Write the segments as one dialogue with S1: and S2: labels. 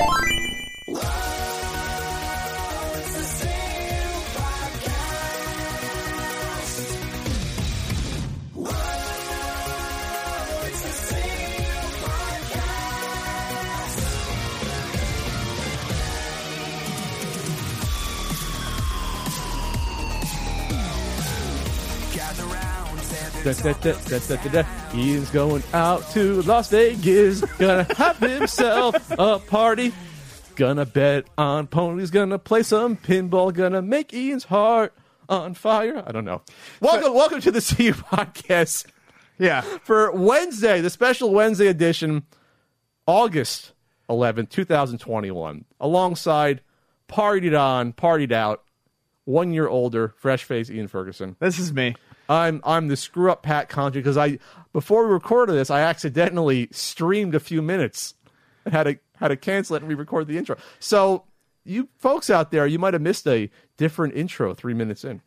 S1: Ian's going out to Las Vegas, gonna have himself a party, gonna bet on ponies, gonna play some pinball, gonna make Ian's heart on fire. I don't know. Welcome to the CU Podcast.
S2: Yeah.
S1: For Wednesday, the special Wednesday edition, August 11th, 2021, alongside partied out, 1 year older, fresh face Ian Ferguson.
S2: This is me.
S1: I'm the screw up Pat Conti because before we recorded this, I accidentally streamed a few minutes and had to cancel it and re-record the intro. So you folks out there, you might have missed a different intro 3 minutes in.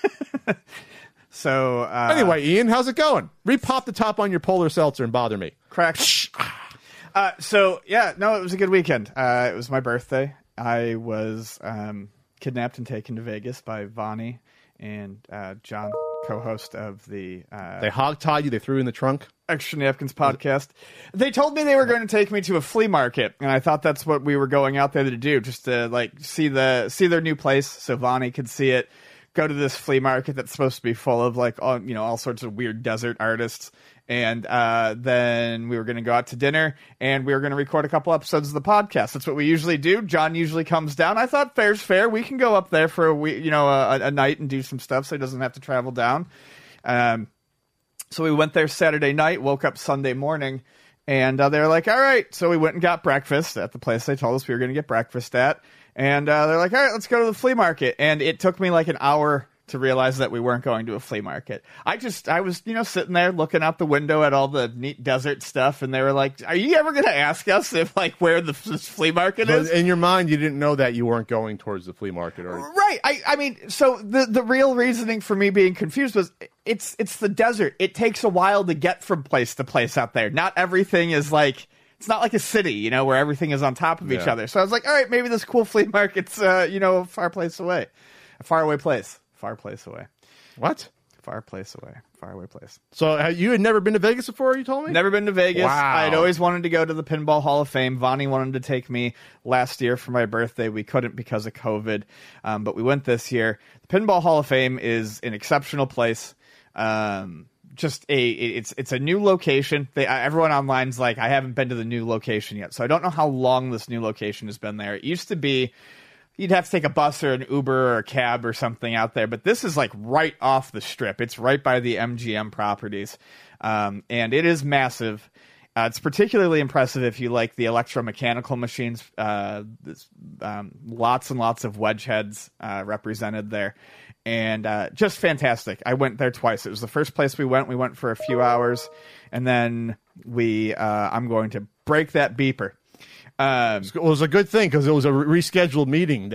S2: So
S1: anyway, Ian, how's it going? Repop the top on your Polar Seltzer and bother me.
S2: Crack. So yeah, no, it was a good weekend. It was my birthday. I was kidnapped and taken to Vegas by Vonnie and John, co-host of the
S1: they hogtied you, they threw you in the trunk.
S2: Extra Napkins podcast. They told me they were going to take me to a flea market, and I thought that's what we were going out there to do, just to like see their new place so Vonnie could see it. Go to this flea market that's supposed to be full of like all sorts of weird desert artists. And then we were going to go out to dinner, and we were going to record a couple episodes of the podcast. That's what we usually do. John usually comes down. I thought fair's fair. We can go up there for a night and do some stuff, so he doesn't have to travel down. So we went there Saturday night, woke up Sunday morning, and they were like, all right. So we went and got breakfast at the place they told us we were going to get breakfast at. And they're like, all right, let's go to the flea market. And it took me like an hour to realize that we weren't going to a flea market. I was, sitting there looking out the window at all the neat desert stuff, and they were like, are you ever going to ask us if, like, where this flea market is?
S1: In your mind, you didn't know that you weren't going towards the flea market. Or...
S2: Right. I mean, so the real reasoning for me being confused was it's the desert. It takes a while to get from place to place out there. Not everything is like... It's not like a city, where everything is on top of each other. So I was like, all right, maybe this cool flea market's, a far place away. A faraway place. Far place away.
S1: What?
S2: Far place away. Faraway place.
S1: So you had never been to Vegas before, you told me?
S2: Never been to Vegas.
S1: Wow.
S2: I'd always wanted to go to the Pinball Hall of Fame. Vonnie wanted to take me last year for my birthday. We couldn't because of COVID, but we went this year. The Pinball Hall of Fame is an exceptional place. It's a new location. Everyone online's like, I haven't been to the new location yet, so I don't know how long this new location has been there. It used to be you'd have to take a bus or an Uber or a cab or something out there, but this is like right off the strip. It's right by the MGM properties, and it is massive. It's particularly impressive if you like the electromechanical machines. Lots and lots of wedge heads represented there. And just fantastic. I went there twice. It was the first place we went. We went for a few hours, and then I'm going to break that beeper.
S1: It was a good thing because it was a rescheduled meeting.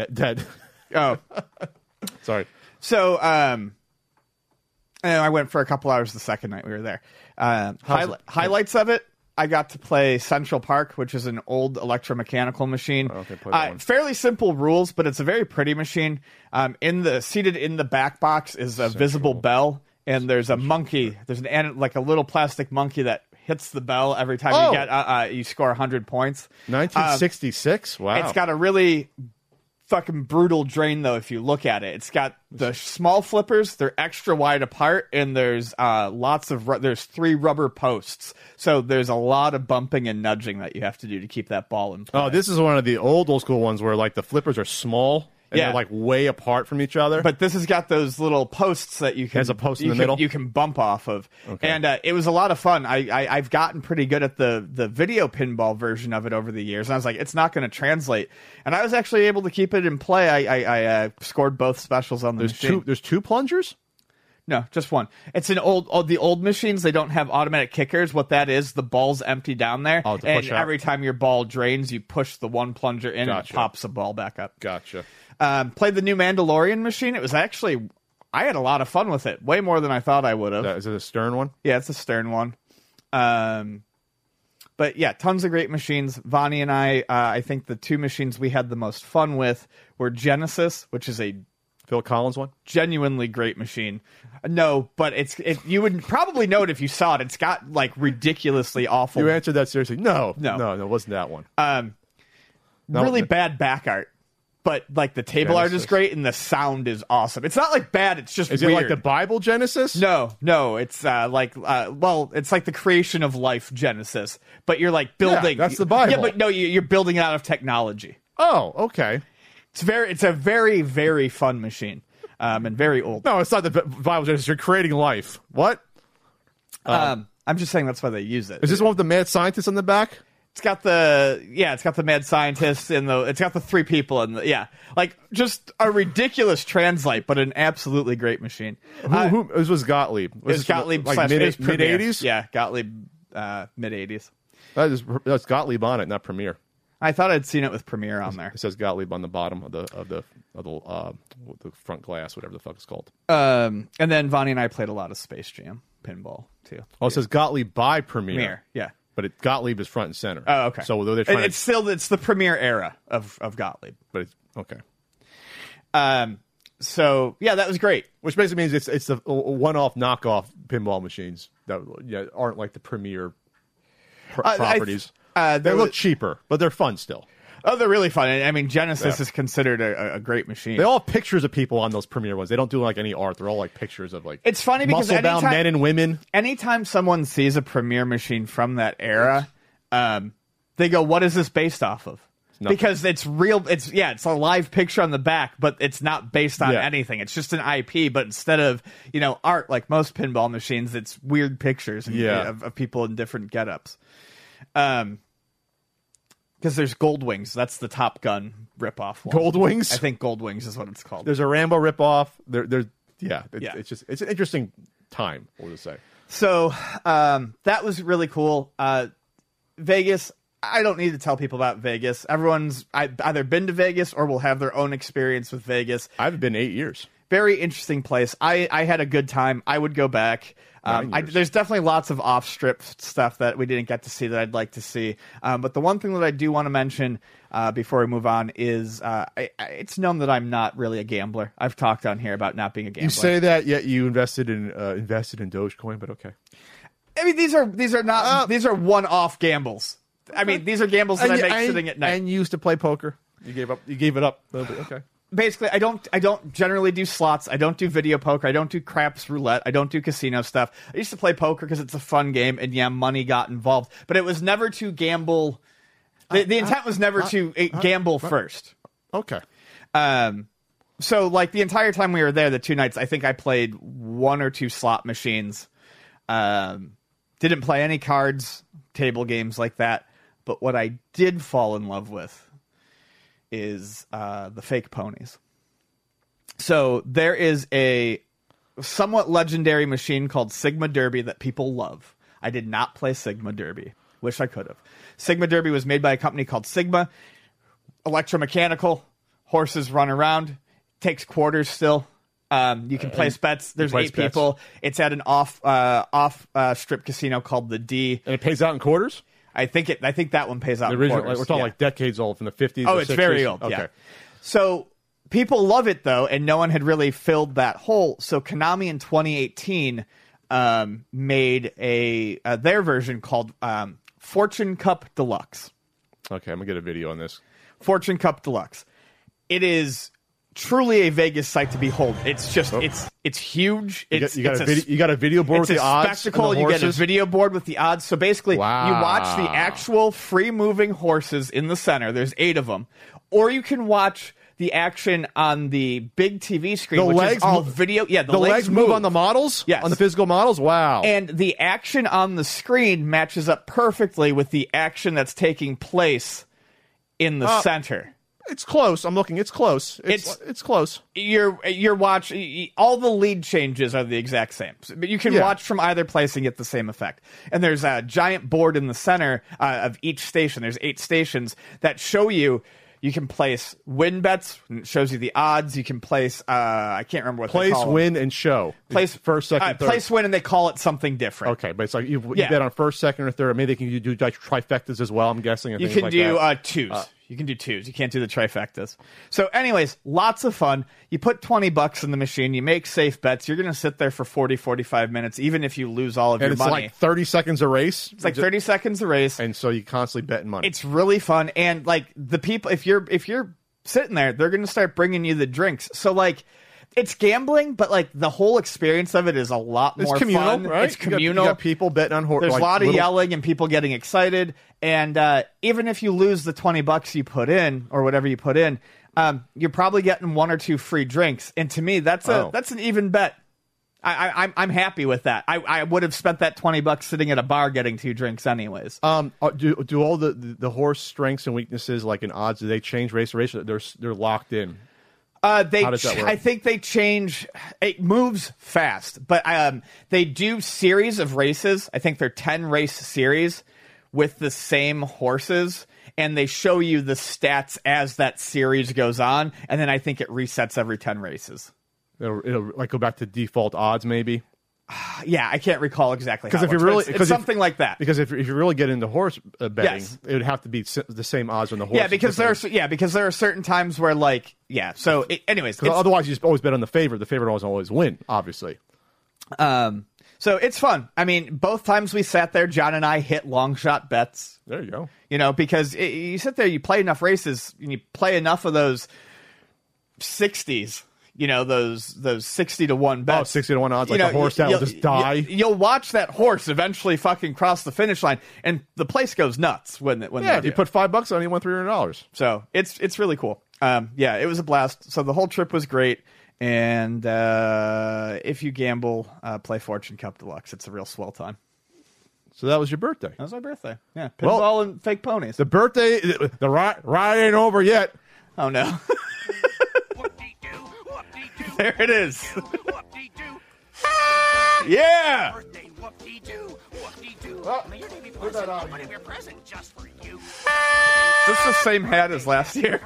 S1: Sorry.
S2: So and I went for a couple hours the second night we were there. Highlights of it. I got to play Central Park, which is an old electromechanical machine. Fairly simple rules, but it's a very pretty machine. Seated in the back box is a visible bell, and there's a monkey. There's like a little plastic monkey that hits the bell every time you score 100 points.
S1: 1966? Wow.
S2: It's got a really fucking brutal drain, though, if you look at it. It's got the small flippers. They're extra wide apart, and there's there's 3 rubber posts. So there's a lot of bumping and nudging that you have to do to keep that ball in play.
S1: Oh, this is one of the old school ones where like the flippers are small and they're like way apart from each other.
S2: But this has got those little posts that you can...
S1: Has a post in the middle?
S2: You can bump off of.
S1: Okay.
S2: And it was a lot of fun. I've gotten pretty good at the video pinball version of it over the years. And I was like, it's not going to translate. And I was actually able to keep it in play. I scored both specials on the machine.
S1: There's 2 plungers?
S2: No, just one. It's the old machines. They don't have automatic kickers. What that is, the ball's empty down there, and every time your ball drains, you push the one plunger in, and it pops the ball back up.
S1: Gotcha.
S2: Played the new Mandalorian machine. It was actually, I had a lot of fun with it. Way more than I thought I would have.
S1: Is it a Stern one?
S2: Yeah, it's a Stern one. But yeah, tons of great machines. Vonnie and I think the two machines we had the most fun with were Genesis, which is a
S1: Phil Collins one?
S2: genuinely great machine. No, but you would probably know it if you saw it. It's got like ridiculously awful.
S1: You answered that seriously. No,
S2: No.
S1: it wasn't that one.
S2: Really bad back art. But like the table art is
S1: Genesis.
S2: great and the sound is awesome. It's not like bad, it's just
S1: Is
S2: weird.
S1: it like the Bible Genesis?
S2: No, it's it's like the creation of life Genesis, but you're like building.
S1: that's the Bible.
S2: Yeah, but no, you're building it out of technology.
S1: Oh, okay.
S2: It's a very, very fun machine, and very old.
S1: No, it's not the Bible Genesis. You're creating life. What?
S2: I'm just saying that's why they use it.
S1: Is this one with the mad scientist on the back?
S2: It's got the mad scientist it's got the three people like just a ridiculous translite, but an absolutely great machine.
S1: Who this was Gottlieb.
S2: It was Gottlieb
S1: like
S2: it was
S1: mid
S2: Premiere.
S1: 80s?
S2: Yeah, Gottlieb mid 80s.
S1: That's Gottlieb on it, not Premiere.
S2: I thought I'd seen it with Premiere on there.
S1: It says Gottlieb on the bottom of the front glass, whatever the fuck it's called.
S2: And then Vonnie and I played a lot of Space Jam pinball too.
S1: Oh, it says Gottlieb by Premiere.
S2: Yeah.
S1: But Gottlieb is front and center.
S2: Oh, okay.
S1: So they're trying
S2: it's the Premiere era of Gottlieb.
S1: but it's okay.
S2: So yeah, that was great.
S1: Which basically means it's the one-off knockoff pinball machines that aren't like the Premiere properties. They look cheaper, but they're fun still.
S2: Oh, they're really fun. I mean, Genesis is considered a great machine.
S1: They all have pictures of people on those Premiere ones. They don't do like any art. They're all like pictures of like
S2: It's funny because
S1: muscle-bound men and women.
S2: Anytime someone sees a Premiere machine from that era, they go, "What is this based off of?" Because it's real. It's a live picture on the back, but it's not based on anything. It's just an IP. But instead of art like most pinball machines, it's weird pictures of people in different getups. Because there's Gold Wings. That's the Top Gun ripoff one.
S1: Gold Wings?
S2: I think Gold Wings is what it's called.
S1: There's a Rambo ripoff. It's an interesting time, we'll just say.
S2: So that was really cool. Vegas, I don't need to tell people about Vegas. Everyone's either been to Vegas or will have their own experience with Vegas.
S1: I've been 8 years.
S2: Very interesting place. I had a good time. I would go back. There's definitely lots of off-strip stuff that we didn't get to see that I'd like to see. But the one thing that I do want to mention before we move on is it's known that I'm not really a gambler. I've talked on here about not being a gambler.
S1: You say that, yet you invested in Dogecoin, but okay.
S2: I mean, these are one-off gambles. I mean, these are gambles that I make sitting at night.
S1: And you used to play poker. You gave it up a little bit. Okay.
S2: Basically, I don't generally do slots. I don't do video poker. I don't do craps roulette. I don't do casino stuff. I used to play poker because it's a fun game, and money got involved. But it was never to gamble. The intent was never to gamble first.
S1: Okay.
S2: So, like, the entire time we were there, the 2 nights, I think I played 1 or 2 slot machines. Didn't play any cards, table games like that. But what I did fall in love with is the fake ponies. So there is a somewhat legendary machine called Sigma Derby that people love. I did not play Sigma Derby. Wish I could have. Sigma Derby was made by a company called Sigma. Electromechanical. Horses run around. Takes quarters still. You can place bets. There's 8 people. It's at an off strip casino called the D.
S1: And it pays out in quarters?
S2: I think that one pays out in quarters.
S1: We're talking like decades old, from the 50s
S2: Oh,
S1: or
S2: it's
S1: 60s?
S2: very old,
S1: Okay.
S2: yeah. So people love it, though, and no one had really filled that hole. So Konami in 2018 made their version called Fortune Cup Deluxe.
S1: Okay, I'm going to get a video on this.
S2: Fortune Cup Deluxe. It is truly a Vegas sight to behold. It's just it's huge.
S1: You got a video board with the odds.
S2: It's a spectacle. You get a video board with the odds. So basically, you watch the actual free moving horses in the center. There's 8 of them, or you can watch the action on the big TV screen.
S1: The legs
S2: is all video. Yeah,
S1: the legs move on the models.
S2: Yes,
S1: on the physical models. Wow.
S2: And the action on the screen matches up perfectly with the action that's taking place in the center.
S1: It's close. I'm looking. It's close. It's close.
S2: You're watching. All the lead changes are the exact same, but you can watch from either place and get the same effect. And there's a giant board in the center of each station. There's 8 stations that show you You can place win bets. It shows you the odds. You can place. I can't remember what they
S1: Place,
S2: call
S1: win, and show.
S2: Place
S1: first, second, third.
S2: Place, win, and they call it something different.
S1: Okay, but it's like you bet on first, second, or third. Maybe they can do like trifectas as well. I'm guessing.
S2: You can do twos. You can do twos. You can't do the trifectas. So, anyways, lots of fun. You put $20 in the machine. You make safe bets. You're going to sit there for 40, 45 minutes, even if you lose all of your
S1: it's
S2: money.
S1: like 30 seconds a race.
S2: It's like 30 seconds a race,
S1: and so you constantly betting money.
S2: It's really fun, and like the people, if you're sitting there, they're going to start bringing you the drinks. So like, it's gambling, but like the whole experience of it is a lot more
S1: communal,
S2: fun.
S1: right?
S2: It's communal.
S1: You got people betting on horses.
S2: There's a lot of yelling and people getting excited. And even if you lose the $20 you put in or whatever you put in, you're probably getting 1 or 2 free drinks. And to me, that's an even bet. I'm happy with that. I would have spent that $20 sitting at a bar getting 2 drinks anyways.
S1: Do all the horse strengths and weaknesses, like in odds, do they change race to race? They're locked in. How does that work?
S2: I think they change. It moves fast, but they do series of races. I think they're 10 race series with the same horses, and they show you the stats as that series goes on, and then I think it resets every 10 races.
S1: It'll like go back to default odds, maybe.
S2: Yeah, I can't recall exactly.
S1: Because if you're really,
S2: it's something like that.
S1: Because if you really get into horse betting, it would have to be the same odds on the horse.
S2: Yeah, because there are certain times where So anyways,
S1: otherwise you just always bet on the favorite. The favorite always win, obviously.
S2: So it's fun. I mean, both times we sat there, John and I hit long shot bets.
S1: There you go.
S2: You know, because you sit there, you play enough races, and you play enough of those 60s. You know, those 60 to 1 bets.
S1: Oh, 60 to 1 odds, like the horse that will just die.
S2: You'll watch that horse eventually fucking cross the finish line, and the place goes nuts when
S1: if you put $5 on it, you won $300.
S2: So it's really cool. It was a blast. So the whole trip was great. And if you gamble, play Fortune Cup Deluxe. It's a real swell time.
S1: So that was your birthday.
S2: That was my birthday. Yeah, pinball and fake ponies.
S1: The birthday, the ride ain't over yet.
S2: Oh no. There it is. Yeah.
S1: Put that on.
S2: Is this the same hat as last year?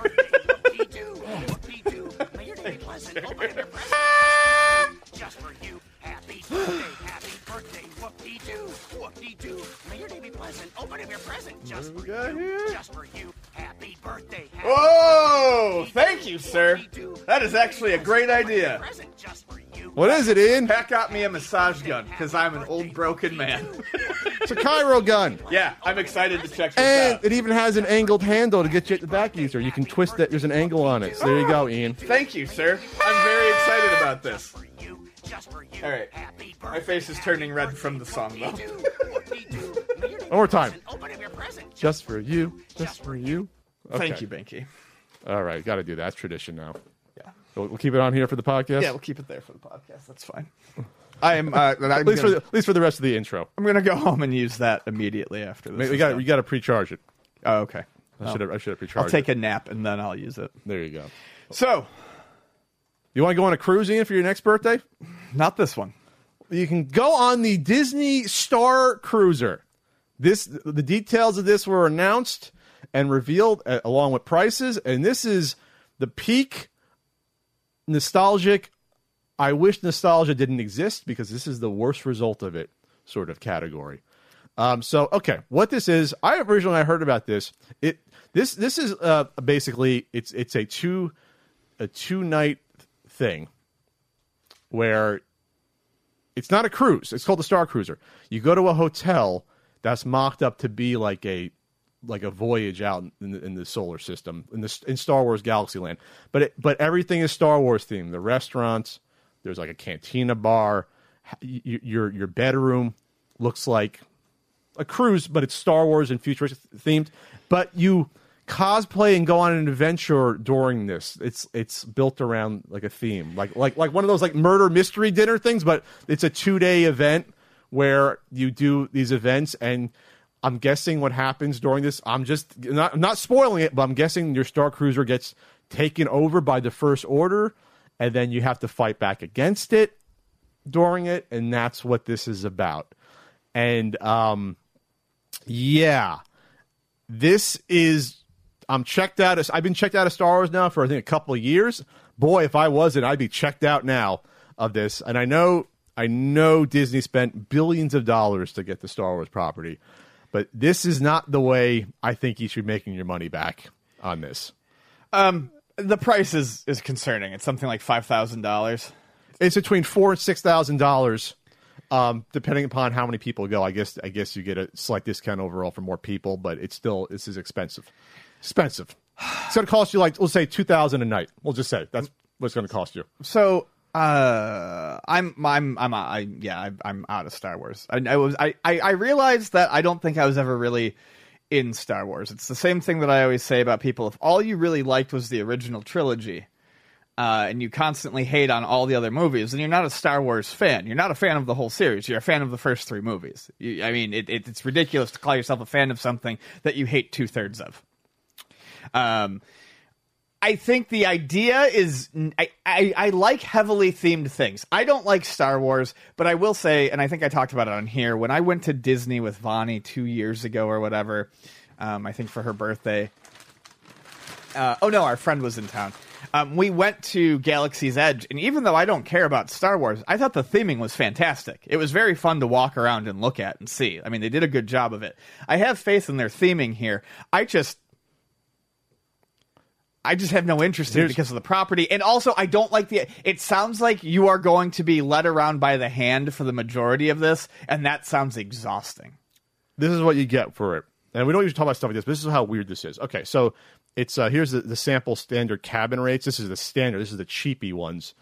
S2: Just for you. Happy birthday, whoop-dee-doo, whoop-dee-doo. May your day be pleasant. Open up your present just for you. Just for you. Happy birthday. Whoa! Thank you, sir. That is actually a great idea.
S1: What is it, Ian?
S2: Pat got me a massage gun because I'm an old broken man.
S1: It's a Cairo gun.
S2: Yeah, I'm excited to check this
S1: and
S2: out.
S1: It even has an angled handle to get you at the back easier. You can twist it. There's an angle on it. So there you go, Ian.
S2: Thank you, sir. I'm very excited about this. All right. My face is turning red from the song, though.
S1: One more time. Just for you. Just for you. Okay.
S2: Thank you, Binky.
S1: All right. Got to do that. That's tradition now.
S2: Yeah.
S1: We'll keep it on here for the podcast?
S2: Yeah, we'll keep it there for the podcast. That's fine. I am
S1: at least for the rest of the intro.
S2: I'm going to go home and use that immediately after this.
S1: We got to pre-charge it.
S2: Oh, okay.
S1: I should have pre-charged.
S2: I'll take a nap and then I'll use it.
S1: There you go.
S2: So,
S1: you want to go on a cruise, Ian, for your next birthday?
S2: Not this one.
S1: You can go on the Disney Star Cruiser. The details of this were announced and revealed along with prices, and this is the peak nostalgic. I wish nostalgia didn't exist because this is the worst result of it sort of category. Okay, what this is, I originally heard about this. This is basically it's a two night thing where it's not a cruise. It's called the Star Cruiser. You go to a hotel that's mocked up to be like a voyage out in the solar system in Star Wars Galaxy Land, but everything is Star Wars themed. The restaurants, there's like a cantina bar. Your bedroom looks like a cruise, but it's Star Wars and futuristic themed. But you cosplay and go on an adventure during this. It's built around like a theme, like one of those like murder mystery dinner things, but it's a 2-day event where you do these events. And I'm guessing what happens during this. I'm not spoiling it, but I'm guessing your Star Cruiser gets taken over by the First Order, and then you have to fight back against it during it, and that's what this is about. And this is. I'm checked out. I've been checked out of Star Wars now for I think a couple of years. Boy, if I wasn't, I'd be checked out now of this. And I know Disney spent billions of dollars to get the Star Wars property, but this is not the way I think you should be making your money back on this.
S2: The price is concerning. It's something like $5,000.
S1: It's between $4,000 and $6,000, depending upon how many people go. I guess you get a slight discount overall for more people, but this is expensive. Expensive. It's going to cost you let's say $2,000 a night. We'll just say that's what it's going to cost you.
S2: So I'm out of Star Wars. I realized that I don't think I was ever really in Star Wars. It's the same thing that I always say about people. If all you really liked was the original trilogy, and you constantly hate on all the other movies, then you're not a Star Wars fan. You're not a fan of the whole series. You're a fan of the first 3 movies. It's ridiculous to call yourself a fan of something that you hate 2/3 of. I think the idea is I like heavily themed things. I don't like Star Wars, but I will say, and I think I talked about it on here, when I went to Disney with Vonnie 2 years ago or whatever, I think for her birthday. Our friend was in town. We went to Galaxy's Edge, and even though I don't care about Star Wars, I thought the theming was fantastic. It was very fun to walk around and look at and see. I mean, they did a good job of it. I have faith in their theming here. I just have no interest in it because of the property. And also, I don't like it sounds like you are going to be led around by the hand for the majority of this, and that sounds exhausting.
S1: This is what you get for it. And we don't usually talk about stuff like this, but this is how weird this is. Okay, so it's here's the sample standard cabin rates. This is the standard. This is the cheapy ones.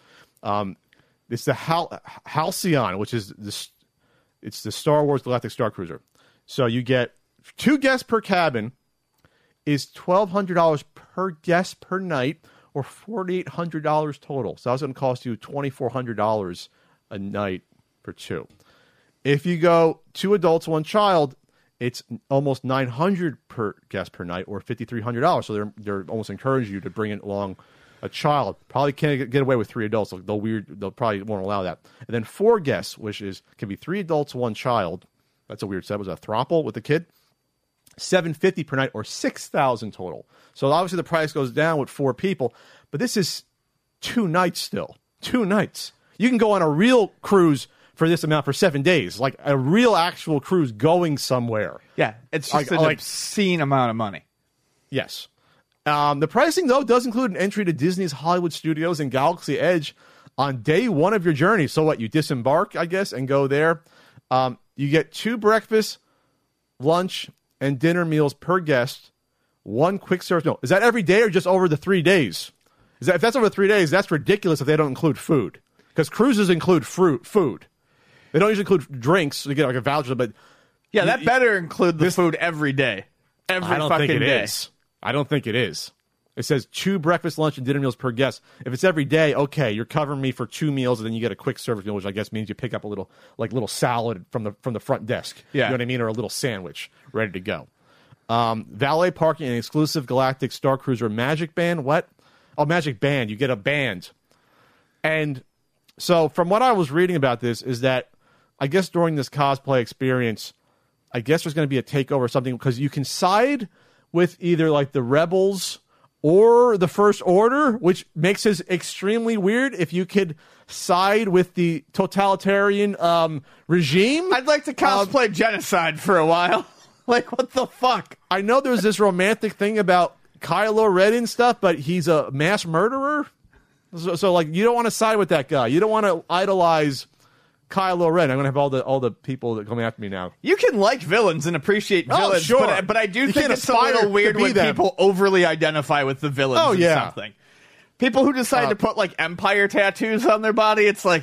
S1: It's the Halcyon, which is it's the Star Wars Galactic Star Cruiser. So you get 2 guests per cabin, is $1,200 per guest per night, or $4,800 total. So that's going to cost you $2,400 a night for 2. If you go 2 adults, 1 child, it's almost $900 per guest per night, or $5,300. So they're almost encouraging you to bring along a child. Probably can't get away with 3 adults. They'll probably won't allow that. And then 4 guests, which can be 3 adults, 1 child. That's a weird set. Was a throuple with a kid. $750 per night, or $6,000 total. So obviously the price goes down with 4 people, but this is 2 nights still. 2 nights. You can go on a real cruise for this amount for 7 days, like a real actual cruise going somewhere.
S2: Yeah, it's just an obscene amount of money.
S1: Yes. The pricing, though, does include an entry to Disney's Hollywood Studios and Galaxy Edge on day 1 of your journey. So what, you disembark, I guess, and go there. You get 2 breakfasts, lunch, and dinner meals per guest, 1 quick service meal. Is that every day or just over the 3 days? If that's over 3 days, that's ridiculous if they don't include food. Because cruises include food. They don't usually include drinks. You get like a voucher, but
S2: yeah, that better include the food every day. Every fucking day.
S1: I don't think it is. It says 2 breakfast, lunch, and dinner meals per guest. If it's every day, okay, you're covering me for 2 meals, and then you get a quick service meal, which I guess means you pick up a little salad from the front desk.
S2: Yeah.
S1: You know what I mean? Or a little sandwich ready to go. Valet parking and exclusive Galactic Star Cruiser Magic Band. What? Oh, Magic Band. You get a band. And so from what I was reading about this is that I guess during this cosplay experience, I guess there's going to be a takeover or something, because you can side with either like the Rebels or the First Order, which makes it extremely weird if you could side with the totalitarian regime.
S2: I'd like to cosplay genocide for a while. Like, what the fuck?
S1: I know there's this romantic thing about Kylo Ren and stuff, but he's a mass murderer. So like, you don't want to side with that guy. You don't want to idolize Kylo Ren. I'm going to have all the people that come after me now.
S2: You can like villains and appreciate villains,
S1: sure.
S2: but I do think it's a little weird when people overly identify with the villains or something. People who decide to put like Empire tattoos on their body, it's like...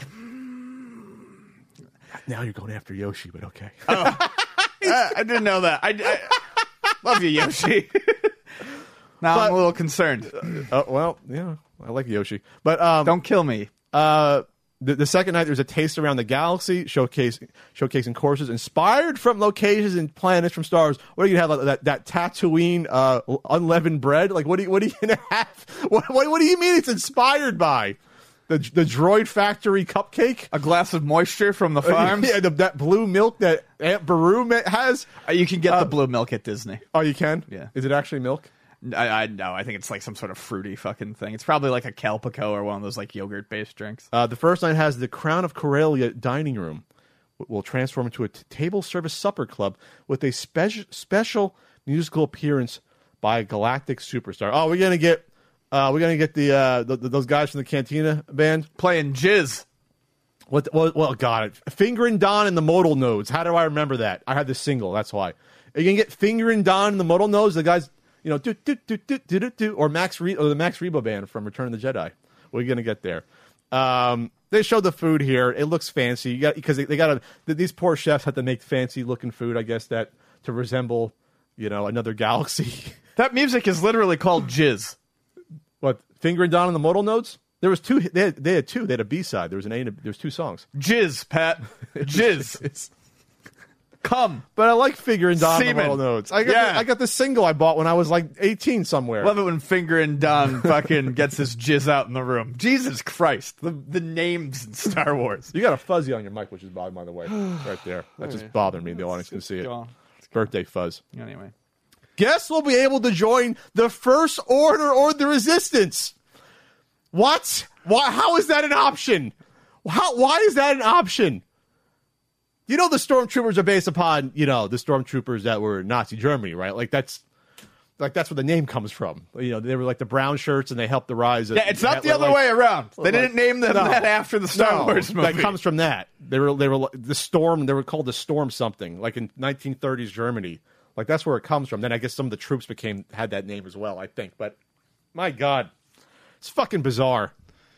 S1: Now you're going after Yoshi, but okay.
S2: I didn't know that. I love you, Yoshi. Now I'm a little concerned.
S1: Well, yeah, I like Yoshi. But
S2: don't kill me.
S1: The second night, there's a taste around the galaxy, showcasing courses inspired from locations and planets from Star Wars. What are you going to have, that Tatooine unleavened bread? Like, what are you going to have? What do you mean it's inspired by? The Droid Factory cupcake?
S2: A glass of moisture from the farms?
S1: Yeah, that blue milk that Aunt Beru has?
S2: You can get the blue milk at Disney.
S1: Oh, you can?
S2: Yeah.
S1: Is it actually milk?
S2: I know. I think it's like some sort of fruity fucking thing. It's probably like a Calpico or one of those like yogurt-based drinks.
S1: The first night has the Crown of Corellia dining room. Will transform into a table service supper club with a special musical appearance by a galactic superstar. Oh, we're gonna get those guys from the Cantina band
S2: Playing Jizz.
S1: Well, got it. Fingerin' Don and the Modal Nodes. How do I remember that? I had the single. That's why. Are you gonna get Fingerin' Don and the Modal Nodes? The guys, do or the Max Rebo band from Return of the Jedi. We're gonna get there. They showed the food here. It looks fancy. Because they got these poor chefs have to make fancy looking food. I guess that to resemble, another galaxy.
S2: That music is literally called Jizz.
S1: What? Fingerin' Don and the Modal Nodes? There was two. They had two. They had a B-side. There was there was two songs.
S2: Jizz, Pat. Jizz. Come.
S1: But I like Fingerin' Don and the
S2: Semen.
S1: Modal Nodes. I got the single I bought when I was like 18 somewhere.
S2: Love it when Fingerin' Don fucking gets his jizz out in the room. Jesus Christ. The names in Star Wars.
S1: You got a fuzzy on your mic, which is bothering, by the way. Right there. That just bothered me. The audience can see it. Birthday fuzz.
S2: Anyway.
S1: Guests will be able to join the First Order or the Resistance. What? Why? How is that an option? Why is that an option? The stormtroopers are based upon, the stormtroopers that were in Nazi Germany, right? That's where the name comes from. They were like the brown shirts and they helped the rise of...
S2: Yeah, it's not the other way around. They didn't name them that after the Star Wars movie.
S1: That comes from that. They were the Storm, they were called the Storm something, like in 1930s Germany. Like that's where it comes from. Then I guess some of the troops had that name as well, I think. But my God, it's fucking bizarre.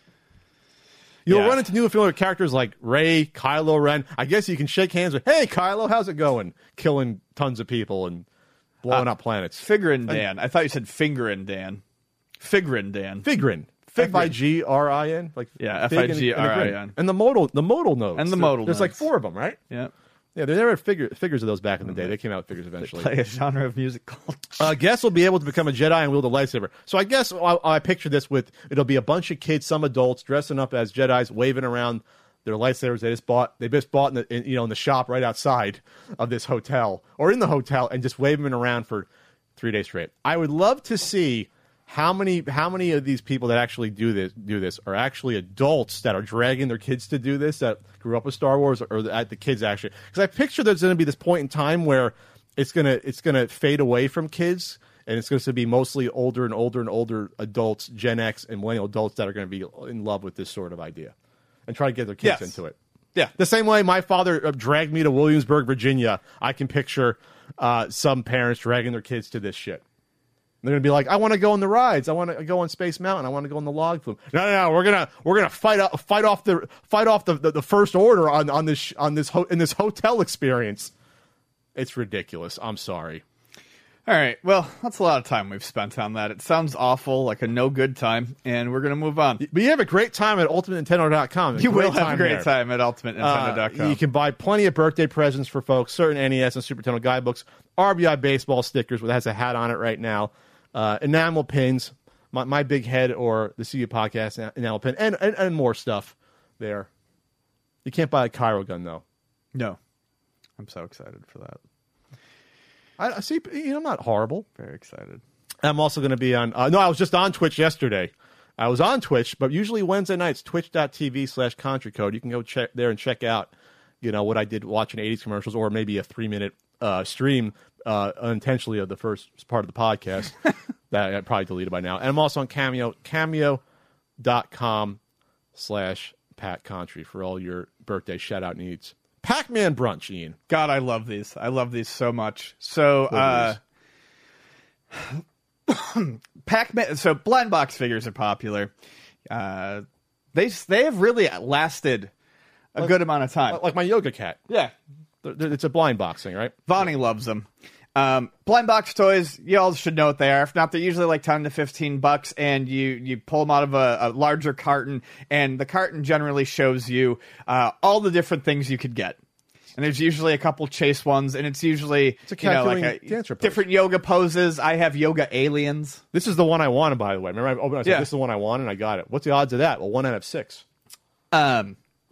S1: You'll run into new and familiar characters like Rey, Kylo Ren. I guess you can shake hands with, hey, Kylo, how's it going? Killing tons of people and blowing up planets.
S2: Figrin' Dan. I thought you said Fingerin' Dan. Figrin' Dan.
S1: Figrin. Figrin. Like
S2: Figrin.
S1: And the modal nodes.
S2: And the modal
S1: There's like 4 of them, right?
S2: Yeah.
S1: Yeah, there were figures of those back in the day. They came out with figures eventually.
S2: Play a genre of music called...
S1: Guests will be able to become a Jedi and wield a lightsaber. So I guess I picture this it'll be a bunch of kids, some adults, dressing up as Jedis, waving around their lightsabers they just bought in the shop right outside of this hotel or in the hotel and just waving them around for 3 days straight. I would love to see how many of these people that actually do this are actually adults that are dragging their kids to do this, that grew up with Star Wars, or the kids actually. Because I picture there's going to be this point in time where it's gonna fade away from kids, and it's going to be mostly older and older adults, Gen X and millennial adults that are going to be in love with this sort of idea and try to get their kids into it. Yeah, the same way my father dragged me to Williamsburg, Virginia. I can picture some parents dragging their kids to this shit. They're gonna be like, I want to go on the rides. I want to go on Space Mountain. I want to go on the log flume. No. We're gonna fight off the First Order in this hotel experience. It's ridiculous. I'm sorry.
S2: All right. Well, that's a lot of time we've spent on that. It sounds awful, like a no good time, and we're gonna move on.
S1: But you have a great time at UltimateNintendo.com.
S2: You will have a great time at UltimateNintendo.com.
S1: You can buy plenty of birthday presents for folks. Certain NES and Super Nintendo guidebooks, RBI baseball stickers, that has a hat on it right now. Enamel pins, my big head or the CU podcast enamel pin, and more stuff there. You can't buy a Cairo gun though.
S2: No, I'm so excited for that.
S1: I see. I'm not horrible.
S2: Very excited.
S1: I'm also going to be on. I was just on Twitch yesterday. I was on Twitch, but usually Wednesday nights, twitch.tv/ContraCode. You can go check there and check out, what I did watching 80s commercials or maybe a 3-minute stream unintentionally of the first part of the podcast that I probably deleted by now. And I'm also on Cameo, cameo.com/PatContry for all your birthday shout-out needs. Pac-Man brunch, Ian.
S2: God, I love these. I love these so much. So, Pac-Man. So, blind box figures are popular. They have really lasted a good amount of time.
S1: Like my yoga cat.
S2: Yeah.
S1: It's a blind box thing, right?
S2: Vonnie loves them. Blind box toys, you all should know what they are. If not, they're usually like $10 to $15, and you pull them out of a larger carton, and the carton generally shows you all the different things you could get. And there's usually a couple chase ones, and it's usually different yoga poses. I have yoga aliens.
S1: This is the one I wanted, by the way. Remember, I said this is the one I wanted, and I got it. What's the odds of that? Well, 1 out of 6.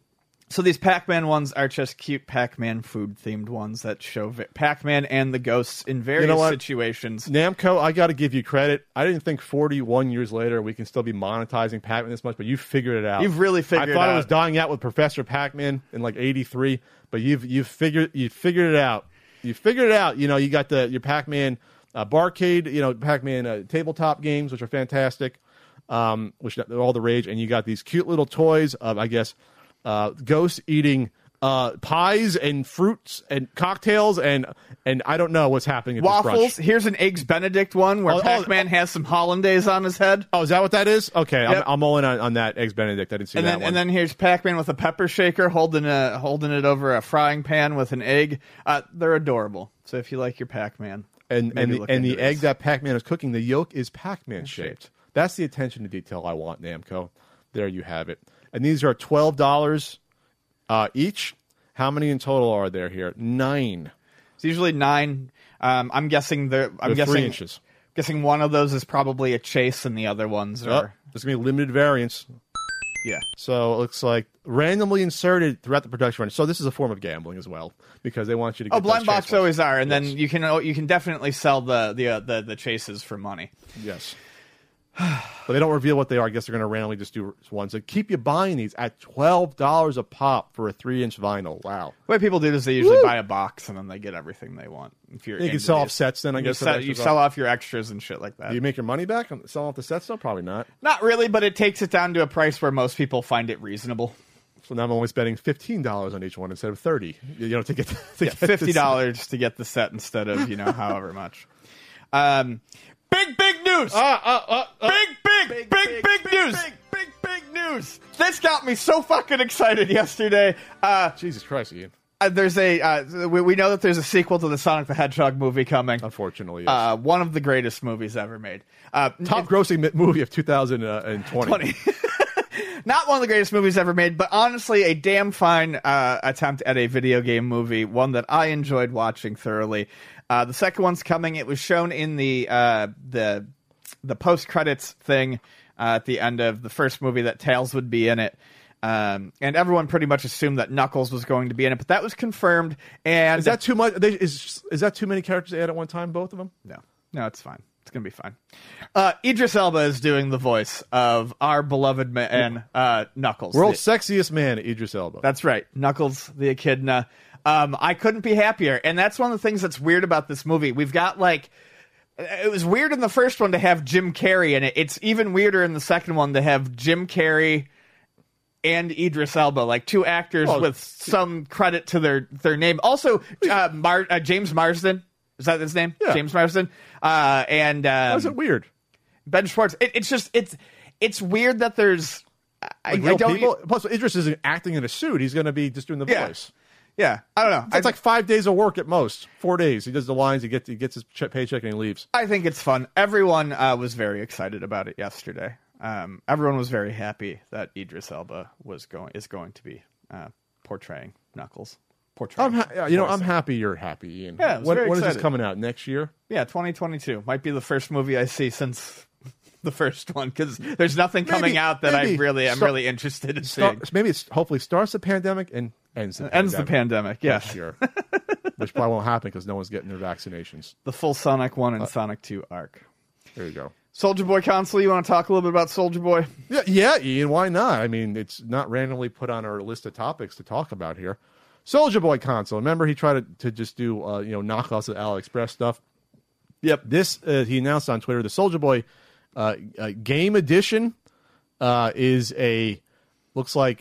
S2: So these Pac-Man ones are just cute Pac-Man food-themed ones that show Pac-Man and the ghosts in various situations.
S1: Namco, I got to give you credit. I didn't think 41 years later we can still be monetizing Pac-Man this much, but you figured it out.
S2: You've really figured it out.
S1: I thought it was dying out with Professor Pac-Man in like 83, but you've figured it out. You figured it out. You know, you got your Pac-Man barcade, you know, Pac-Man tabletop games, which are fantastic, which are all the rage, and you got these cute little toys of, I guess, ghosts eating pies and fruits and cocktails and I don't know what's happening at
S2: waffles.
S1: This brunch.
S2: Here's an Eggs Benedict one where Pac-Man has some hollandaise on his head.
S1: Oh, is that what that is? Okay,
S2: yep.
S1: I'm all in on that Eggs Benedict. I didn't see that one.
S2: And then here's Pac-Man with a pepper shaker holding it over a frying pan with an egg. They're adorable. So if you like your Pac-Man,
S1: and the egg that Pac-Man is cooking, the yolk is Pac-Man shaped. That's the attention to detail I want, Namco. There you have it. And these are $12 each. How many in total are there here? 9.
S2: It's usually 9. I'm guessing 3
S1: inches.
S2: Guessing one of those is probably a chase, and the other ones are.
S1: There's gonna be limited variants.
S2: Yeah.
S1: So it looks like randomly inserted throughout the production run. So this is a form of gambling as well because they want you to get.
S2: Blind box always are, and then you can definitely sell the chases for money.
S1: Yes. But they don't reveal what they are. I guess they're going to randomly just do ones. So keep you buying these at $12 a pop for a 3-inch vinyl. Wow.
S2: The way people do this, they usually buy a box and then they get everything they want. If you
S1: can sell off sets then, I guess.
S2: You sell off your extras and shit like that.
S1: Do you make your money back on selling off the sets though? Probably not.
S2: Not really, but it takes it down to a price where most people find it reasonable.
S1: So now I'm only spending $15 on each one instead of $30. You know, to get
S2: $50 to get the set instead of however much. Big news! Big news! Big news! This got me so fucking excited yesterday.
S1: Jesus Christ, Ian.
S2: There's we know that there's a sequel to the Sonic the Hedgehog movie coming.
S1: Unfortunately, yes.
S2: One of the greatest movies ever made.
S1: Top grossing movie of 2020.
S2: Not one of the greatest movies ever made, but honestly a damn fine attempt at a video game movie, one that I enjoyed watching thoroughly. The second one's coming. It was shown in the post-credits thing at the end of the first movie that Tails would be in it. And everyone pretty much assumed that Knuckles was going to be in it, but that was confirmed. And
S1: is that too much? Is that too many characters to add at one time, both of them?
S2: No, it's fine. It's going to be fine. Idris Elba is doing the voice of our beloved man, Knuckles.
S1: World's sexiest man, Idris Elba.
S2: That's right. Knuckles the Echidna. I couldn't be happier. And that's one of the things that's weird about this movie. We've got, it was weird in the first one to have Jim Carrey in it. It's even weirder in the second one to have Jim Carrey and Idris Elba, two actors with some credit to their name. Also, James Marsden. Is that his name?
S1: Yeah.
S2: James Marsden. And
S1: How is it weird?
S2: Ben Schwartz. It's weird that there's
S1: Plus, Idris isn't acting in a suit. He's going to be just doing the voice.
S2: Yeah, I don't know.
S1: It's like 5 days of work at most. 4 days. He does the lines. He gets his paycheck and he leaves.
S2: I think it's fun. Everyone was very excited about it yesterday. Everyone was very happy that Idris Elba is going to be portraying Knuckles. I'm
S1: happy you're happy, Ian.
S2: Yeah,
S1: when is this coming out? Next year?
S2: Yeah, 2022. Might be the first movie I see since the first one, because there's nothing coming out that I'm really interested in seeing.
S1: Maybe it's hopefully starts the pandemic and ends the pandemic.
S2: Yes.
S1: Year. Which probably won't happen because no one's getting their vaccinations.
S2: The full Sonic 1 and Sonic 2 arc.
S1: There you go.
S2: Soldier Boy console, you want to talk a little bit about Soldier Boy?
S1: Yeah, Ian, why not? I mean, it's not randomly put on our list of topics to talk about here. Soldier Boy console. Remember, he tried to just do knockoffs of AliExpress stuff. Yep. This he announced on Twitter. The Soldier Boy Game Edition is looks like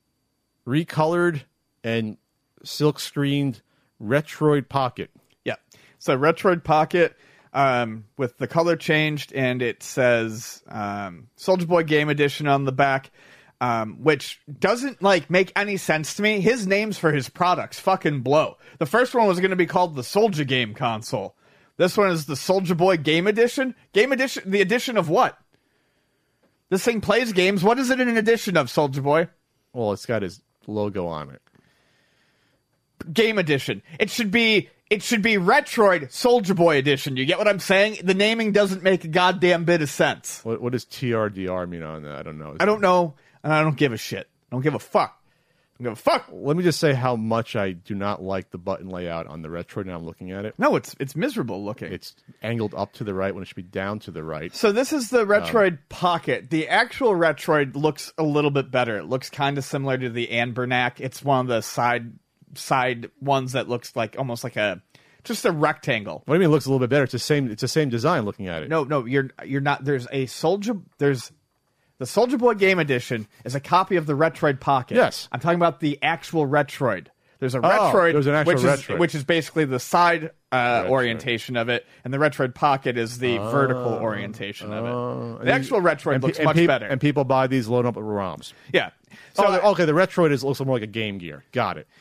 S1: recolored and silk screened Retroid Pocket.
S2: Yeah. So Retroid Pocket with the color changed, and it says Soldier Boy Game Edition on the back. Which doesn't make any sense to me. His names for his products fucking blow. The first one was going to be called the Soldier Game console. This one is the Soldier Boy Game Edition. Game Edition, the edition of what? This thing plays games. What is it an edition of, Soldier Boy?
S1: Well, it's got his logo on it.
S2: Game Edition. It should be Retroid Soldier Boy Edition. You get what I'm saying? The naming doesn't make a goddamn bit of sense.
S1: What does TRDR mean on that? I don't know.
S2: I don't know. And I don't give a shit. I don't give a fuck. Go, fuck.
S1: Let me just say how much I do not like the button layout on the Retroid. Now I'm looking at it.
S2: No, it's miserable looking.
S1: It's angled up to the right when it should be down to the right.
S2: So this is the Retroid Pocket. The actual Retroid looks a little bit better. It looks kind of similar to the Anbernac. It's one of the side ones that looks like almost like just a rectangle.
S1: What do you mean it looks a little bit better? It's the same design looking at it.
S2: No, you're not. There's the Soldier Boy Game Edition is a copy of the Retroid Pocket.
S1: Yes.
S2: I'm talking about the actual Retroid. There's a Retroid,
S1: there's an actual Retroid.
S2: which is basically the side orientation of it, and the Retroid Pocket is the vertical orientation of it. The actual Retroid looks much better.
S1: And people buy these load up with ROMs.
S2: Yeah.
S1: So okay, the Retroid looks more like a Game Gear. Got it.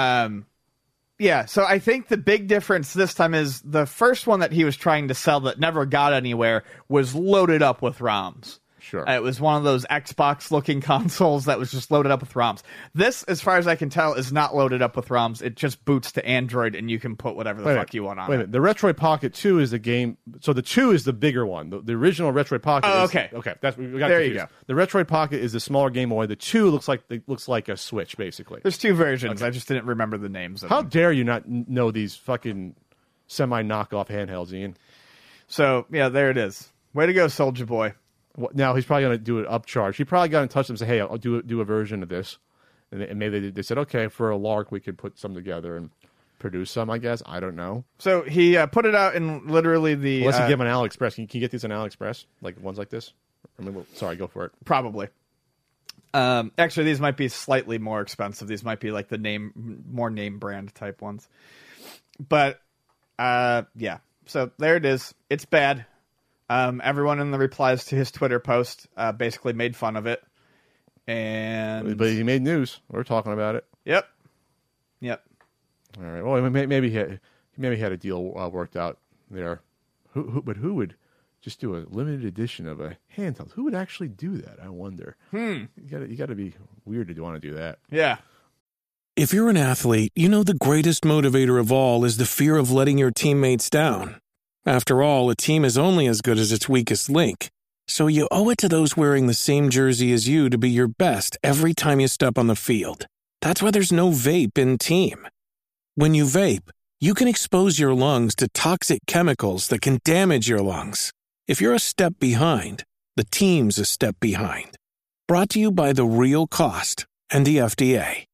S2: Yeah, so I think the big difference this time is the first one that he was trying to sell that never got anywhere was loaded up with ROMs.
S1: Sure.
S2: It was one of those Xbox-looking consoles that was just loaded up with ROMs. This, as far as I can tell, is not loaded up with ROMs. It just boots to Android, and you can put whatever the fuck you want on it.
S1: Wait a minute. The Retroid Pocket 2 is the game. So the 2 is the bigger one. The original Retroid Pocket is...
S2: okay.
S1: Okay. We got
S2: there
S1: confused.
S2: You go.
S1: The Retroid Pocket is the smaller Game Boy. The 2 looks like a Switch, basically.
S2: There's two versions. Okay. I just didn't remember the names of
S1: them. How dare you not know these fucking semi-knockoff handhelds, Ian?
S2: So, yeah, there it is. Way to go, Soldier Boy.
S1: Now he's probably going to do an upcharge. He probably got in touch with them and say, "Hey, I'll do a version of this," and maybe they said, "Okay, for a lark, we could put some together and produce some." I guess I don't know.
S2: So he put it out in literally the.
S1: Unless you get them on AliExpress, can you get these on AliExpress, like ones like this? Sorry, go for it.
S2: Probably. Actually, these might be slightly more expensive. These might be like the more name brand type ones. But yeah. So there it is. It's bad. Everyone in the replies to his Twitter post basically made fun of it, but
S1: he made news. We're talking about it.
S2: Yep.
S1: All right. Well, maybe he had a deal worked out there. But who would just do a limited edition of a handheld? Who would actually do that? I wonder. You got to be weird to want to do that.
S2: Yeah.
S3: If you're an athlete, you know the greatest motivator of all is the fear of letting your teammates down. After all, a team is only as good as its weakest link. So you owe it to those wearing the same jersey as you to be your best every time you step on the field. That's why there's no vape in team. When you vape, you can expose your lungs to toxic chemicals that can damage your lungs. If you're a step behind, the team's a step behind. Brought to you by The Real Cost and the FDA.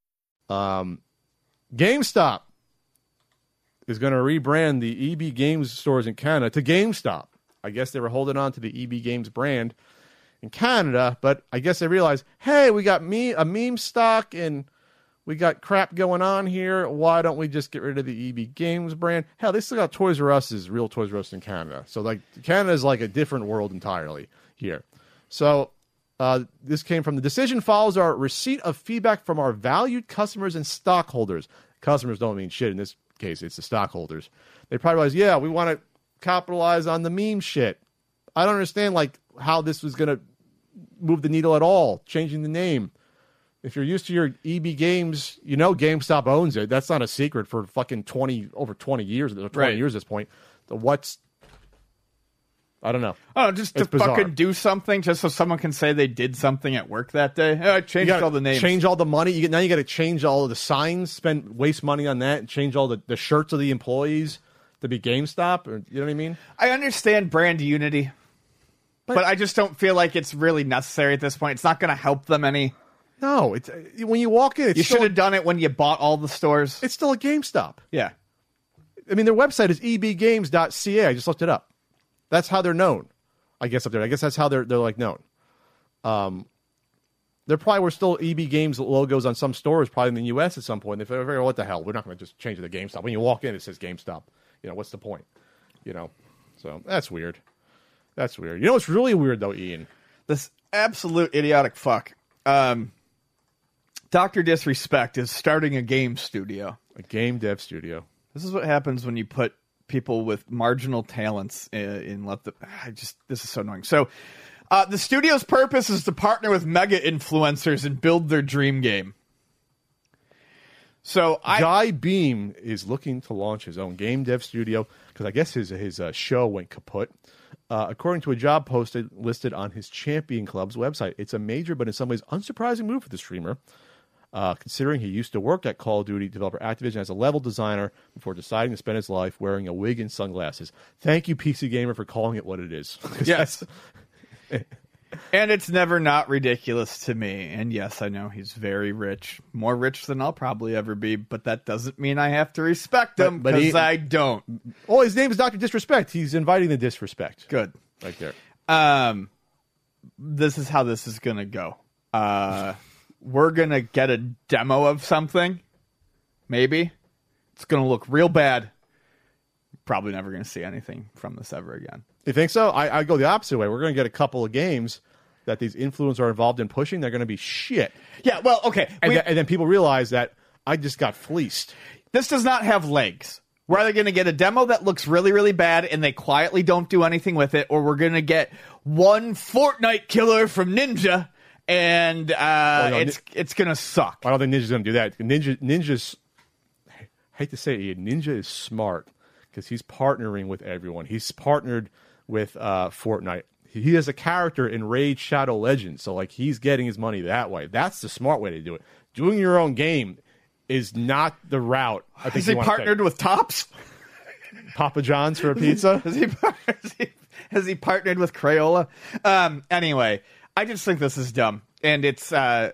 S1: GameStop is going to rebrand the EB Games stores in Canada to GameStop. I guess they were holding on to the EB Games brand in Canada, but I guess they realized, hey, we got a meme stock and we got crap going on here. Why don't we just get rid of the EB Games brand? Hell, they still got Toys R Us, real Toys R Us in Canada. So like Canada is like a different world entirely here. So this came from the decision follows our receipt of feedback from our valued customers and stockholders. Customers don't mean shit in this case. It's the stockholders. They probably realize, yeah, we want to capitalize on the meme shit. I don't understand like how this was going to move the needle at all, changing the name. If you're used to your EB Games, you know GameStop owns it. That's not a secret for fucking over 20 years, 20 years at this point. I don't know.
S2: Oh, just it's to bizarre. Fucking do something just so someone can say they did something at work that day. Oh, I changed all the names.
S1: Change all the money. Now you got to change all of the signs, waste money on that, and change all the shirts of the employees to be GameStop. Or, you know what I mean?
S2: I understand brand unity, but I just don't feel like it's really necessary at this point. It's not going to help them any.
S1: No, it's when you walk in, you
S2: should have done it when you bought all the stores.
S1: It's still a GameStop.
S2: Yeah.
S1: I mean, their website is ebgames.ca. I just looked it up. That's how they're known, I guess, up there. I guess that's how they're like known. There probably were still EB Games logos on some stores, probably in the U.S. at some point. They figured, what the hell? We're not going to just change it to GameStop. When you walk in, it says GameStop. What's the point? So that's weird. That's weird. You know what's really weird, though, Ian?
S2: This absolute idiotic fuck. Dr. Disrespect is starting a game studio.
S1: A game dev studio.
S2: This is what happens when you put people with marginal talents this is so annoying. So the studio's purpose is to partner with mega influencers and build their dream game. So
S1: Guy Beam is looking to launch his own game dev studio because I guess his show went kaput. According to a job listed on his Champion Club's website, it's a major but in some ways unsurprising move for the streamer. considering he used to work at Call of Duty developer Activision as a level designer before deciding to spend his life wearing a wig and sunglasses. Thank you, PC Gamer, for calling it what it is.
S2: Yes. And it's never not ridiculous to me. And yes, I know he's very rich. More rich than I'll probably ever be, but that doesn't mean I have to respect him, because I don't.
S1: Oh, his name is Dr. Disrespect. He's inviting the disrespect.
S2: Good.
S1: Right there.
S2: This is how this is going to go. We're going to get a demo of something. Maybe. It's going to look real bad. Probably never going to see anything from this ever again.
S1: You think so? I go the opposite way. We're going to get a couple of games that these influencers are involved in pushing. They're going to be shit.
S2: Yeah, well, okay.
S1: And then people realize that I just got fleeced.
S2: This does not have legs. We're either going to get a demo that looks really, really bad and they quietly don't do anything with it, or we're going to get one Fortnite killer from Ninja, and it's going to suck.
S1: I don't think Ninja's going to do that. Ninja's, I hate to say it, Ninja is smart because he's partnering with everyone. He's partnered with Fortnite. He has a character in Raid Shadow Legends, so like he's getting his money that way. That's the smart way to do it. Doing your own game is not the route. I think
S2: Has he partnered with Tops?
S1: Papa John's for a pizza?
S2: Has he partnered with Crayola? Anyway, I just think this is dumb, and it's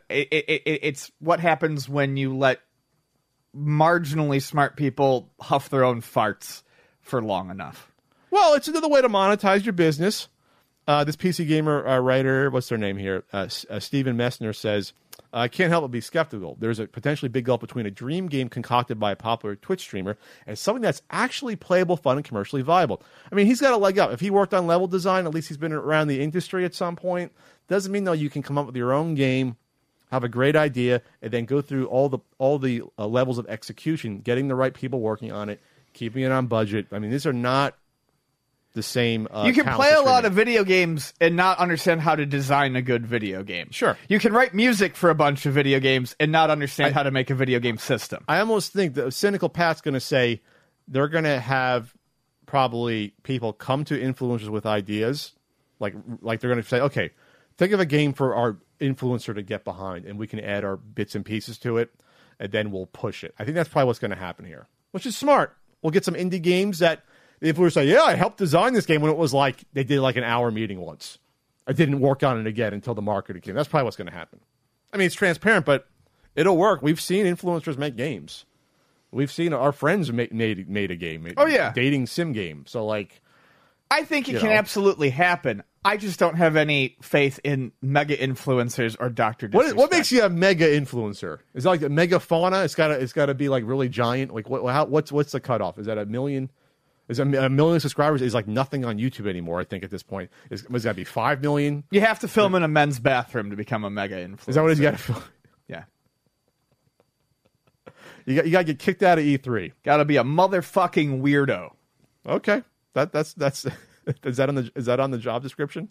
S2: what happens when you let marginally smart people huff their own farts for long enough.
S1: Well, it's another way to monetize your business. This PC Gamer writer, what's their name here? Stephen Messner says, I can't help but be skeptical. There's a potentially big gulf between a dream game concocted by a popular Twitch streamer and something that's actually playable, fun, and commercially viable. I mean, he's got a leg up. If he worked on level design, at least he's been around the industry at some point. Doesn't mean, though, you can come up with your own game, have a great idea, and then go through all the levels of execution, getting the right people working on it, keeping it on budget. I mean, these are not the same.
S2: You can play a lot of video games and not understand how to design a good video game.
S1: Sure.
S2: You can write music for a bunch of video games and not understand how to make a video game system.
S1: I almost think the cynical Pat's going to say they're going to have probably people come to influencers with ideas. Like they're going to say, okay, think of a game for our influencer to get behind, and we can add our bits and pieces to it, and then we'll push it. I think that's probably what's going to happen here, which is smart. We'll get some indie games that if we were saying, yeah, I helped design this game when it was like they did like an hour meeting once. I didn't work on it again until the marketing came. That's probably what's going to happen. I mean, it's transparent, but it'll work. We've seen influencers make games. We've seen our friends made a game.
S2: Oh, yeah.
S1: Dating sim game. So, like,
S2: I think it can absolutely happen. I just don't have any faith in mega influencers or Dr. Disrespect.
S1: What makes you a mega influencer? Is it like a mega fauna? It's got to be like really giant. Like what's the cutoff? Is that 1 million? Is a million subscribers is like nothing on YouTube anymore, I think, at this point. Was that be 5 million?
S2: You have to film in a men's bathroom to become a mega influencer.
S1: Is that what it is? You got to film?
S2: Yeah.
S1: You got to get kicked out of E3.
S2: Got to be a motherfucking weirdo.
S1: Okay. That's is that on the job description?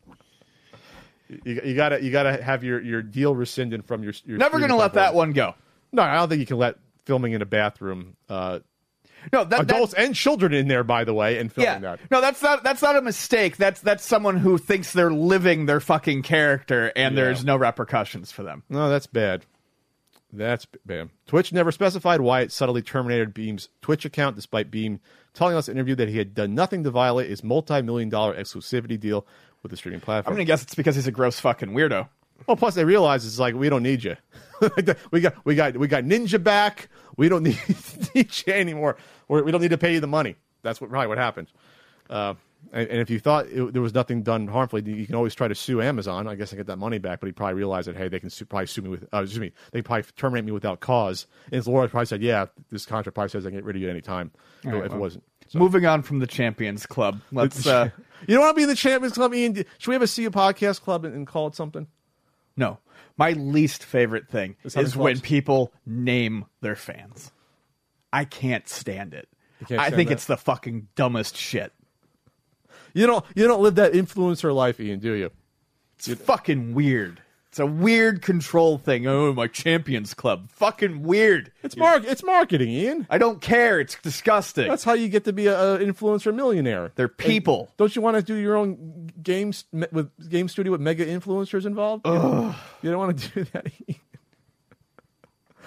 S1: You gotta have your deal rescinded from your
S2: Never gonna let that one go.
S1: No, I don't think you can let filming in a bathroom
S2: No,
S1: adults and children in there, by the way, and filming that.
S2: No, that's not a mistake. That's someone who thinks they're living their fucking character, and there's no repercussions for them.
S1: No, that's bad. That's bad. Twitch never specified why it subtly terminated Beam's Twitch account, despite Beam telling us in an interview that he had done nothing to violate his multi-million-dollar exclusivity deal with the streaming platform.
S2: I'm gonna guess it's because he's a gross fucking weirdo.
S1: Well, plus they realize it's like, we don't need you. we got Ninja back. We don't need you anymore. We don't need to pay you the money. That's probably what happened. And if you thought there was nothing done harmfully, you can always try to sue Amazon. I guess I get that money back, but he probably realized that, hey, they can probably sue me with, they can probably terminate me without cause. And Laura probably said, yeah, this contract probably says I can get rid of you at any time if it wasn't. So.
S2: Moving on from the Champions Club. Let's.
S1: You don't want to be in the Champions Club, Ian? Should we have a See You Podcast Club and call it something?
S2: No. My least favorite thing is when people name their fans. I can't stand it. I think it's the fucking dumbest shit.
S1: You don't live that influencer life, Ian, do you?
S2: It's fucking weird. It's a weird control thing. Oh, my Champions Club. Fucking weird.
S1: It's marketing, Ian.
S2: I don't care. It's disgusting.
S1: That's how you get to be an influencer millionaire.
S2: They're people.
S1: And don't you want to do your own games with game studio with mega influencers involved?
S2: Ugh.
S1: You don't want to do that.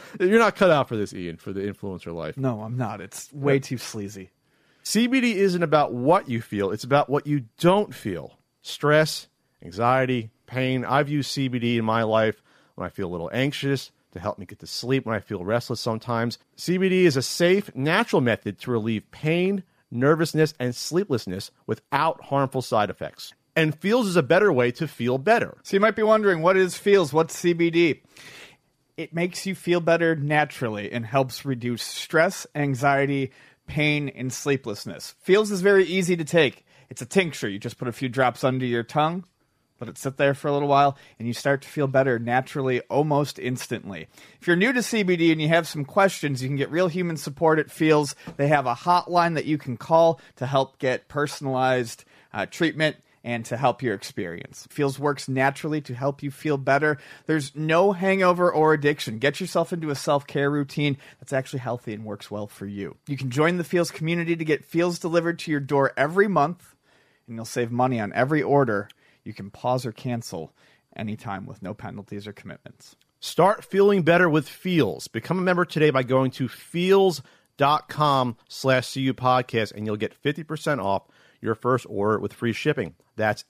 S1: You're not cut out for this, Ian, for the influencer life.
S2: No, I'm not. It's way too sleazy.
S1: CBD isn't about what you feel. It's about what you don't feel. Stress, anxiety, pain. I've used CBD in my life when I feel a little anxious, to help me get to sleep when I feel restless sometimes. CBD is a safe, natural method to relieve pain, nervousness, and sleeplessness without harmful side effects. And Feels is a better way to feel better.
S2: So you might be wondering, what is Feels? What's CBD? It makes you feel better naturally and helps reduce stress, anxiety, pain, and sleeplessness. Feels is very easy to take. It's a tincture. You just put a few drops under your tongue, let it sit there for a little while, and you start to feel better naturally almost instantly. If you're new to CBD and you have some questions, you can get real human support at Feels. They have a hotline that you can call to help get personalized treatment and to help your experience. Feels works naturally to help you feel better. There's no hangover or addiction. Get yourself into a self-care routine that's actually healthy and works well for you. You can join the Feels community to get Feels delivered to your door every month, and you'll save money on every order. You can pause or cancel anytime with no penalties or commitments.
S1: Start feeling better with Feels. Become a member today by going to feels.com/CU podcast, and you'll get 50% off your first order with free shipping. That's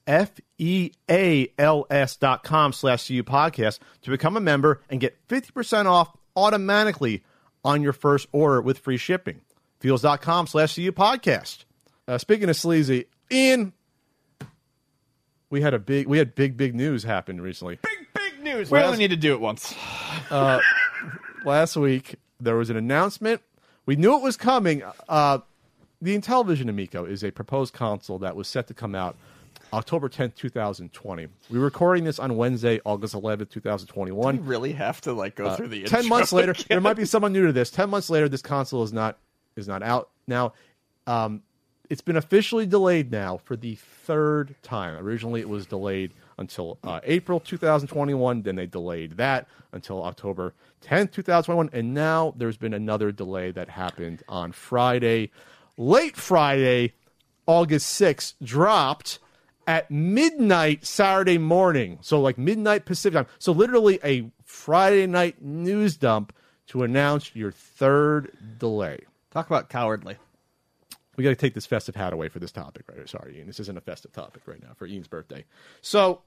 S1: FEALS.com/CU podcast to become a member and get 50% off automatically on your first order with free shipping. Feels.com/CU podcast. Speaking of sleazy, Ian, we had big news happen recently.
S2: Big news. We only need to do it once.
S1: Last week, there was an announcement. We knew it was coming. The Intellivision Amico is a proposed console that was set to come out October 10th, 2020. We're recording this on Wednesday, August 11th, 2021.
S2: Do we really have to go through the
S1: 10 months later, there might be someone new to this. 10 months later, this console is not out. Now, it's been officially delayed now for the third time. Originally, it was delayed until April 2021. Then they delayed that until October 10th, 2021. And now there's been another delay that happened on Friday. Late Friday, August 6th, dropped at midnight Saturday morning. So like midnight Pacific time. So literally a Friday night news dump to announce your third delay.
S2: Talk about cowardly.
S1: We got to take this festive hat away for this topic, right? Sorry, Ian. This isn't a festive topic right now for Ian's birthday. So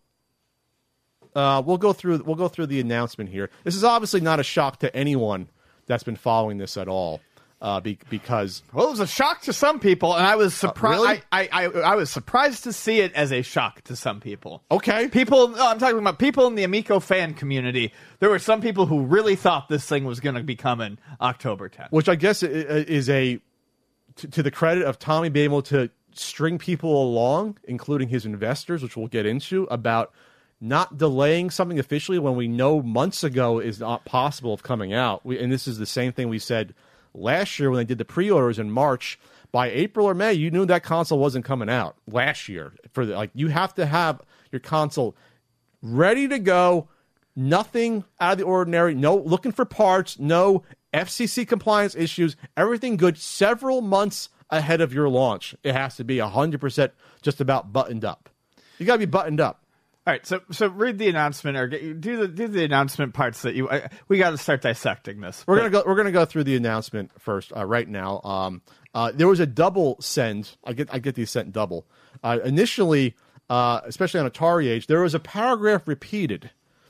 S1: we'll go through the announcement here. This is obviously not a shock to anyone that's been following this at all. Because
S2: it was a shock to some people, and I was surprised.
S1: Really?
S2: I was surprised to see it as a shock to some people.
S1: Okay,
S2: I'm talking about people in the Amico fan community. There were some people who really thought this thing was going to be coming October 10th,
S1: which I guess is to the credit of Tommy being able to string people along, including his investors, which we'll get into, about not delaying something officially when we know months ago is not possible of coming out. And this is the same thing we said last year when they did the pre-orders in March. By April or May, you knew that console wasn't coming out last year. You have to have your console ready to go, nothing out of the ordinary, no looking for parts, no FCC compliance issues, everything good several months ahead of your launch. It has to be 100% just about buttoned up. You got to be buttoned up.
S2: All right, so read the announcement or do the announcement parts that we got to start dissecting this.
S1: We're gonna go through the announcement first right now. There was a double send. I get these sent double. Initially, especially on Atari Age, there was a paragraph repeated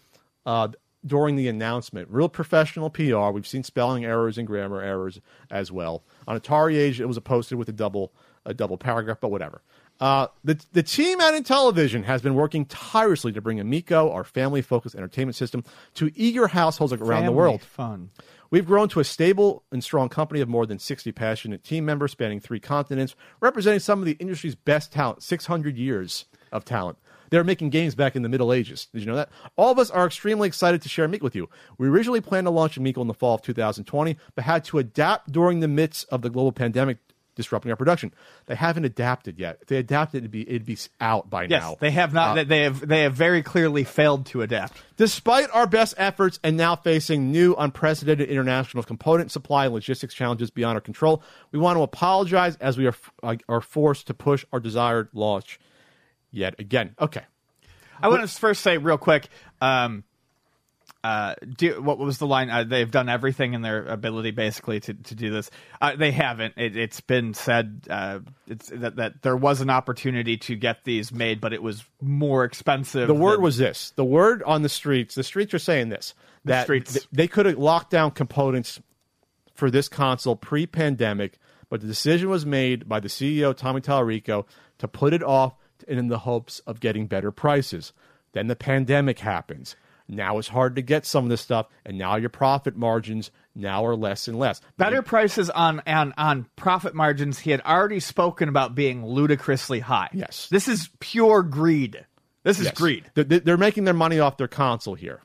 S1: during the announcement. Real professional PR. We've seen spelling errors and grammar errors as well. On Atari Age, it was posted with a double paragraph, but whatever. The team at Intellivision has been working tirelessly to bring Amico, our family-focused entertainment system, to eager households around the world.
S2: Fun.
S1: We've grown to a stable and strong company of more than 60 passionate team members spanning 3 continents, representing some of the industry's best talent, 600 years of talent. They were making games back in the Middle Ages. Did you know that? All of us are extremely excited to share Amico with you. We originally planned to launch Amico in the fall of 2020, but had to adapt during the midst of the global pandemic disrupting our production. They haven't adapted yet. If they adapted, it'd be out by now.
S2: Yes, they have not. They have very clearly failed to adapt.
S1: Despite our best efforts and now facing new unprecedented international component supply and logistics challenges beyond our control, we want to apologize as we are forced to push our desired launch yet again. Okay.
S2: I want to first say real quick, what was the line? They've done everything in their ability, basically, to do this. They haven't. It's been said that there was an opportunity to get these made, but it was more expensive.
S1: The word was this. The word on the streets are saying this, that they could have locked down components for this console pre-pandemic, but the decision was made by the CEO, Tommy Tallarico, to put it off in the hopes of getting better prices. Then the pandemic happens. Now it's hard to get some of this stuff, and now your profit margins now are less and less.
S2: Better prices on profit margins he had already spoken about being ludicrously high.
S1: Yes.
S2: This is pure greed. This is greed.
S1: They're making their money off their console here.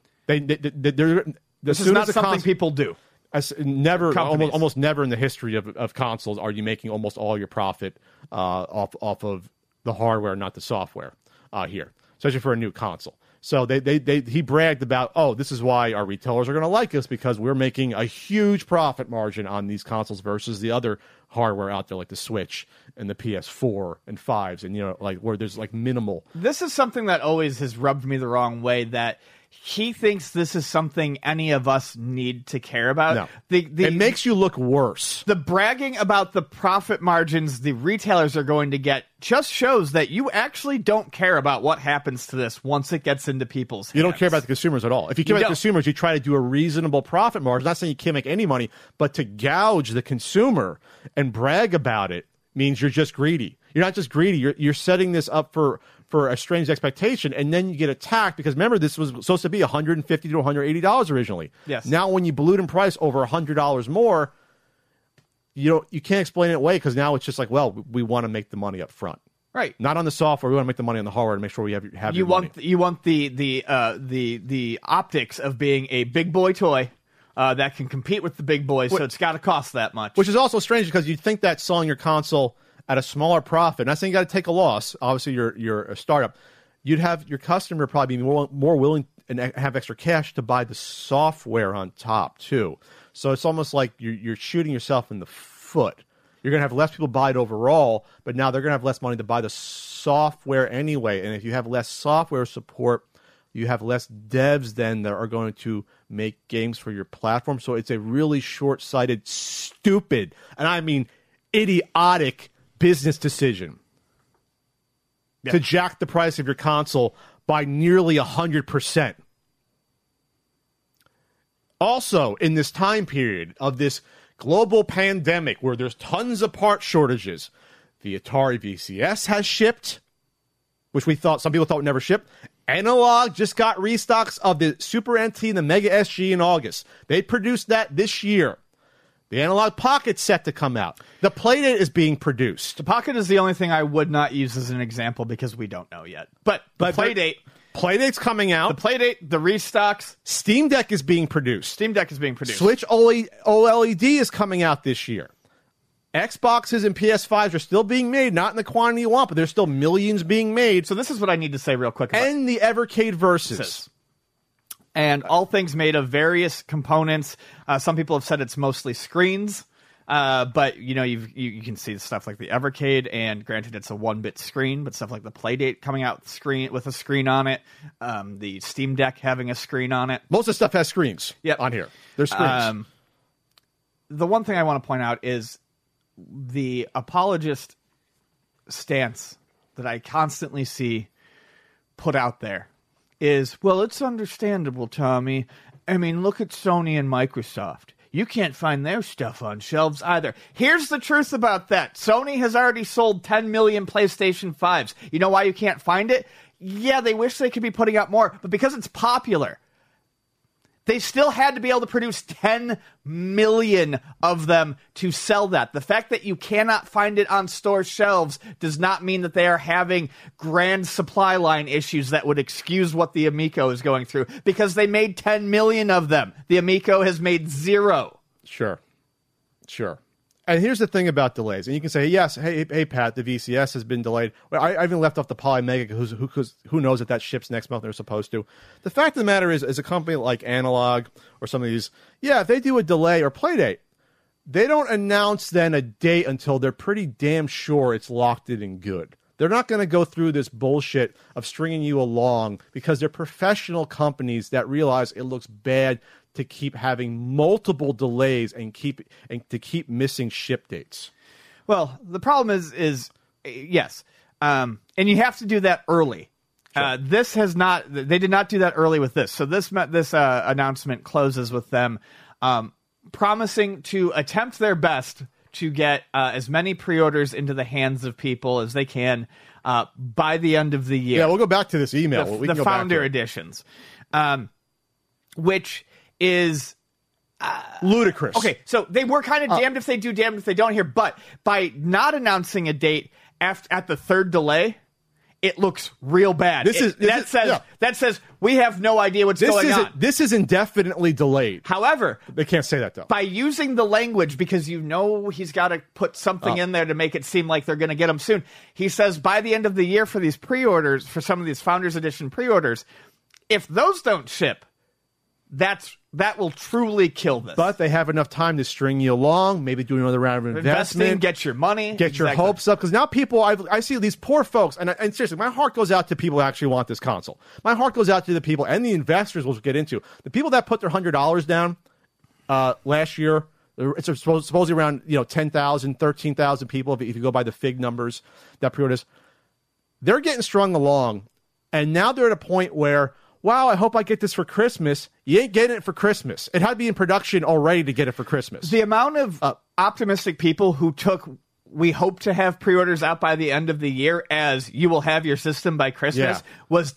S2: This is not something people do.
S1: Almost never in the history of consoles are you making almost all your profit off of the hardware, not the software here, especially for a new console. So he bragged about, this is why our retailers are going to like us, because we're making a huge profit margin on these consoles versus the other hardware out there like the Switch and the PS4 and 5s, and where there's minimal.
S2: This is something that always has rubbed me the wrong way, that he thinks this is something any of us need to care about.
S1: No. It makes you look worse.
S2: The bragging about the profit margins the retailers are going to get just shows that you actually don't care about what happens to this once it gets into people's hands.
S1: You don't care about the consumers at all. If you care about the consumers, you try to do a reasonable profit margin. I'm not saying you can't make any money, but to gouge the consumer and brag about it means you're just greedy. You're not just greedy. You're setting this up for a strange expectation, and then you get attacked because, remember, this was supposed to be $150 to $180 originally.
S2: Yes.
S1: Now when you balloon in price over $100 more, you can't explain it away, because now it's just we want to make the money up front.
S2: Right.
S1: Not on the software. We want to make the money on the hardware to make sure we have your money.
S2: You want the optics of being a big boy toy that can compete with the big boys, so it's got to cost that much.
S1: Which is also strange, because you'd think that selling your console at a smaller profit, not saying you got to take a loss. Obviously, you're a startup. You'd have your customer probably be more willing and have extra cash to buy the software on top too. So it's almost like you're shooting yourself in the foot. You're going to have less people buy it overall, but now they're going to have less money to buy the software anyway. And if you have less software support, you have less devs then that are going to make games for your platform. So it's a really short-sighted, stupid, and I mean idiotic business decision to jack the price of your console by nearly 100%. Also, in this time period of this global pandemic where there's tons of part shortages, the Atari VCS has shipped, which some people thought would never ship. Analog just got restocks of the Super NT and the Mega SG in August. They produced that this year. The Analog Pocket's set to come out. The Playdate is being produced.
S2: The Pocket is the only thing I would not use as an example because we don't know yet. But
S1: Playdate's coming out.
S2: The Playdate, the restocks.
S1: Steam Deck is being produced.
S2: Switch
S1: OLED is coming out this year. Xboxes and PS5s are still being made, not in the quantity you want, but there's still millions being made.
S2: So this is what I need to say real quick.
S1: And the Evercade Versus.
S2: And all things made of various components. Some people have said it's mostly screens, but you can see stuff like the Evercade, and granted it's a 1-bit screen, but stuff like the Playdate coming out with a screen on it, the Steam Deck having a screen on it.
S1: Most of the stuff has screens on here. There's screens.
S2: The one thing I want to point out is the apologist stance that I constantly see put out there. Well, it's understandable, Tommy. I mean, look at Sony and Microsoft. You can't find their stuff on shelves either. Here's the truth about that. Sony has already sold 10 million PlayStation 5s. You know why you can't find it? Yeah, they wish they could be putting out more, but because it's popular. They still had to be able to produce 10 million of them to sell that. The fact that you cannot find it on store shelves does not mean that they are having grand supply line issues that would excuse what the Amico is going through, because they made 10 million of them. The Amico has made 0.
S1: Sure. And here's the thing about delays. And you can say, yes, hey Pat, the VCS has been delayed. Well, I even left off the Poly Mega, who knows if that ships next month. They're supposed to. The fact of the matter is a company like Analog or some of these, if they do a delay or Playdate, they don't announce then a date until they're pretty damn sure it's locked in and good. They're not going to go through this bullshit of stringing you along because they're professional companies that realize it looks bad to keep having multiple delays and to keep missing ship dates.
S2: Well, the problem is yes, and you have to do that early. Sure. This has not. They did not do that early with this. So this announcement closes with them promising to attempt their best to get as many pre-orders into the hands of people as they can by the end of the year.
S1: Yeah, we'll go back to this email.
S2: The founder editions, which is
S1: ludicrous.
S2: Okay, so they were kind of damned if they do, damned if they don't here. But by not announcing a date at the third delay, it looks real bad. That says we have no idea what's going on.
S1: This is indefinitely delayed.
S2: However,
S1: they can't say that though.
S2: By using the language, because he's got to put something in there to make it seem like they're going to get them soon. He says by the end of the year for these pre-orders, for some of these Founders Edition pre-orders, if those don't ship, that will truly kill this.
S1: But they have enough time to string you along, maybe do another round of investment.
S2: Get your money.
S1: Get your hopes up. Because now people, I see these poor folks, and seriously, my heart goes out to people who actually want this console. My heart goes out to the people, and the investors we'll get into. The people that put their $100 down last year, it's supposedly around 10,000, 13,000 people, if you go by the FIG numbers that pre-orders. They're getting strung along, and now they're at a point where, wow, I hope I get this for Christmas. You ain't getting it for Christmas. It had to be in production already to get it for Christmas.
S2: The amount of optimistic people who took, we hope to have pre-orders out by the end of the year as you will have your system by Christmas, was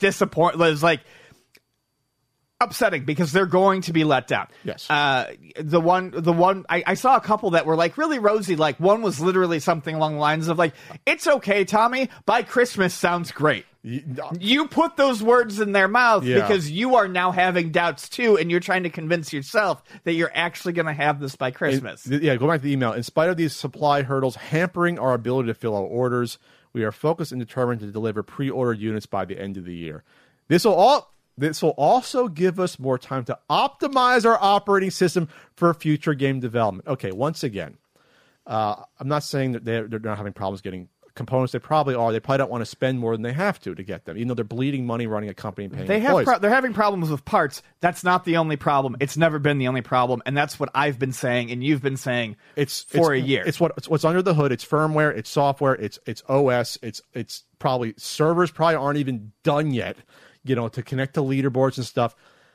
S2: upsetting because they're going to be let down.
S1: Yes.
S2: The one I saw a couple that were like really rosy. Like one was literally something along the lines of like, "It's okay, Tommy. By Christmas sounds great." You put those words in their mouth because you are now having doubts too, and you're trying to convince yourself that you're actually going to have this by Christmas.
S1: Go back to the email. In spite of these supply hurdles hampering our ability to fill our orders, we are focused and determined to deliver pre-ordered units by the end of the year. This will also give us more time to optimize our operating system for future game development. Okay, once again, I'm not saying that they're not having problems getting components. They probably are. They probably don't want to spend more than they have to get them, even though they're bleeding money running a company and paying employees.
S2: They're having problems with parts. That's not the only problem. It's never been the only problem, and that's what I've been saying, and you've been saying for a year.
S1: It's what's under the hood. It's firmware. It's software. It's OS. It's probably servers probably aren't even done yet. To connect to leaderboards and stuff.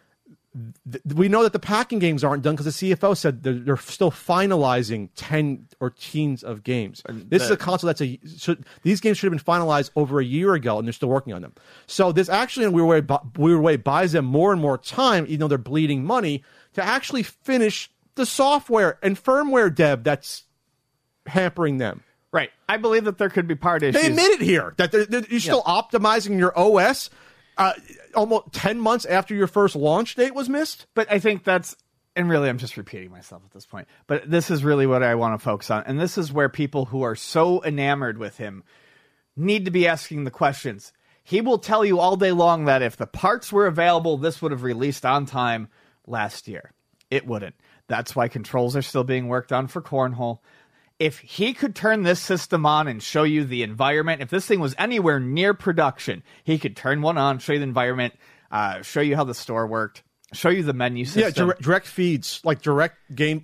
S1: We know that the packing games aren't done because the CFO said they're still finalizing 10 or teens of games. This is a console these games should have been finalized over a year ago, and they're still working on them. So this actually, in a weird way, buys them more and more time, even though they're bleeding money, to actually finish the software and firmware dev that's hampering them.
S2: Right. I believe that there could be part issues.
S1: They admit it here, that you're still optimizing your OS almost 10 months after your first launch date was missed.
S2: But I think and really I'm just repeating myself at this point, but this is really what I want to focus on. And this is where people who are so enamored with him need to be asking the questions. He will tell you all day long that if the parts were available, this would have released on time last year. It wouldn't. That's why controls are still being worked on for Cornhole. If he could turn this system on and show you the environment, if this thing was anywhere near production, he could turn one on, show you the environment, show you how the store worked, show you the menu system.
S1: Yeah, direct feeds, like direct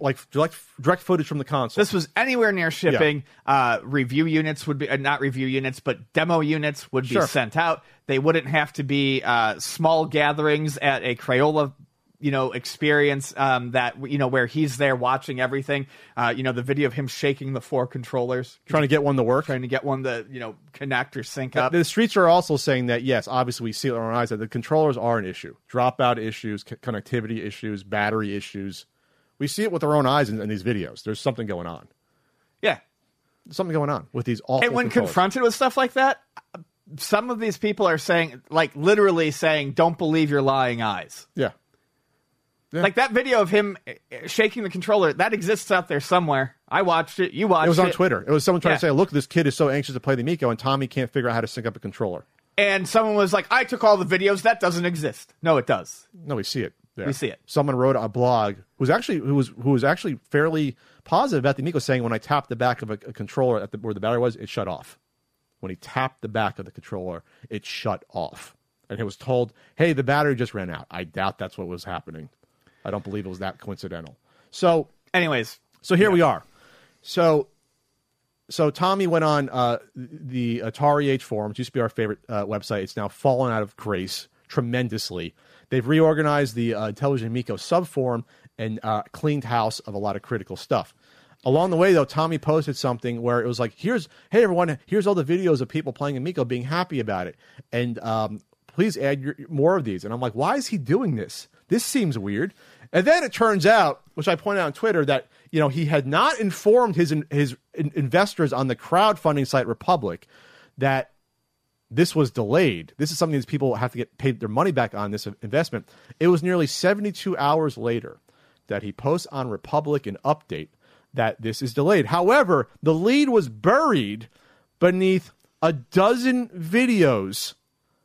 S1: footage from the console.
S2: This was anywhere near shipping. Review units would be, not review units, but demo units would be sent out. They wouldn't have to be small gatherings at a Crayola experience that where he's there watching everything. The video of him shaking the 4 controllers,
S1: trying to get one to work,
S2: trying to get one to connect or sync up.
S1: The streets are also saying that yes, obviously we see it with our eyes that the controllers are an issue, dropout issues, connectivity issues, battery issues. We see it with our own eyes in these videos. There's something going on.
S2: Yeah,
S1: there's something going on with these awful.
S2: And when
S1: controllers.
S2: Confronted with stuff like that, some of these people are saying, literally saying, "Don't believe your lying eyes."
S1: Yeah. Yeah.
S2: Like that video of him shaking the controller, that exists out there somewhere. I watched it. You watched it.
S1: It was on Twitter. It was someone trying to say, look, this kid is so anxious to play the Amico, and Tommy can't figure out how to sync up a controller.
S2: And someone was like, I took all the videos. That doesn't exist. No, it does.
S1: No, we see it there.
S2: We see it.
S1: Someone wrote a blog who was actually fairly positive about the Amico, saying when I tapped the back of a controller where the battery was, it shut off. when he tapped the back of the controller, it shut off. And he was told, hey, the battery just ran out. I doubt that's what was happening. I don't believe it was that coincidental. So,
S2: anyways,
S1: so here we are. So Tommy went on the Atari Age forums. Used to be our favorite website. It's now fallen out of grace tremendously. They've reorganized the Intellivision Amico subforum and cleaned house of a lot of critical stuff. Along the way, though, Tommy posted something where it was like, hey, everyone, here's all the videos of people playing Amico being happy about it. And please add more of these. And I'm like, why is he doing this? This seems weird. And then it turns out, which I pointed out on Twitter, that he had not informed his investors on the crowdfunding site Republic that this was delayed. This is something these people have to get paid their money back on, this investment. It was nearly 72 hours later that he posts on Republic an update that this is delayed. However, the lead was buried beneath a dozen videos.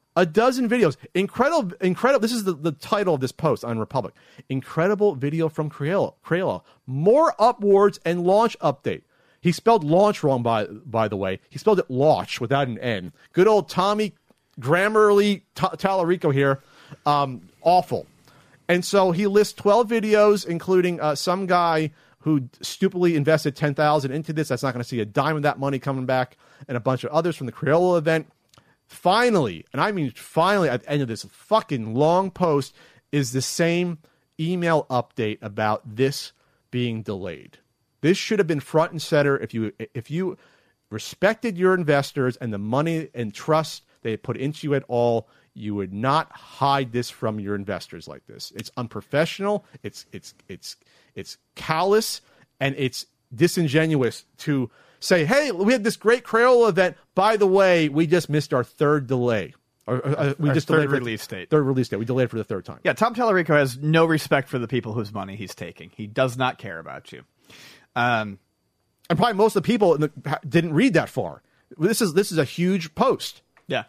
S1: Incredible. This is the title of this post on Republic. Incredible video from Crayola. More upwards and launch update. He spelled launch wrong, by the way. He spelled it launch without an N. Good old Tommy Grammarly Tallarico here. Awful. And so he lists 12 videos, including some guy who stupidly invested $10,000 into this. That's not going to see a dime of that money coming back, and a bunch of others from the Crayola event. Finally, and I mean finally, at the end of this fucking long post is the same email update about this being delayed. This should have been front and center if you respected your investors and the money and trust they put into you at all. You would not hide this from your investors like this. It's unprofessional. It's callous, and it's disingenuous to say, hey, we had this great Crayola event. By the way, we just missed our third delay. We just delayed
S2: release date.
S1: Third release date. We delayed for the third time.
S2: Yeah, Tom Tallarico has no respect for the people whose money he's taking. He does not care about you.
S1: And probably most of the people didn't read that far. This is a huge post.
S2: Yeah.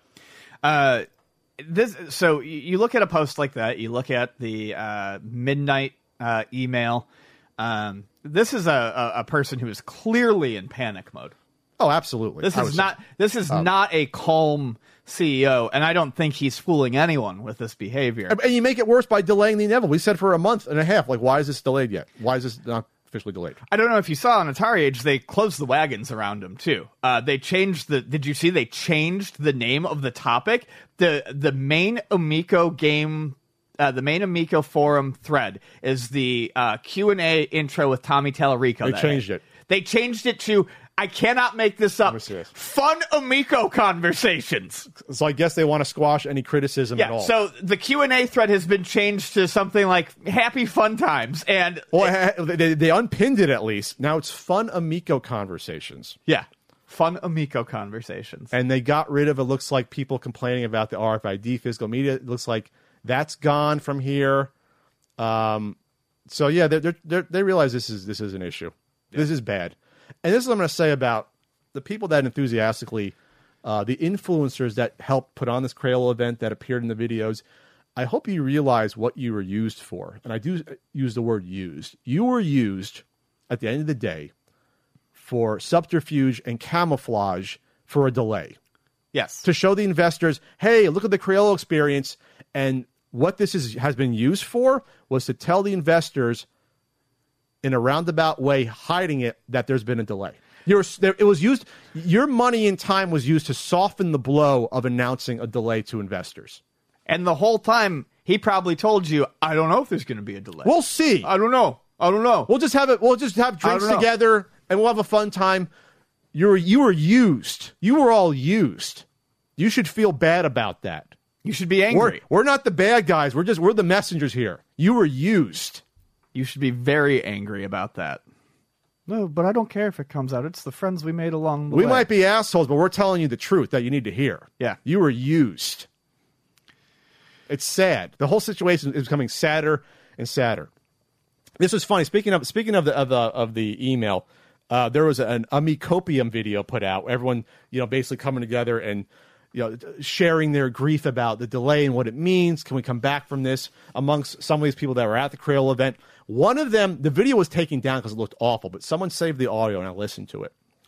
S2: So you look at a post like that. You look at the midnight email. This is a person who is clearly in panic mode.
S1: Oh, absolutely.
S2: This is not a calm CEO, and I don't think he's fooling anyone with this behavior.
S1: And you make it worse by delaying the inevitable. We said for a month and a half, like, why is this delayed yet? Why is this not officially delayed?
S2: I don't know if you saw on Atari Age, they closed the wagons around him too. They changed did you see they changed the name of the topic? The main Amico game, the main Amico forum thread is the Q&A intro with Tommy Tallarico.
S1: They changed it.
S2: They changed it to, I cannot make this up, fun Amico conversations.
S1: So I guess they want to squash any criticism at all.
S2: So the Q&A thread has been changed to something like happy fun times. And
S1: they unpinned it at least. Now it's fun Amico conversations.
S2: Yeah. Fun Amico conversations.
S1: And they got rid of, it looks like, people complaining about the RFID physical media. It looks like that's gone from here. So yeah, they realize this is an issue. Yeah. This is bad. And this is what I'm going to say about the people that enthusiastically, the influencers that helped put on this Crayola event that appeared in the videos. I hope you realize what you were used for. And I do use the word used. You were used, at the end of the day, for subterfuge and camouflage for a delay.
S2: Yes.
S1: To show the investors, hey, look at the Crayola experience. And what this has been used for was to tell the investors, in a roundabout way, hiding it, that there's been a delay. It was used. Your money and time was used to soften the blow of announcing a delay to investors.
S2: And the whole time, he probably told you, I don't know if there's going to be a delay.
S1: We'll see.
S2: I don't know.
S1: We'll just have drinks together, and we'll have a fun time. You were used. You were all used. You should feel bad about that.
S2: You should be angry.
S1: We're not the bad guys. We're the messengers here. You were used.
S2: You should be very angry about that. No, but I don't care if it comes out. It's the friends we made along the way.
S1: We might be assholes, but we're telling you the truth that you need to hear.
S2: Yeah.
S1: You were used. It's sad. The whole situation is becoming sadder and sadder. This was funny. Speaking of the email, there was an Amicopium video put out. Everyone, basically coming together and sharing their grief about the delay and what it means. Can we come back from this? Amongst some of these people that were at the Crayola event, one of them, the video was taken down because it looked awful, but someone saved the audio and I listened to it.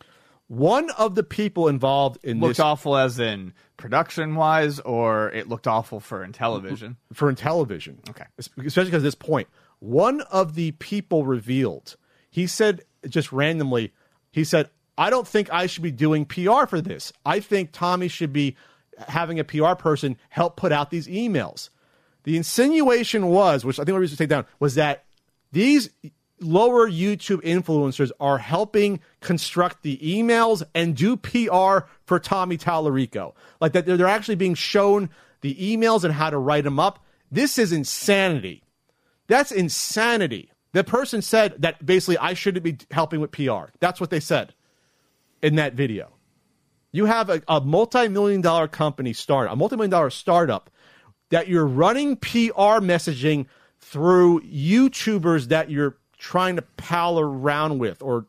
S1: One of the people involved in
S2: Looked
S1: this
S2: awful as in production-wise, or it looked awful for in television?
S1: for in television.
S2: Okay.
S1: Especially because at this point, one of the people revealed, he said just randomly, he said, I don't think I should be doing PR for this. I think Tommy should be having a PR person help put out these emails. The insinuation was, which I think we should take down, was that these lower YouTube influencers are helping construct the emails and do PR for Tommy Tallarico. Like that they're actually being shown the emails and how to write them up. This is insanity. That's insanity. The person said that basically I shouldn't be helping with PR. That's what they said in that video. You have a multi-million-dollar company startup, a multi-million-dollar startup that you're running PR messaging through YouTubers that you're trying to pal around with, or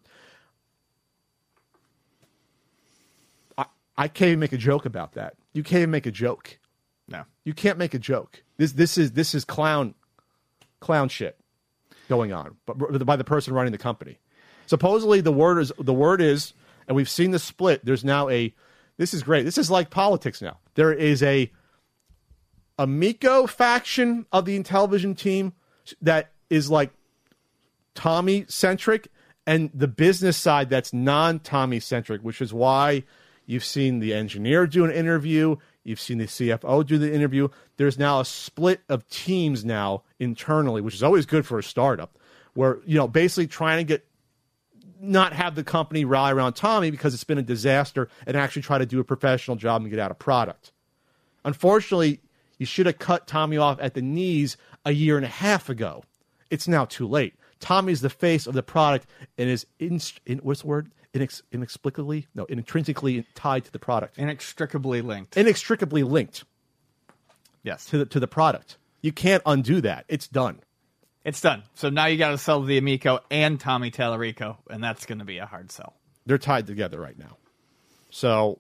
S1: I can't even make a joke about that. You can't even make a joke.
S2: No.
S1: You can't make a joke. This is clown shit going on, but by the person running the company. Supposedly the word is, and we've seen the split. There's now this is great. This is like politics now. There is a Miko faction of the Intellivision team that is like Tommy centric, and the business side that's non-Tommy centric, which is why you've seen the engineer do an interview. You've seen the CFO do the interview. There's now a split of teams now internally, which is always good for a startup, where, basically trying to not have the company rally around Tommy because it's been a disaster, and actually try to do a professional job and get out a product. Unfortunately, you should have cut Tommy off at the knees a year and a half ago. It's now too late. Tommy's the face of the product and is what's the word? Inexplicably intrinsically tied to the product.
S2: Inextricably linked.
S1: Inextricably linked.
S2: Yes.
S1: To the product. You can't undo that. It's done.
S2: It's done. So now you got to sell the Amico and Tommy Tallarico, and that's going to be a hard sell.
S1: They're tied together right now. So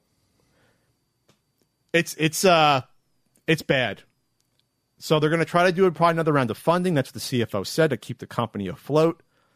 S1: it's bad. So they're going to try to do probably another round of funding. That's what the CFO said, to keep the company afloat.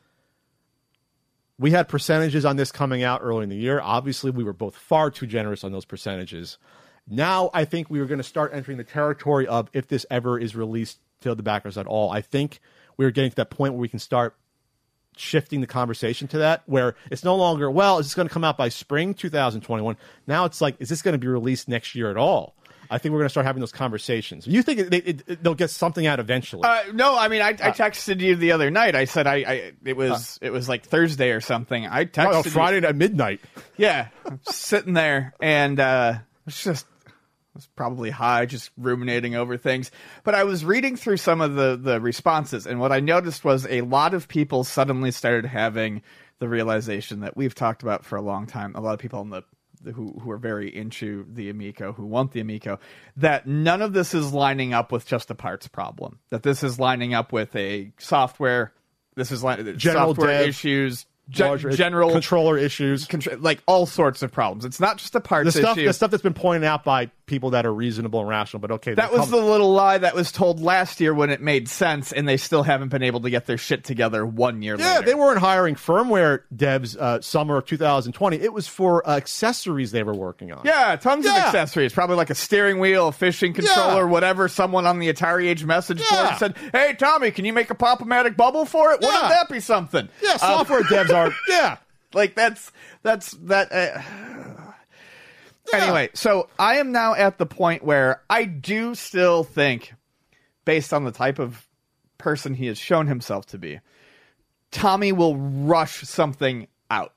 S1: We had percentages on this coming out early in the year. Obviously, we were both far too generous on those percentages. Now, I think we are going to start entering the territory of, if this ever is released to the backers at all, I think we're getting to that point where we can start shifting the conversation to that, where it's no longer, well, is this going to come out by spring 2021? Now it's like, is this going to be released next year at all? I think we're going to start having those conversations. You think they'll get something out eventually?
S2: No, I mean, I texted you the other night. I said it was like Thursday or something. I texted
S1: Friday at midnight.
S2: Yeah, I'm sitting there, and I was probably high, just ruminating over things. But I was reading through some of the responses, and what I noticed was a lot of people suddenly started having the realization that we've talked about for a long time. A lot of people who are very into the Amico, who want the Amico, that none of this is lining up with just a parts problem. That this is lining up with a software. This is
S1: general
S2: software
S1: dev,
S2: issues. General
S1: controller issues,
S2: like all sorts of problems. It's not just a parts issue.
S1: The stuff that's been pointed out by people that are reasonable and rational, but okay.
S2: That was the little lie that was told last year when it made sense, and they still haven't been able to get their shit together 1 year later.
S1: Yeah, they weren't hiring firmware devs summer of 2020. It was for accessories they were working on.
S2: Yeah, tons of accessories. Probably like a steering wheel, a fishing controller, whatever. Someone on the Atari Age message board said, "Hey, Tommy, can you make a Pop-O-Matic bubble for it? Wouldn't that be something?"
S1: Yeah, software devs are... Yeah.
S2: Like that's that. Anyway, so I am now at the point where I do still think, based on the type of person he has shown himself to be, Tommy will rush something out.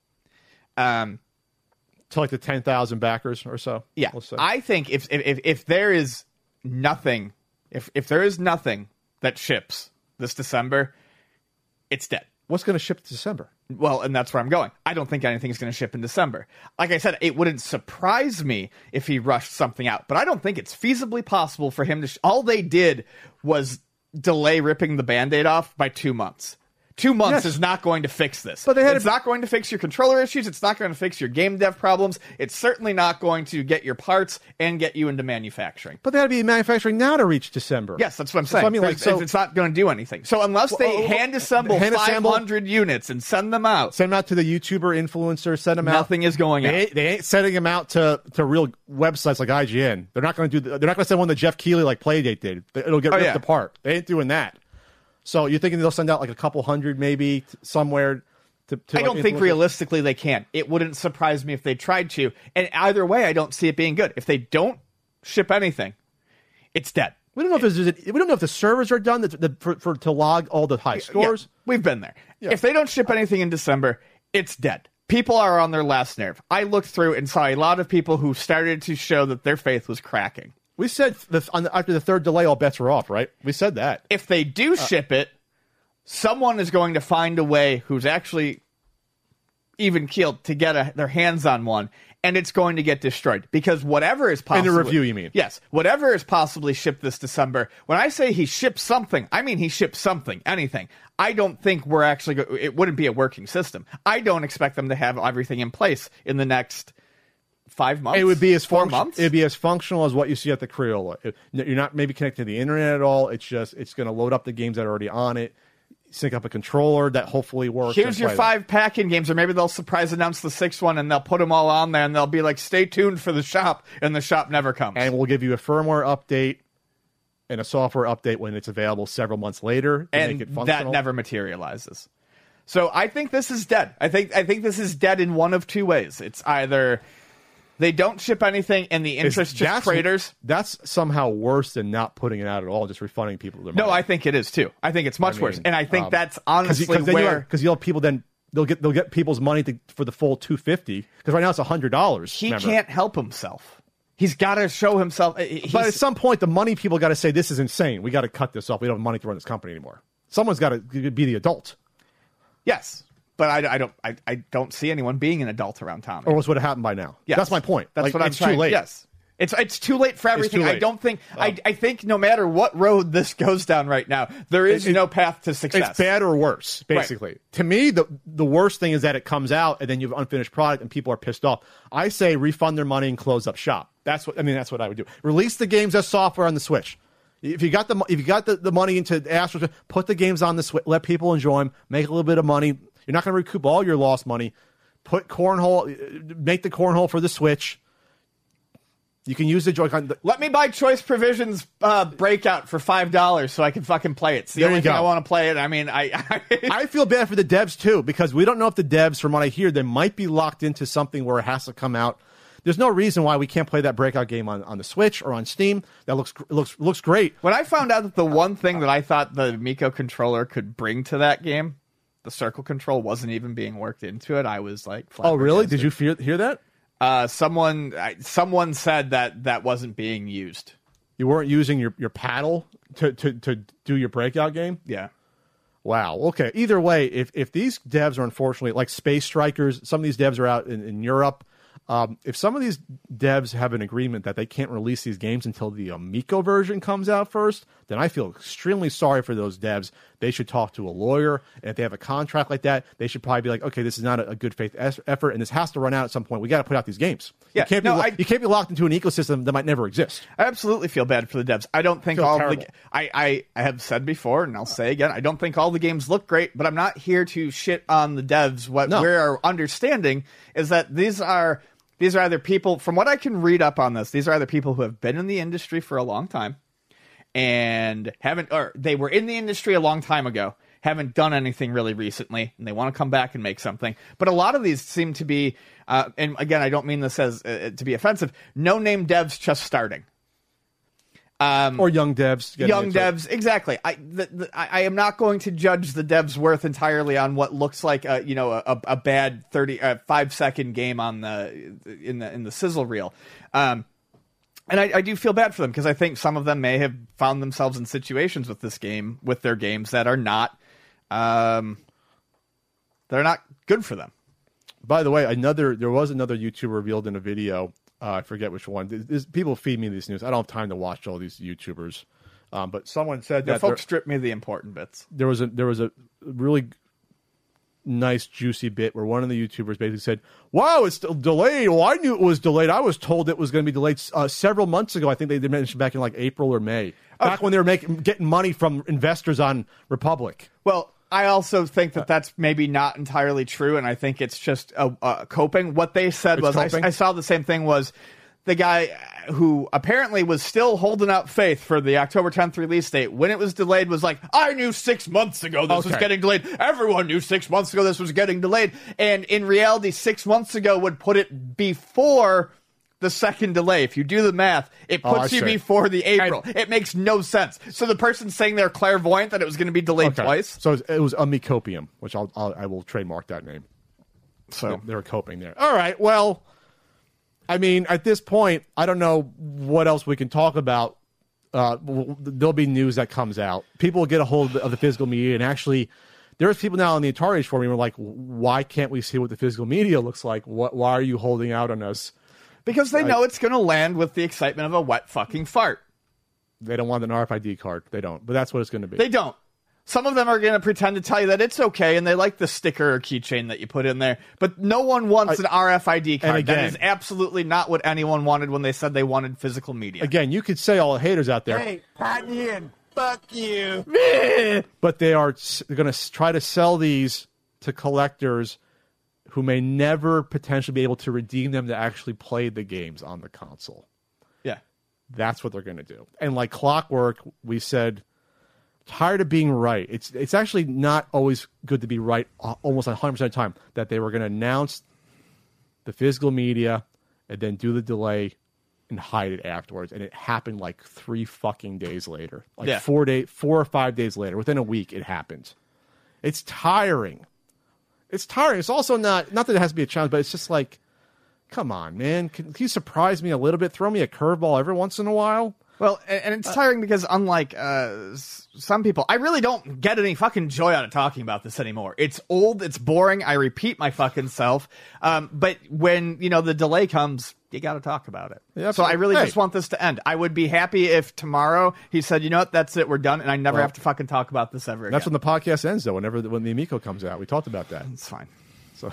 S1: To like the 10,000 backers or so.
S2: Yeah,
S1: we'll say.
S2: I think if there is nothing, if there is nothing that ships this December, it's dead.
S1: What's going to ship in December?
S2: Well, and that's where I'm going. I don't think anything's going to ship in December. Like I said, it wouldn't surprise me if he rushed something out, but I don't think it's feasibly possible for him to... all they did was delay ripping the Band-Aid off by 2 months. 2 months
S1: Yes.
S2: is not going to fix this.
S1: But it's
S2: not going to fix your controller issues. It's not going to fix your game dev problems. It's certainly not going to get your parts and get you into manufacturing.
S1: But they had to be manufacturing now to reach December.
S2: Yes, that's what I'm saying.
S1: So, I mean,
S2: it's not going to do anything. So unless they hand assemble 500 units and send them out,
S1: send them out to the YouTuber influencers, send them out.
S2: nothing is going out.
S1: They ain't sending them out to real websites like IGN. They're not going to do. They're not going to send one that Jeff Keighley like Playdate did. It'll get ripped apart. They ain't doing that. So you're thinking they'll send out like a couple hundred maybe somewhere?
S2: I don't think realistically they can. It wouldn't surprise me if they tried to. And either way, I don't see it being good. If they don't ship anything, it's dead.
S1: We don't know if we don't know if the servers are done to log all the high scores.
S2: Yeah, we've been there.
S1: Yeah.
S2: If they don't ship anything in December, it's dead. People are on their last nerve. I looked through and saw a lot of people who started to show that their faith was cracking.
S1: We said after the third delay, all bets are off, right? We said that.
S2: If they do ship it, someone is going to find a way who's actually even keeled to get their hands on one, and it's going to get destroyed. Because whatever is possibly...
S1: In the review, you mean?
S2: Yes. Whatever is possibly shipped this December, when I say he shipped something, I mean he shipped something, anything. I don't think we're actually... it wouldn't be a working system. I don't expect them to have everything in place in the next... 5 months?
S1: It would be as
S2: 4 months?
S1: It would be as functional as what you see at the Crayola. You're not maybe connected to the internet at all. It's going to load up the games that are already on it, sync up a controller that hopefully works.
S2: Here's your 5 pack-in games, or maybe they'll surprise announce the 6th one and they'll put them all on there and they'll be like, stay tuned for the shop, and the shop never comes.
S1: And we'll give you a firmware update and a software update when it's available several months later to make it functional.
S2: That never materializes. So I think this is dead. I think this is dead in one of two ways. It's either... they don't ship anything, and the interest just craters.
S1: That's somehow worse than not putting it out at all, just refunding people their money.
S2: No, I think it is too. I think it's much worse, and I think that's honestly
S1: because you'll have people then they'll get people's money for the full $250 because right now it's $100.
S2: He can't help himself. He's got to show himself.
S1: But at some point, the money people got to say this is insane. We got to cut this off. We don't have money to run this company anymore. Someone's got to be the adult.
S2: Yes. But I don't see anyone being an adult around Tommy.
S1: Or what would have happened by now.
S2: Yes.
S1: That's my point.
S2: That's what I'm
S1: it's
S2: trying.
S1: too late.
S2: Yes. It's too late for everything.
S1: Late.
S2: I don't think I think no matter what road this goes down right now, there is no path to success.
S1: It's bad or worse, basically. Right. To me, the worst thing is that it comes out and then you have unfinished product and people are pissed off. I say refund their money and close up shop. That's what I would do. Release the games as software on the Switch. If you got the money into Astro, put the games on the Switch, let people enjoy them, make a little bit of money. You're not going to recoup all your lost money. Make the cornhole for the Switch. You can use the Joy-Con.
S2: Let me buy Choice Provisions Breakout for $5 so I can fucking play it. It's the only thing I want to play it. I mean,
S1: I feel bad for the devs too because we don't know if the devs, from what I hear, they might be locked into something where it has to come out. There's no reason why we can't play that Breakout game on the Switch or on Steam. That looks great.
S2: When I found out that the one thing that I thought the Miko controller could bring to that game, the circle control, wasn't even being worked into it, I was like,
S1: oh, really? Did you hear that?
S2: Someone said that wasn't being used.
S1: You weren't using your paddle to do your Breakout game?
S2: Yeah.
S1: Wow. Okay. Either way, if these devs are unfortunately like Space Strikers, some of these devs are out in Europe. If some of these devs have an agreement that they can't release these games until the Amico version comes out first, then I feel extremely sorry for those devs. They should talk to a lawyer. And if they have a contract like that, they should probably be like, okay, this is not a good faith effort, and this has to run out at some point. We got to put out these games. Yeah, you can't be locked into an ecosystem that might never exist.
S2: I absolutely feel bad for the devs. I don't think I have said before, and I'll say again, I don't think all the games look great, but I'm not here to shit on the devs. We're understanding is that these are either people, from what I can read up on this, these are either people who have been in the industry for a long time and they were in the industry a long time ago, haven't done anything really recently, and they want to come back and make something. But a lot of these seem to be, and again, I don't mean this as to be offensive, no-name devs just starting.
S1: Or young devs.
S2: Young devs, exactly. I am not going to judge the devs' worth entirely on what looks like a bad 5-second game on in the sizzle reel. And I do feel bad for them because I think some of them may have found themselves in situations with their games that are not good for them.
S1: By the way, there was another YouTuber revealed in a video. I forget which one. People feed me these news. I don't have time to watch all these YouTubers. But someone said that
S2: folks strip me the important bits.
S1: There was a really nice juicy bit where one of the YouTubers basically said, "Wow, it's still delayed. Well, I knew it was delayed. I was told it was going to be delayed several months ago. I think they mentioned back in like April or May, back when they were getting money from investors on Republic."
S2: Well, I also think that that's maybe not entirely true, and I think it's just coping. What they said was, I saw the same thing, was the guy who apparently was still holding out faith for the October 10th release date when it was delayed was like, I knew 6 months ago this was getting delayed. Everyone knew 6 months ago this was getting delayed. And in reality, 6 months ago would put it before the second delay. If you do the math, it puts you before the April. It makes no sense. So the person saying they're clairvoyant that it was going to be delayed twice.
S1: So it was Amicopium, which I will trademark that name. So they were coping there. All right, well, I mean, at this point, I don't know what else we can talk about. There'll be news that comes out. People will get a hold of the physical media, and actually, there's people now on the Atari forum who are like, why can't we see what the physical media looks like? Why are you holding out on us?
S2: Because they know it's going to land with the excitement of a wet fucking fart.
S1: They don't want an RFID card. They don't. But that's what it's going to be.
S2: They don't. Some of them are going to pretend to tell you that it's okay, and they like the sticker or keychain that you put in there. But no one wants an RFID card. Again, that is absolutely not what anyone wanted when they said they wanted physical media.
S1: Again, you could say all the haters out there.
S4: Hey, pat me in. Fuck you.
S1: But they're going to try to sell these to collectors who may never potentially be able to redeem them to actually play the games on the console.
S2: Yeah.
S1: That's what they're going to do. And like clockwork, we said, tired of being right. It's actually not always good to be right almost 100% of the time, that they were going to announce the physical media and then do the delay and hide it afterwards. And it happened like 3 fucking days later. Like 4 or 5 days later. Within a week, it happened. It's tiring. It's tiring. It's also not that it has to be a challenge, but it's just like, come on, man. Can you surprise me a little bit? Throw me a curveball every once in a while?
S2: Well, and it's tiring because unlike some people, I really don't get any fucking joy out of talking about this anymore. It's old, it's boring, I repeat my fucking self. But when, the delay comes, you got to talk about it. Yeah, so I really just want this to end. I would be happy if tomorrow he said, you know what, that's it, we're done, and I never have to fucking talk about this ever again.
S1: That's when the podcast ends, though, when the Amico comes out. We talked about that.
S2: It's fine.
S1: So...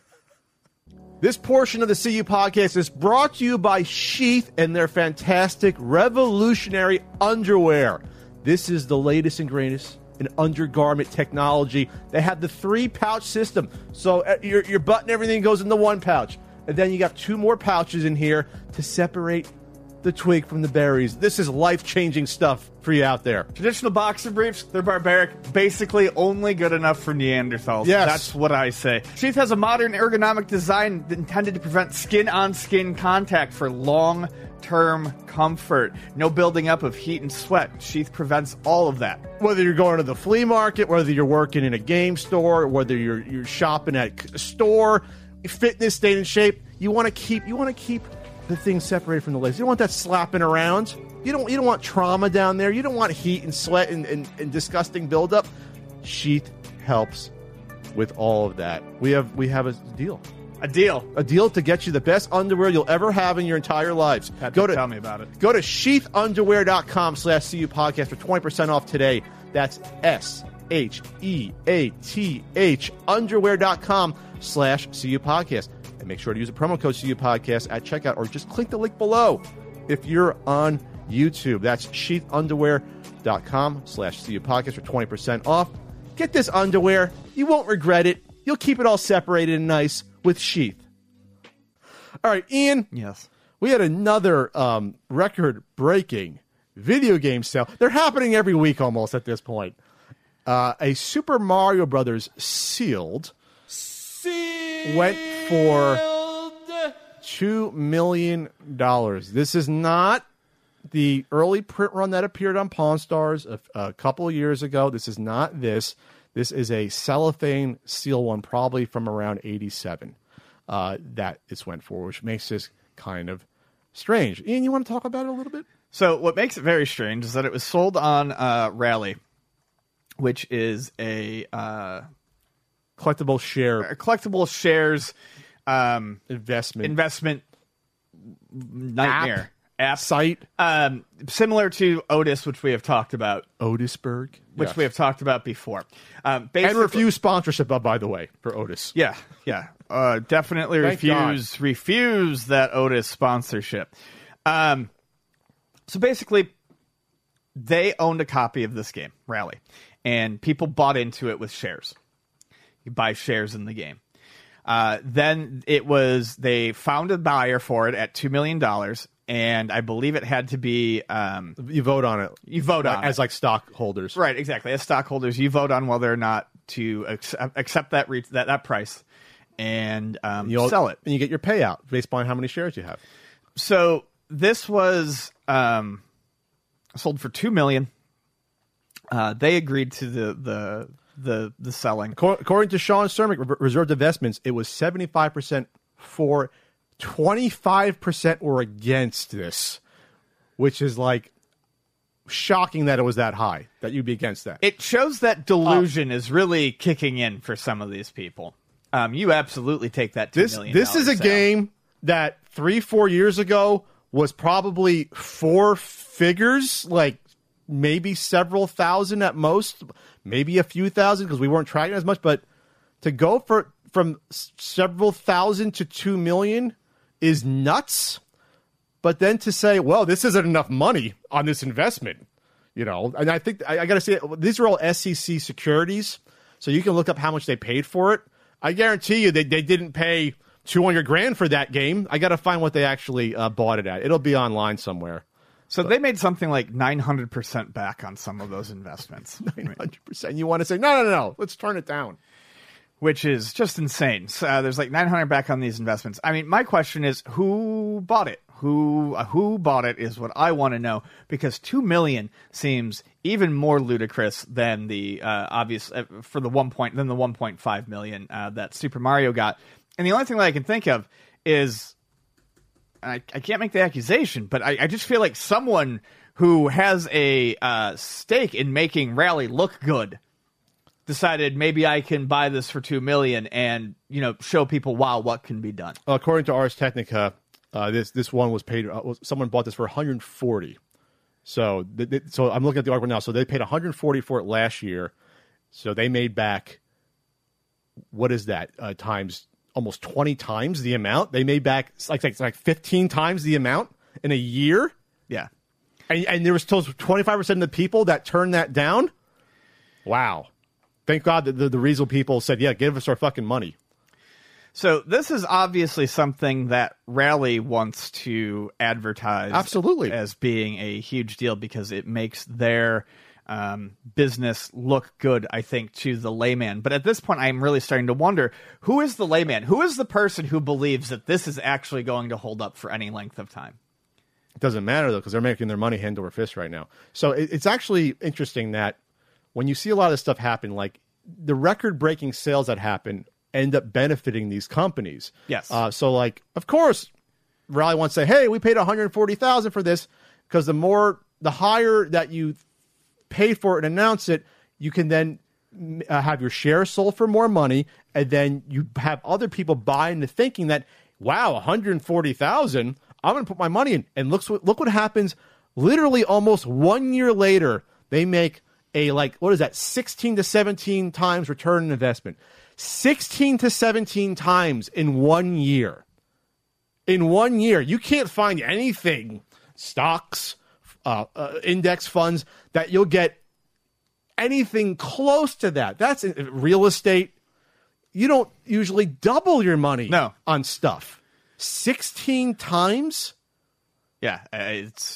S1: This portion of the CU podcast is brought to you by Sheath and their fantastic revolutionary underwear. This is the latest and greatest in undergarment technology. They have the 3-pouch system. So your butt and everything goes into one pouch. And then you got 2 more pouches in here to separate the twig from the berries. This is life-changing stuff for you out there.
S2: Traditional boxer briefs, they're barbaric, basically only good enough for Neanderthals.
S1: Yes.
S2: That's what I say. Sheath has a modern ergonomic design intended to prevent skin-on-skin contact for long-term comfort. No building up of heat and sweat. Sheath prevents all of that.
S1: Whether you're going to the flea market, whether you're working in a game store, whether you're shopping at a store, fitness, staying in shape, you want to keep the thing separated from the legs. You don't want that slapping around. You don't want trauma down there. You don't want heat and sweat and disgusting buildup. Sheath helps with all of that. We have a deal.
S2: A deal
S1: to get you the best underwear you'll ever have in your entire lives.
S2: Tell me about it.
S1: Go to sheathunderwear.com/CU podcast for 20% off today. That's SHEATH underwear.com/CU podcast. And make sure to use the promo code CU Podcast at checkout, or just click the link below if you're on YouTube. That's sheathunderwear.com/CU Podcast for 20% off. Get this underwear. You won't regret it. You'll keep it all separated and nice with Sheath. All right, Ian.
S2: Yes.
S1: We had another record-breaking video game sale. They're happening every week almost at this point. A Super Mario Brothers sealed went for $2 million. This is not the early print run that appeared on Pawn Stars a couple of years ago. This is not this. This is a cellophane seal one, probably from around 87, that this went for, which makes this kind of strange. Ian, you want to talk about it a little bit?
S2: So what makes it very strange is that it was sold on Rally, which is a...
S1: collectible shares
S2: investment nightmare app
S1: site.
S2: Similar to Otis, which we have talked about.
S1: Otisburg.
S2: Which
S1: Yes.
S2: we have talked about before.
S1: And refuse sponsorship, by the way, for Otis.
S2: Yeah. Definitely
S1: Thank
S2: refuse that Otis sponsorship. So basically, they owned a copy of this game, Rally, and people bought into it with shares. You buy shares in the game. Then they found a buyer for it at $2 million, and I believe it had to be
S1: You vote on it.
S2: you vote on
S1: as
S2: it.
S1: like stockholders.
S2: Right, exactly. As stockholders, you vote on whether or not to accept that price and
S1: You'll
S2: sell it.
S1: And you get your payout based on how many shares you have.
S2: So this was sold for $2 million. They agreed to the selling.
S1: According to Sean Cermak, Reserved Investments, it was 75% for, 25% were against this, which is like shocking that it was that high, that you'd be against that.
S2: It shows that delusion is really kicking in for some of these people. You absolutely take that $2 million.
S1: This is a
S2: sale.
S1: game that 3-4 years ago was probably 4 figures, like maybe several thousand at most, maybe a few thousand because we weren't tracking as much. But to go from several thousand to 2 million is nuts. But then to say, well, this isn't enough money on this investment, and I think I got to say, these are all SEC securities, so you can look up how much they paid for it. I guarantee you they didn't pay $200,000 for that game. I got to find what they actually bought it at. It'll be online somewhere.
S2: So they made something like 900% back on some of those investments.
S1: 900%. You want to say, no, let's turn it down.
S2: Which is just insane. So, there's like 900 back on these investments. I mean, my question is, who bought it? Who bought it is what I want to know, because $2 million seems even more ludicrous than the obvious for the 1.5 million that Super Mario got. And the only thing that I can think of is, I can't make the accusation, but I just feel like someone who has a stake in making Rally look good decided maybe I can buy this for $2 million and show people, wow, what can be done.
S1: According to Ars Technica, this one was paid. Someone bought this for $140. So so I'm looking at the article now. So they paid $140 for it last year. So they made back, what is that, times almost 20 times the amount. They made back like 15 times the amount in a year.
S2: Yeah.
S1: And there was still 25% of the people that turned that down. Wow. Thank God that the Riesel people said, yeah, give us our fucking money.
S2: So this is obviously something that Rally wants to advertise
S1: Absolutely.
S2: as being a huge deal because it makes their business look good, I think, to the layman. But at this point, I'm really starting to wonder, who is the layman? Who is the person who believes that this is actually going to hold up for any length of time?
S1: It doesn't matter, though, because they're making their money hand over fist right now. So it's actually interesting that when you see a lot of this stuff happen, like the record-breaking sales that happen end up benefiting these companies.
S2: Yes.
S1: So, like, of course, Rally wants to say, hey, we paid $140,000 for this, because the higher that you pay for it and announce it, you can then have your shares sold for more money, and then you have other people buy into thinking that, wow, $140,000, I'm going to put my money in. And look what happens. Literally almost 1 year later, they make a, like, what is that, 16 to 17 times return on investment. 16 to 17 times in 1 year. In 1 year. You can't find anything, stocks, index funds, that you'll get anything close to that. That's real estate. You don't usually double your money on stuff. 16 times?
S2: Yeah, it's...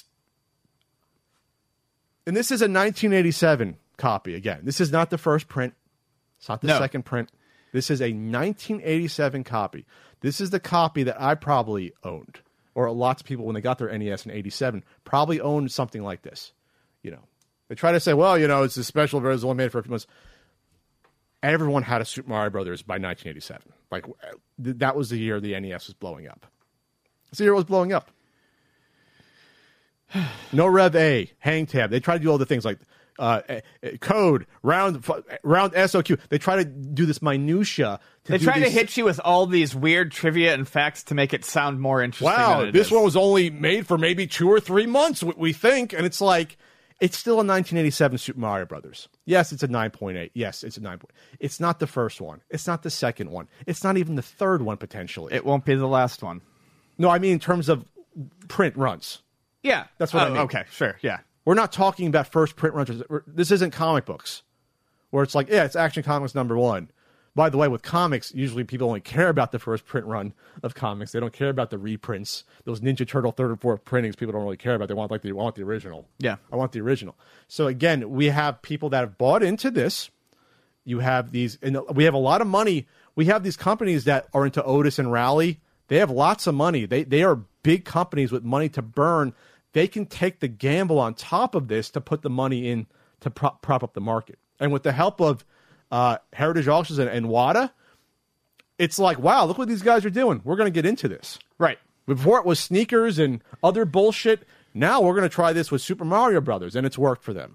S1: And this is a 1987 copy, again. This is not the first print. It's not the second print. This is a 1987 copy. This is the copy that I probably owned. Or lots of people, when they got their NES in 87, probably owned something like this. They try to say, well, it's a special version, it's only made for a few months. Everyone had a Super Mario Brothers by 1987. Like, that was the year the NES was blowing up. It's the year it was blowing up. No Rev A, Hang Tab. They tried to do all the things like code, round SOQ. They try to do this minutia.
S2: They try to hit you with all these weird trivia and facts to make it sound more interesting.
S1: Wow,
S2: than it
S1: this
S2: is.
S1: one was only made for maybe 2 or 3 months, we think. And it's like, it's still a 1987 Super Mario Brothers. Yes, it's a 9.8. Yes, it's a 9. It's not the first one. It's not the second one. It's not even the third one, potentially.
S2: It won't be the last one.
S1: No, I mean in terms of print runs.
S2: Yeah.
S1: That's what I mean.
S2: Okay, sure, yeah.
S1: We're not talking about first print runs. This isn't comic books, where it's like, yeah, it's Action Comics #1. By the way, with comics, usually people only care about the first print run of comics. They don't care about the reprints. Those Ninja Turtle 3rd and 4th printings, people don't really care about. They want the original.
S2: Yeah.
S1: I want the original. So again, we have people that have bought into this. You have these, and we have a lot of money. We have these companies that are into Otis and Rally. They have lots of money. They are big companies with money to burn. They can take the gamble on top of this to put the money in to prop up the market. And with the help of Heritage Auctions and WADA, it's like, wow, look what these guys are doing. We're going to get into this.
S2: Right.
S1: Before it was sneakers and other bullshit. Now we're going to try this with Super Mario Brothers, and it's worked for them.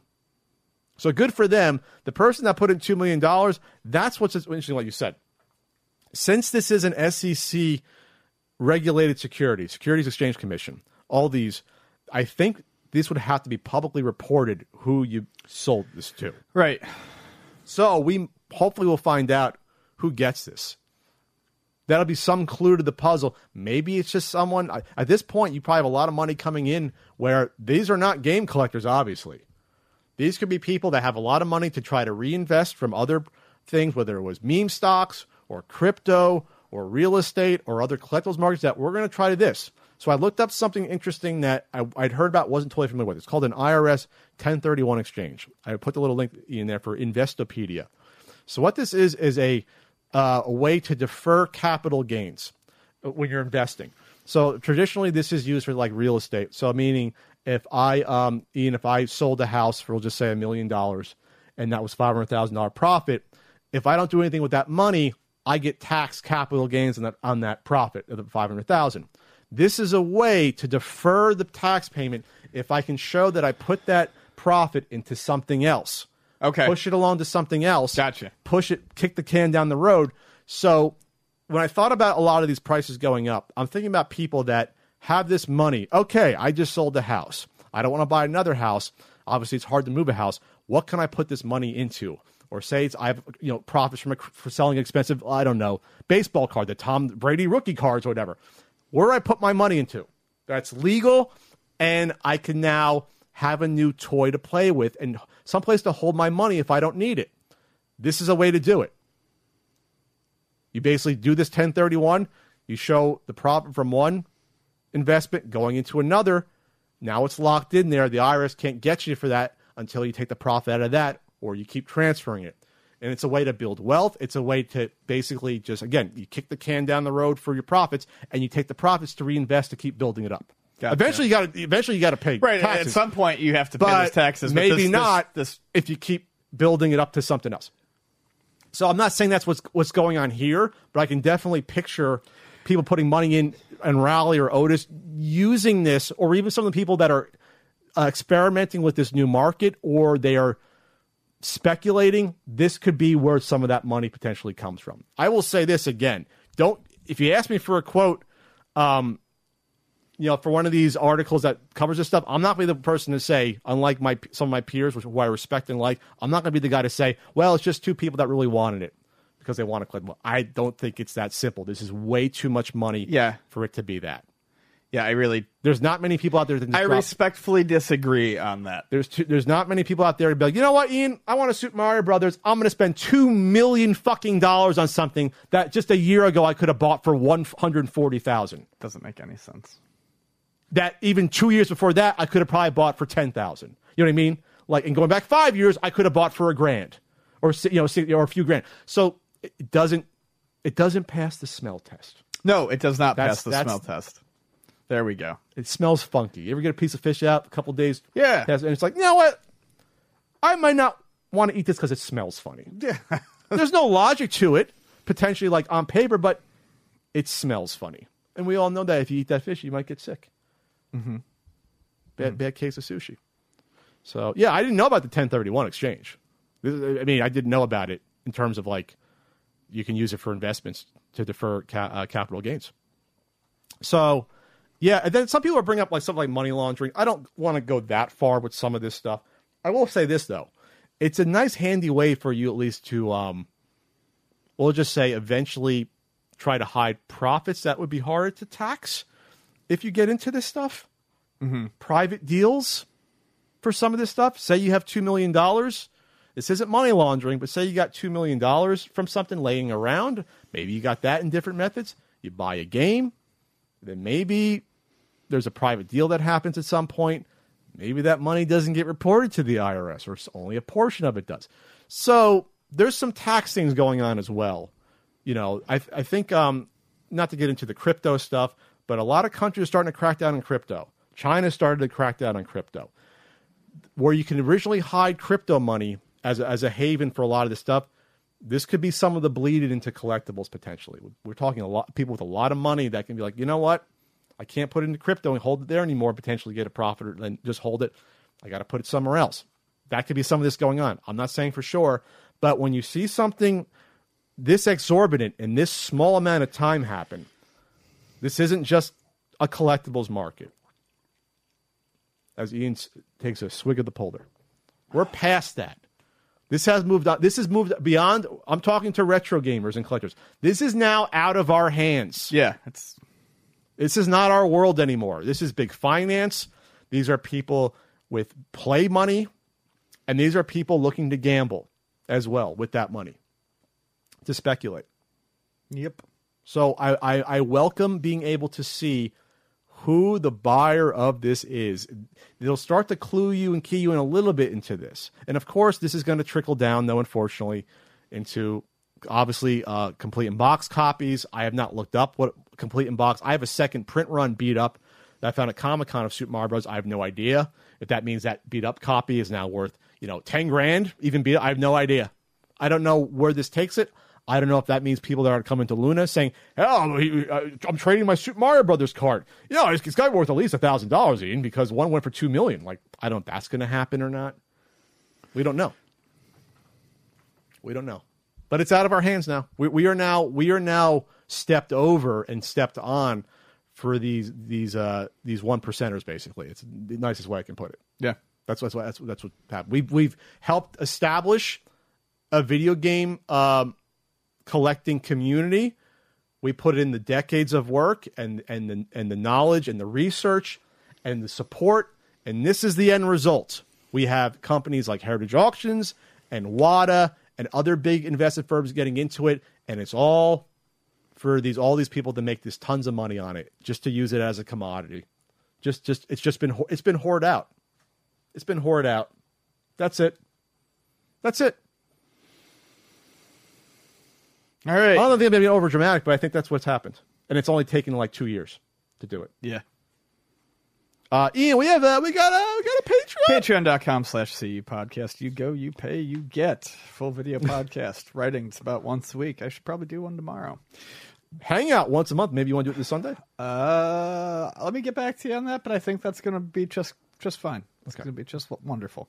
S1: So good for them. The person that put in $2 million, that's what's interesting, like you said. Since this is an SEC regulated Securities Exchange Commission, all these, I think this would have to be publicly reported who you sold this to.
S2: Right.
S1: So we hopefully will find out who gets this. That'll be some clue to the puzzle. Maybe it's just someone. At this point, you probably have a lot of money coming in where these are not game collectors, obviously. These could be people that have a lot of money to try to reinvest from other things, whether it was meme stocks or crypto or real estate or other collectibles markets, that we're going to try this. So I looked up something interesting that I'd heard about, wasn't totally familiar with. It's called an IRS 1031 exchange. I put the little link in there for Investopedia. So what this is a way to defer capital gains when you're investing. So traditionally, this is used for like real estate. So meaning if I sold a house for, we'll just say $1 million, and that was $500,000 profit, if I don't do anything with that money, I get tax capital gains on that profit of the $500,000. This is a way to defer the tax payment if I can show that I put that profit into something else.
S2: Okay.
S1: Push it along to something else.
S2: Gotcha.
S1: Push it, kick the can down the road. So when I thought about a lot of these prices going up, I'm thinking about people that have this money. Okay, I just sold the house. I don't want to buy another house. Obviously, it's hard to move a house. What can I put this money into? Or say I have profits for selling expensive, I don't know, baseball card, the Tom Brady rookie cards or whatever. Where do I put my money into? That's legal, and I can now have a new toy to play with and someplace to hold my money if I don't need it. This is a way to do it. You basically do this 1031. You show the profit from one investment going into another. Now it's locked in there. The IRS can't get you for that until you take the profit out of that or you keep transferring it. And it's a way to build wealth. It's a way to basically just, again, you kick the can down the road for your profits, and you take the profits to reinvest to keep building it up.
S2: Gotcha.
S1: Eventually, you got to pay taxes.
S2: At some point, you have to pay those taxes.
S1: Maybe not if you keep building it up to something else. So I'm not saying that's what's going on here, but I can definitely picture people putting money in Rally or Otis using this, or even some of the people that are experimenting with this new market, or they are speculating. This could be where some of that money potentially comes from. I will say this again. If you ask me for a quote, for one of these articles that covers this stuff, I'm not going to be the person to say, unlike some of my peers, who I respect and like, I'm not going to be the guy to say, well, it's just two people that really wanted it because they want to collect. I don't think it's that simple. This is way too much money for it to be that.
S2: Yeah,
S1: there's not many people out there that
S2: respectfully disagree on that.
S1: There's not many people out there to be like, you know what, Ian, I want to Super Mario Brothers. I'm going to spend $2 million fucking dollars on something that just a year ago I could have bought for $140,000.
S2: Doesn't make any sense.
S1: That even 2 years before that, I could have probably bought for $10,000. You know what I mean? Like, and going back 5 years, I could have bought for $1,000 or a few grand. So it doesn't pass the smell test.
S2: No, it does not pass the smell test. There we go.
S1: It smells funky. You ever get a piece of fish out a couple days?
S2: Yeah.
S1: And it's like, you know what? I might not want to eat this because it smells funny.
S2: Yeah.
S1: There's no logic to it, potentially like on paper, but it smells funny. And we all know that if you eat that fish, you might get sick. Mm-hmm. Bad case of sushi. So, yeah, I didn't know about the 1031 exchange. I mean, I didn't know about it in terms of, like, you can use it for investments to defer capital gains. So, yeah, and then some people are bringing up, like, something like money laundering. I don't want to go that far with some of this stuff. I will say this, though. It's a nice, handy way for you at least to, we'll just say, eventually try to hide profits that would be harder to tax if you get into this stuff. Mm-hmm. Private deals for some of this stuff. Say you have $2 million. This isn't money laundering, but say you got $2 million from something laying around. Maybe you got that in different methods. You buy a game. Then maybe there's a private deal that happens at some point. Maybe that money doesn't get reported to the IRS, or only a portion of it does. So there's some tax things going on as well. You know, I think, not to get into the crypto stuff, but a lot of countries are starting to crack down on crypto. China started to crack down on crypto. Where you can originally hide crypto money as a haven for a lot of this stuff, this could be some of the bleeding into collectibles potentially. We're talking a lot people with a lot of money that can be like, you know what? I can't put it into crypto and hold it there anymore, potentially get a profit, or then just hold it. I got to put it somewhere else. That could be some of this going on. I'm not saying for sure, but when you see something this exorbitant in this small amount of time happen, this isn't just a collectibles market. As Ian takes a swig of the Polder, we're past that. This has moved on. This has moved beyond. I'm talking to retro gamers and collectors. This is now out of our hands.
S2: Yeah,
S1: this is not our world anymore. This is big finance. These are people with play money, and these are people looking to gamble as well with that money to speculate.
S2: Yep.
S1: So I welcome being able to see who the buyer of this is. It'll start to clue you and key you in a little bit into this. And of course, this is going to trickle down, though, unfortunately, into obviously complete in box copies. I have not looked up what complete in box. I have a second print run beat up that I found at Comic-Con of Super Mario Bros. I have no idea if that means that beat up copy is now worth, $10,000, even beat up. I have no idea. I don't know where this takes it. I don't know if that means people that are coming to Luna saying, "Oh, I'm trading my Super Mario Brothers card. It's got worth at least $1,000, Ian, because one went for $2 million." Like, I don't know if that's going to happen or not. We don't know. But it's out of our hands now. We are now stepped over and stepped on for these one percenters. Basically, it's the nicest way I can put it.
S2: Yeah,
S1: that's what happened. We've helped establish a video game collecting community. We put in the decades of work and the knowledge and the research and the support, and this is the end result. We have companies like Heritage Auctions and WADA and other big investment firms getting into it, and it's all for all these people to make this tons of money on it, just to use it as a commodity. It's been hoarded out. It's been hoarded out. That's it.
S2: All right.
S1: I don't think I'm being over dramatic, but I think that's what's happened, and it's only taken like 2 years to do it.
S2: Yeah.
S1: Ian, we got a Patreon.
S2: Patreon.com/CU podcast. You go, you pay, you get. Full video podcast. Writings about once a week. I should probably do one tomorrow.
S1: Hangout once a month. Maybe you want to do it this Sunday?
S2: Let me get back to you on that, but I think that's going to be just fine. It's going to be just wonderful.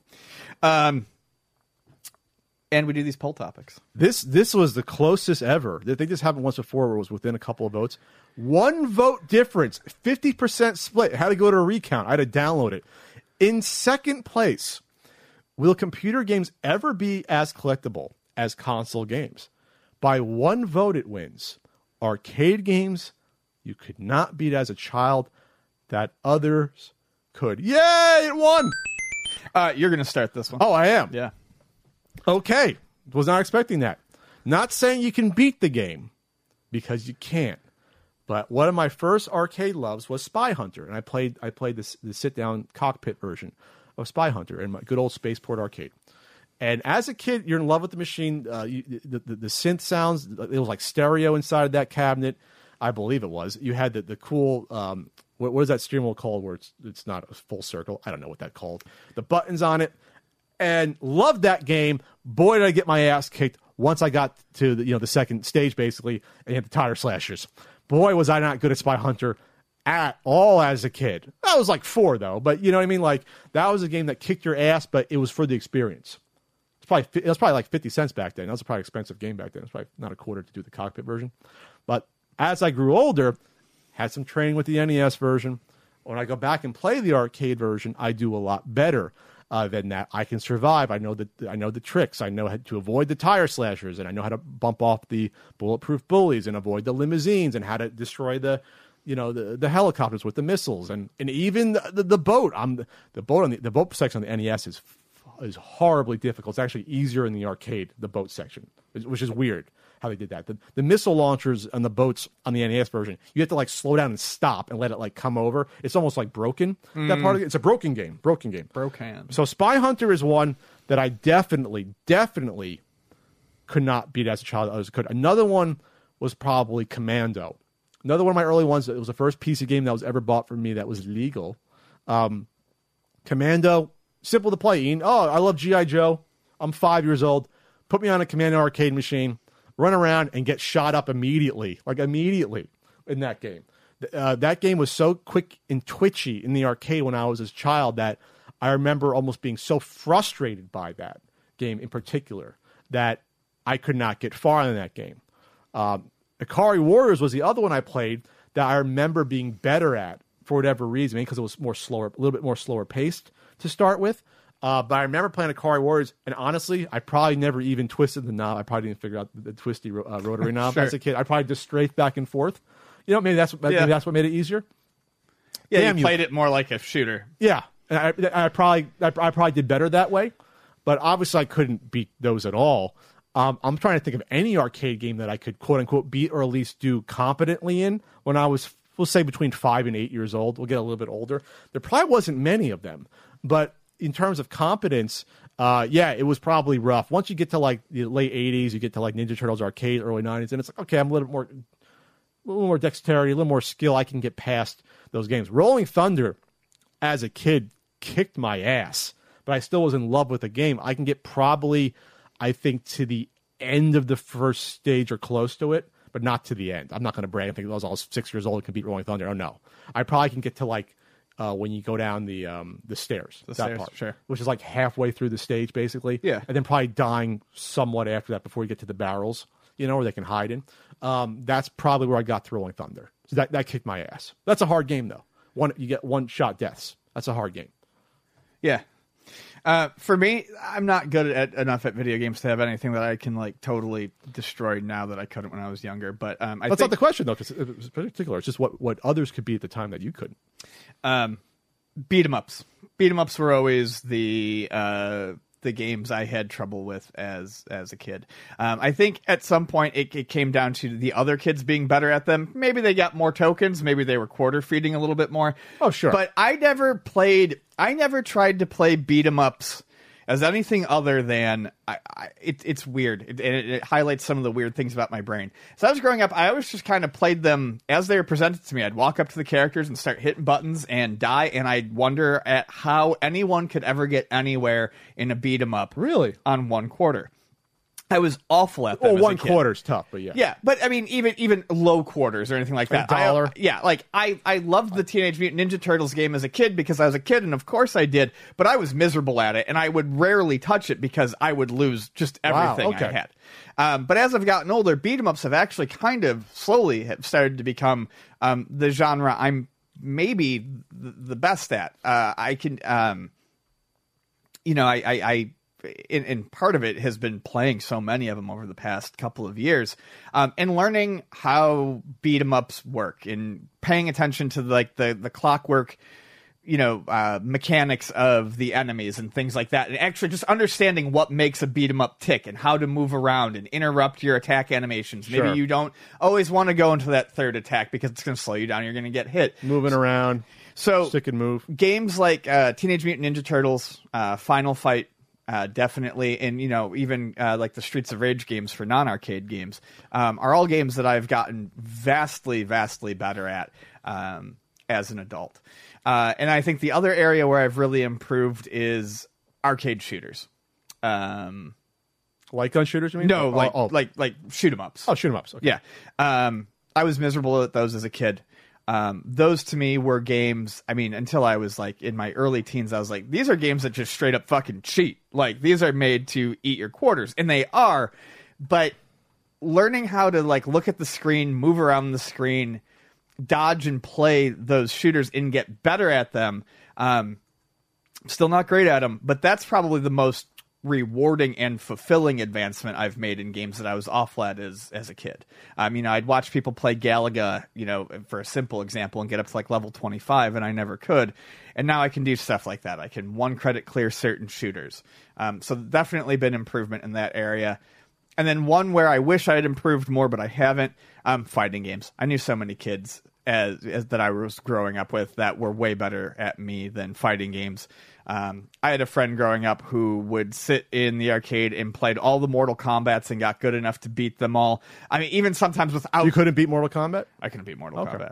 S2: And we do these poll topics.
S1: This was the closest ever. I think this happened once before where it was within a couple of votes. 1 vote difference, 50% split. I had to go to a recount. I had to download it. In second place, will computer games ever be as collectible as console games? By 1 vote it wins. Arcade games you could not beat as a child that others could. Yay, it won!
S2: You're going to start this one.
S1: Oh, I am?
S2: Yeah.
S1: Okay. Was not expecting that. Not saying you can beat the game, because you can't. But one of my first arcade loves was Spy Hunter, and I played the sit-down cockpit version of Spy Hunter in my good old Spaceport arcade. And as a kid, you're in love with the machine. The synth sounds, it was like stereo inside of that cabinet. I believe it was. You had the cool, what is that steering wheel called where it's not a full circle? I don't know what that's called. The buttons on it. And loved that game. Boy, did I get my ass kicked once I got to the second stage, basically, and you had the tire slashers. Boy, was I not good at Spy Hunter. at all as a kid. I was like 4 though, but you know what I mean? Like that was a game that kicked your ass, but it was for the experience. It was probably like 50 cents back then. That was a probably expensive game back then. It was probably not a quarter to do the cockpit version. But as I grew older, had some training with the NES version. When I go back and play the arcade version, I do a lot better than that. I can survive. I know the tricks. I know how to avoid the tire slashers, and I know how to bump off the bulletproof bullies and avoid the limousines, and how to destroy the helicopters with the missiles, and even the boat. The boat section on the NES is horribly difficult. It's actually easier in the arcade, the boat section, which is weird how they did that. The missile launchers on the boats on the NES version, you have to like slow down and stop and let it like come over. It's almost like broken. That part of it, it's a broken game. Broken. So Spy Hunter is one that I definitely could not beat as a child. I could. Another one was probably Commando. Another one of my early ones. It was the first PC game that was ever bought for me that was legal. Commando, simple to play. Ian. Oh, I love G.I. Joe. I'm 5 years old. Put me on a Commando arcade machine. Run around and get shot up immediately in that game. That game was so quick and twitchy in the arcade when I was a child that I remember almost being so frustrated by that game in particular that I could not get far in that game. Ikari Warriors was the other one I played that I remember being better at for whatever reason, because it was a little bit more slower paced to start with. But I remember playing Ikari Warriors, and honestly, I probably never even twisted the knob. I probably didn't figure out the twisty rotary knob
S2: Sure.
S1: as a kid. I probably just strafed back and forth. You know, maybe that's what made it easier.
S2: Yeah,
S1: Damn,
S2: you played it more like a shooter.
S1: Yeah, and I probably did better that way, but obviously I couldn't beat those at all. I'm trying to think of any arcade game that I could quote unquote beat or at least do competently in when I was, we'll say, between 5 and 8 years old. We'll get a little bit older. There probably wasn't many of them, but in terms of competence, it was probably rough. Once you get to like the late 80s, you get to like Ninja Turtles arcade, early 90s, and it's like, okay, I'm a little more dexterity, a little more skill. I can get past those games. Rolling Thunder, as a kid, kicked my ass, but I still was in love with the game. I can get probably, I think, to the end of the first stage or close to it, but not to the end. I'm not going to brag. I think I was 6 years old and could beat Rolling Thunder. Oh, no. I probably can get to like when you go down the stairs, part,
S2: sure,
S1: which is like halfway through the stage, basically.
S2: Yeah.
S1: And then probably dying somewhat after that before you get to the barrels, where they can hide in. That's probably where I got to Rolling Thunder. So that kicked my ass. That's a hard game, though. You get one-shot deaths. That's a hard game.
S2: Yeah. For me, I'm not good enough at video games to have anything that I can like totally destroy now that I couldn't when I was younger. But
S1: That's not the question, though, because it's particular. It's just what others could be at the time that you couldn't.
S2: Beat 'em ups. Beat 'em ups were always the games I had trouble with as a kid. I think at some point it came down to the other kids being better at them. Maybe they got more tokens. Maybe they were quarter feeding a little bit more.
S1: Oh, sure.
S2: But I never tried to play beat 'em ups as anything other than it's weird, and it highlights some of the weird things about my brain. So I was growing up, I always just kind of played them as they were presented to me. I'd walk up to the characters and start hitting buttons and die, and I'd wonder at how anyone could ever get anywhere in a beat 'em up.
S1: Really?
S2: On one quarter. I was awful at that.
S1: Well,
S2: as a
S1: one
S2: kid.
S1: quarter's tough, but yeah.
S2: Yeah, but I mean, even low quarters or anything like that.
S1: $1.
S2: I loved the Teenage Mutant Ninja Turtles game as a kid because I was a kid, and of course I did. But I was miserable at it, and I would rarely touch it because I would lose just everything I had. But as I've gotten older, beat 'em ups have actually kind of slowly have started to become the genre I'm maybe the best at. I can, and part of it has been playing so many of them over the past couple of years, and learning how beat 'em ups work and paying attention to like the clockwork, mechanics of the enemies and things like that, and actually just understanding what makes a beat 'em up tick and how to move around and interrupt your attack animations.
S1: Sure.
S2: Maybe you don't always want to go into that third attack because it's going to slow you down. You're going to get hit.
S1: Moving around,
S2: so
S1: stick and move.
S2: Games like Teenage Mutant Ninja Turtles, Final Fight. Definitely, and even like the Streets of Rage games for non-arcade games are all games that I've gotten vastly better at as an adult. And I think the other area where I've really improved is arcade shooters.
S1: Light gun shooters, you mean?
S2: No, like shoot 'em ups.
S1: Oh, shoot 'em ups. Okay.
S2: Yeah. I was miserable at those as a kid. Those to me were games. I mean, until I was like in my early teens, I was like, these are games that just straight up fucking cheat. Like, these are made to eat your quarters, and they are. But learning how to like look at the screen, move around the screen, dodge and play those shooters, and get better at them. Still not great at them, but that's probably the most rewarding and fulfilling advancement I've made in games that I was awful at as a kid. I'd watch people play Galaga, for a simple example, and get up to like level 25, and I never could. And now I can do stuff like that. I can 1 credit clear certain shooters. So definitely been improvement in that area. And then one where I wish I had improved more, but I haven't, fighting games. I knew so many kids as that I was growing up with that were way better at me than fighting games. I had a friend growing up who would sit in the arcade and played all the Mortal Kombats and got good enough to beat them all. I mean, even sometimes without...
S1: You couldn't beat Mortal Kombat?
S2: I couldn't beat Mortal Kombat.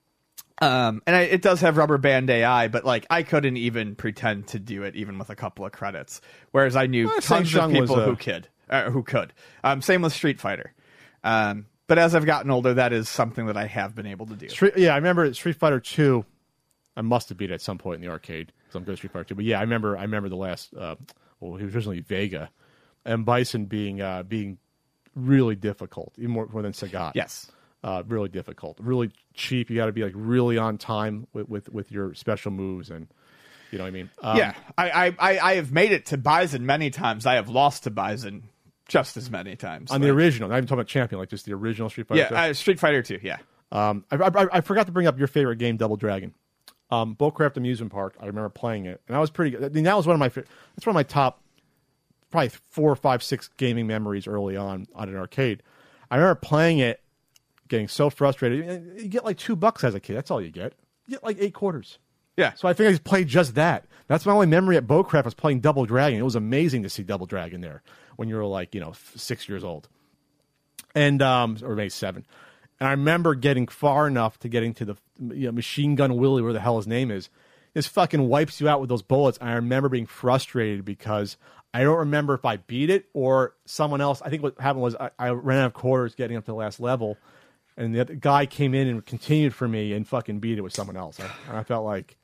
S2: It does have rubber band AI, but like I couldn't even pretend to do it even with a couple of credits. Whereas I knew tons of people who could. Same with Street Fighter. But as I've gotten older, that is something that I have been able to do.
S1: I remember Street Fighter 2. I must have beat it at some point in the arcade. So I'm good at Street Fighter 2. But yeah, I remember the last. He was originally Vega, and Bison being really difficult, even more than Sagat.
S2: Yes,
S1: really difficult, really cheap. You got to be like really on time with your special moves, and you know what I mean.
S2: Yeah, I have made it to Bison many times. I have lost to Bison just as many times
S1: on the original. I'm talking about Champion, like just the original Street Fighter.
S2: Yeah, Street Fighter 2. Yeah.
S1: I forgot to bring up your favorite game, Double Dragon. Boatcraft Amusement Park. I remember playing it, and I was pretty good. I mean, that was one of my top, probably 4, 5, 6 gaming memories early on an arcade. I remember playing it, getting so frustrated. You get like $2 as a kid. That's all you get. You get like 8 quarters.
S2: Yeah.
S1: So I think I just played just that. That's my only memory at Boatcraft was playing Double Dragon. It was amazing to see Double Dragon there when you were like 6 years old, and or maybe 7. And I remember getting far enough to getting to the Machine Gun Willie, where the hell his name is. This fucking wipes you out with those bullets. I remember being frustrated because I don't remember if I beat it or someone else. I think what happened was I ran out of quarters getting up to the last level, and the other guy came in and continued for me and fucking beat it with someone else. And I felt like,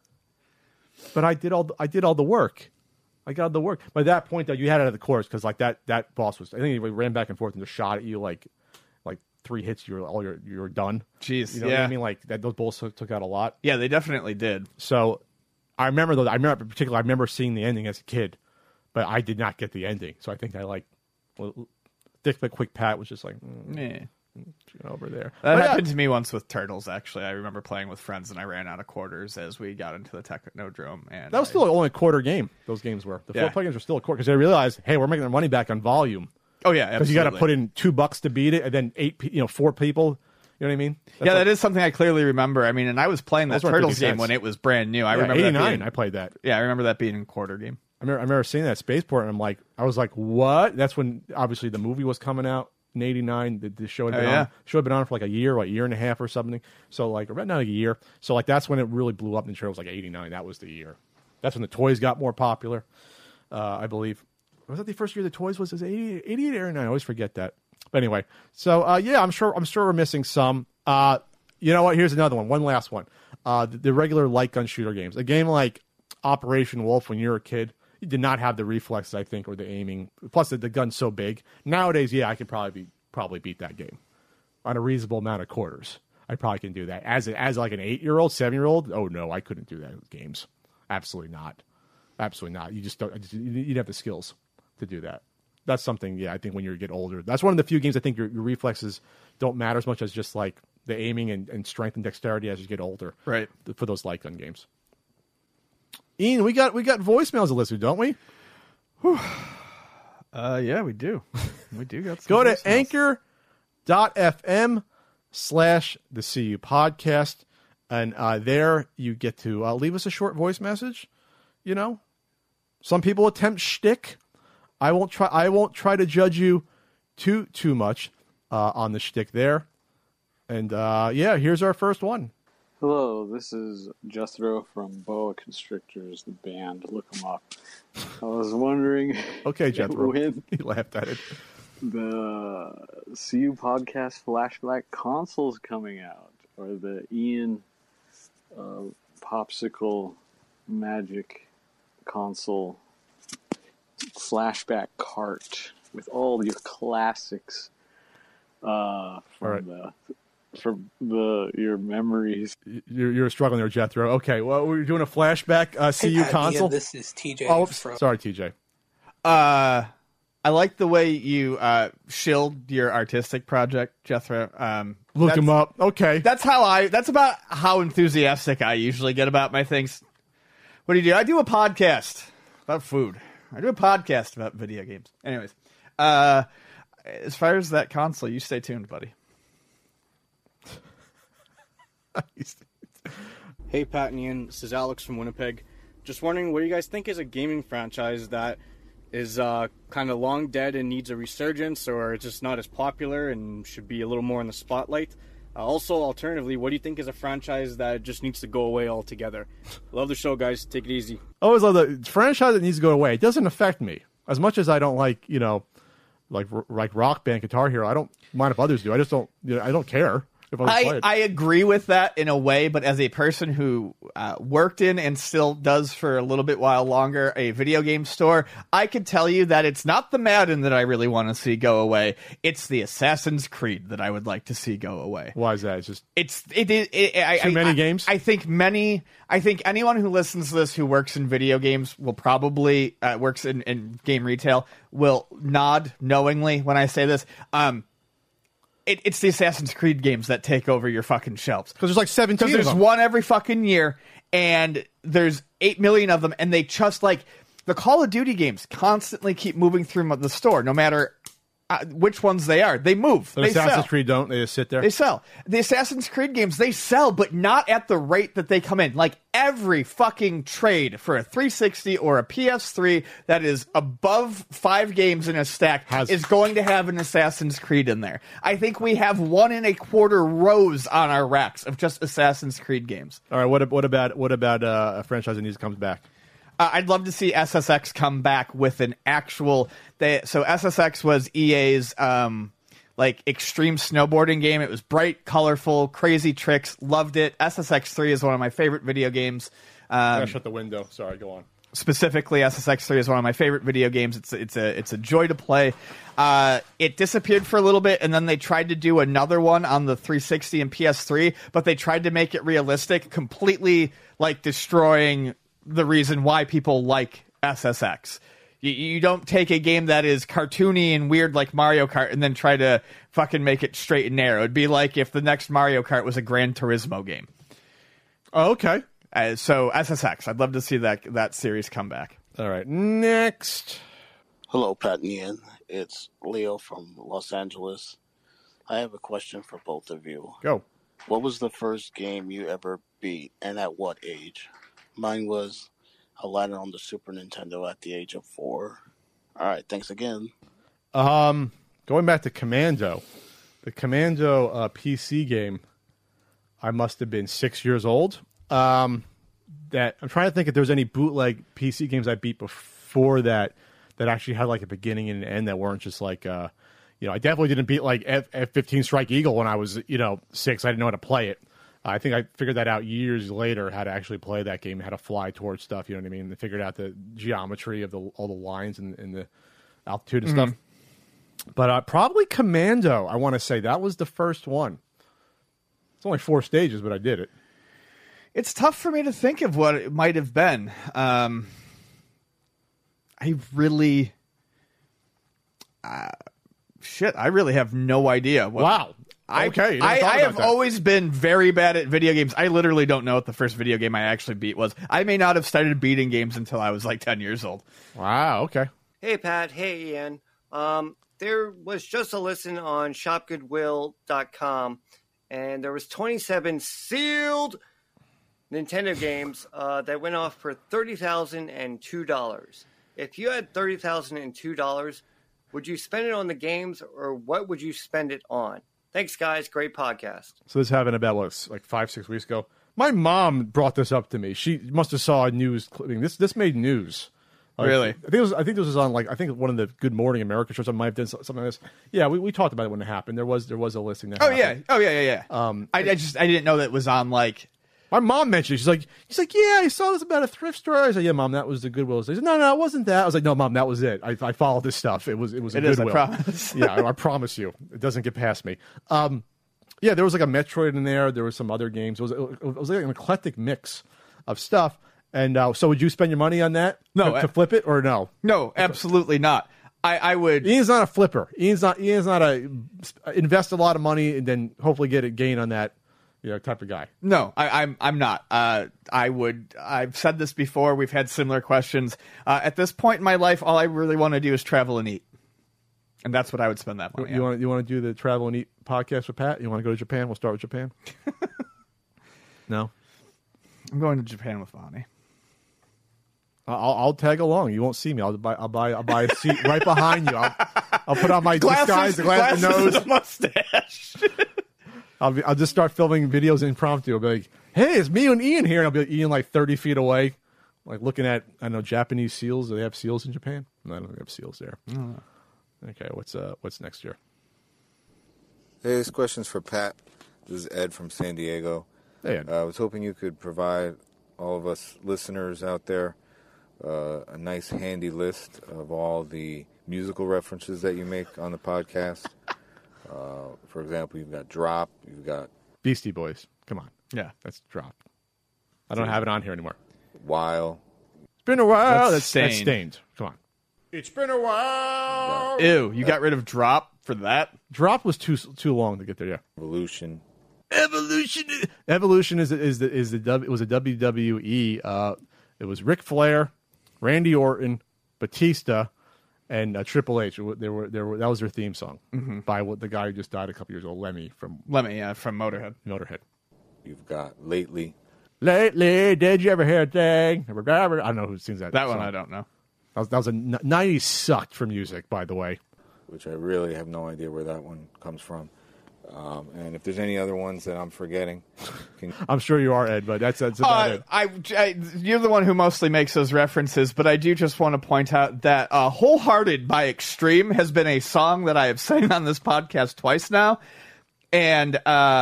S1: but I did all the work. I got the work. By that point, though, you had it out of the course because like that boss was. I think he ran back and forth and just shot at you like 3 hits, you're done.
S2: Jeez,
S1: you know what I mean? Like those bullets took out a lot.
S2: Yeah, they definitely did.
S1: So I remember those. I remember seeing the ending as a kid, but I did not get the ending. So I think I Dick the Quick Pat was just like, over there.
S2: That happened to me once with Turtles. Actually, I remember playing with friends, and I ran out of quarters as we got into the Technodrome. And
S1: that was still only a quarter game. Those games were the 4-player games were still a quarter because they realized, hey, we're making our money back on volume.
S2: Oh yeah,
S1: because you got to put in $2 to beat it, and then 4 people. You know what I mean?
S2: That is something I clearly remember. I mean, and I was playing that Turtles game when it was brand new. I remember
S1: 89. I played that.
S2: Yeah, I remember that being a quarter game.
S1: I remember seeing that Spaceport, and I was like, what? That's when obviously the movie was coming out in '89. The show had been on. Show had been on for like a year and a half or something. So like right now, like a year. So like that's when it really blew up. And the show was like '89. That was the year. That's when the toys got more popular, I believe. Was that the first year the toys was 88 or 89? I always forget that. But anyway, so I'm sure we're missing some. You know what? Here's another one. One last one. The regular light gun shooter games. A game like Operation Wolf when you were a kid, you did not have the reflexes, I think, or the aiming. Plus, the gun's so big. Nowadays, I could probably beat that game on a reasonable amount of quarters. I probably can do that. As like an 8-year-old, 7-year-old, oh no, I couldn't do that with games. Absolutely not. Absolutely not. You just don't. You'd have the skills to do that. That's something, I think when you get older. That's one of the few games I think your reflexes don't matter as much as just like the aiming and strength and dexterity as you get older.
S2: Right.
S1: For those light gun games. Ian, we got voicemails to listen to, don't we?
S2: Yeah, we do. We do got some
S1: Go to
S2: voicemails.
S1: anchor.fm/the CU podcast, and there you get to leave us a short voice message. Some people attempt shtick. I won't try to judge you too much on the shtick there. And here's our first one.
S5: Hello, this is Jethro from Boa Constrictors, the band. Look them up. I was wondering.
S1: Okay, Jethro.
S5: When
S1: he laughed at it.
S5: The CU podcast flashback console's coming out. or the Ian Popsicle Magic console flashback cart with all your classics from your memories.
S1: You're struggling there, Jethro. Okay, well, we're doing a flashback CU console.
S6: Yeah, this is TJ.
S1: Oh, sorry, TJ.
S2: I like the way you shilled your artistic project, Jethro.
S1: Look him up. Okay.
S2: That's about how enthusiastic I usually get about my things. What do? I do a podcast about food. I do a podcast about video games. Anyways, as far as that console, you stay tuned, buddy.
S7: Hey, Pat and Ian. This is Alex from Winnipeg. Just wondering, what do you guys think is a gaming franchise that is kind of long dead and needs a resurgence, or it's just not as popular and should be a little more in the spotlight? Also, alternatively, what do you think is a franchise that just needs to go away altogether? Love the show, guys. Take it easy.
S1: I always love the franchise that needs to go away. It doesn't affect me as much as I don't like Rock Band, Guitar Hero. I don't mind if others do. I just don't. I don't care if others play it.
S2: I agree with that in a way, but as a person who worked in and still does for a little bit while longer a video game store, I could tell you that it's not the Madden that I really want to see go away. It's the Assassin's Creed that I would like to see go away.
S1: Why is that? It's just
S2: too
S1: many games.
S2: I think anyone who listens to this who works in video games will probably works in game retail will nod knowingly when I say this. It's the Assassin's Creed games that take over your fucking shelves.
S1: Because there's like 17
S2: Because there's
S1: of them.
S2: one every fucking year, and there's 8 million of them, and they just, like, the Call of Duty games constantly keep moving through the store, no matter which ones they are. They move.
S1: The
S2: they
S1: Assassin's
S2: sell.
S1: Creed don't. They just sit there.
S2: They sell. The Assassin's Creed games, they sell, but not at the rate that they come in. Like, every fucking trade for a 360 or a PS3 that is above 5 games in a stack is going to have an Assassin's Creed in there. I think we have 1 1/4 rows on our racks of just Assassin's Creed games.
S1: All right, what about a franchise that needs to come back?
S2: I'd love to see SSX come back with an actual. So SSX was EA's like extreme snowboarding game. It was bright, colorful, crazy tricks. Loved it. SSX 3 is one of my favorite video games.
S1: I gotta shut the window. Sorry, go on.
S2: Specifically, SSX 3 is one of my favorite video games. It's a joy to play. It disappeared for a little bit, and then they tried to do another one on the 360 and PS3, but they tried to make it realistic, completely like destroying the reason why people like SSX. You don't take a game that is cartoony and weird like Mario Kart and then try to fucking make it straight and narrow. It'd be like if the next Mario Kart was a Gran Turismo game.
S1: Oh, okay.
S2: So SSX, I'd love to see that series come back.
S1: All right, next.
S8: Hello, Pat and Ian. It's Leo from Los Angeles. I have a question for both of you.
S1: Go.
S8: What was the first game you ever beat, and at what age? Mine was Aladdin on the Super Nintendo at the age of 4. All right, thanks again.
S1: Going back to Commando, the Commando PC game, I must have been 6 years old. That I'm trying to think if there was any bootleg PC games I beat before that actually had like a beginning and an end that weren't just like, I definitely didn't beat like F-15 Strike Eagle when I was, 6. I didn't know how to play it. I think I figured that out years later, how to actually play that game, how to fly towards stuff, you know what I mean? I figured out the geometry of all the lines and the altitude and stuff. But probably Commando, I want to say. That was the first one. It's only 4 stages, but I did it.
S2: It's tough for me to think of what it might have been. I really... I really have no idea.
S1: Wow. Okay.
S2: I have always been very bad at video games. I literally don't know what the first video game I actually beat was. I may not have started beating games until I was like 10 years old.
S1: Wow, okay.
S9: Hey, Pat. Hey, Ian. There was just a listen on shopgoodwill.com, and there was 27 sealed Nintendo games that went off for $30,002. If you had $30,002, would you spend it on the games, or what would you spend it on? Thanks, guys. Great podcast.
S1: So this happened about, 5-6 weeks ago? My mom brought this up to me. She must have saw a news clipping. This made news.
S2: Really?
S1: I think this was on like one of the Good Morning America shows. I might have done something like this. Yeah, we talked about it when it happened. There was a listing that. happened.
S2: Yeah. I didn't know that it was on like.
S1: My mom mentioned it. She's like, yeah, I saw this about a thrift store. I said, yeah, Mom, that was the Goodwill. She said, no, it wasn't that. I was like, no, Mom, that was it. I followed this stuff. It was a Goodwill.
S2: I promise.
S1: Yeah, I promise you, it doesn't get past me. Yeah, there was like a Metroid in there. There was some other games. It was like an eclectic mix of stuff. And so, would you spend your money on that?
S2: No,
S1: to flip it or no?
S2: No, absolutely not. I would.
S1: Ian's not a flipper. Ian's not a invest a lot of money and then hopefully get a gain on that. Type of guy.
S2: No, I'm not. I've said this before. We've had similar questions. At this point in my life, all I really want to do is travel and eat, and that's what I would spend that money.
S1: You want to do the travel and eat podcast with Pat? You want to go to Japan? We'll start with Japan. No,
S2: I'm going to Japan with Vonnie.
S1: I'll tag along. You won't see me. I'll buy a seat right behind you. I'll put on my
S2: glasses,
S1: disguise,
S2: nose, and a mustache.
S1: I'll just start filming videos impromptu. I'll be like, hey, it's me and Ian here. And I'll be like, Ian like 30 feet away, like looking at, I don't know, Japanese seals. Do they have seals in Japan? No, I don't think they have seals there. Okay, what's next year?
S6: Hey, this question's for Pat. This is Ed from San Diego.
S1: Hey, Ed.
S6: I was hoping you could provide all of us listeners out there a nice handy list of all the musical references that you make on the podcast. For example, you've got Drop, you've got
S1: Beastie Boys. Come on.
S2: Yeah.
S1: That's Drop. I don't have it on here anymore.
S6: While.
S1: It's been a while.
S2: That's
S1: That's Stained. Come on.
S4: It's been a while.
S2: Ew, you got rid of Drop for that?
S1: Drop was too long to get there, yeah.
S6: Evolution
S1: is it was a WWE. It was Ric Flair, Randy Orton, Batista, and Triple H. That was their theme song by the guy who just died a couple years old, Lemmy from
S2: Motorhead.
S6: You've got Lately.
S1: Lately, did you ever hear a thing? I don't know who sings that.
S2: That
S1: song.
S2: one I don't know.
S1: That was a 90s sucked for music, by the way.
S6: Which I really have no idea where that one comes from. And if there's any other ones that I'm forgetting,
S1: I'm sure you are, Ed, but that's about it.
S2: You're the one who mostly makes those references, but I do just want to point out that Wholehearted by Extreme has been a song that I have sang on this podcast twice now. And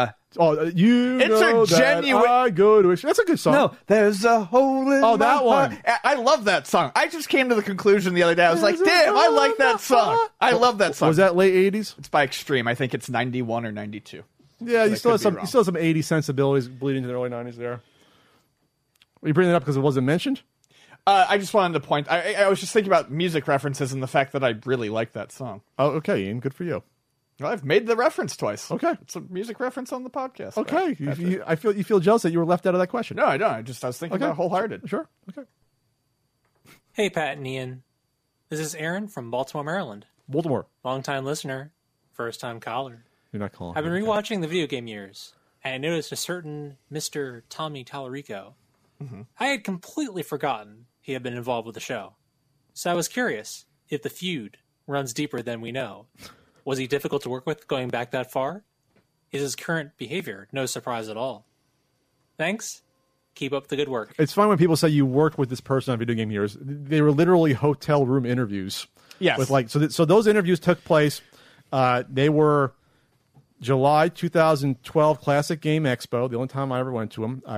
S1: it's a genuine. I go to that's a good song.
S2: No, there's a hole in
S1: that one.
S2: Heart. I love that song. I just came to the conclusion the other day. I was like, damn, I like that song. I love that song.
S1: Was that late 80s?
S2: It's by Extreme. I think it's 91 or 92.
S1: Yeah, you still have some 80s sensibilities bleeding into the early 90s there. Are you bringing it up because it wasn't mentioned?
S2: I just wanted to point. I was just thinking about music references and the fact that I really like that song.
S1: Oh, okay, Ian. Good for you.
S2: Well, I've made the reference twice.
S1: Okay,
S2: it's a music reference on the podcast.
S1: Okay, you feel jealous that you were left out of that question.
S2: No, I don't. I was thinking about Wholehearted.
S1: Sure. Okay.
S10: Hey, Pat and Ian. This is Aaron from Baltimore, Maryland.
S1: Baltimore.
S10: Long-time listener, first-time caller.
S1: You're not calling.
S10: I've been rewatching the video game years, and I noticed a certain Mr. Tommy Tallarico. I had completely forgotten he had been involved with the show. So I was curious if the feud runs deeper than we know. Was he difficult to work with going back that far? Is his current behavior no surprise at all? Thanks. Keep up the good work.
S1: It's fun when people say you worked with this person on video game years. They were literally hotel room interviews.
S2: Yes.
S1: With so those interviews took place. They were July 2012 Classic Game Expo. The only time I ever went to them.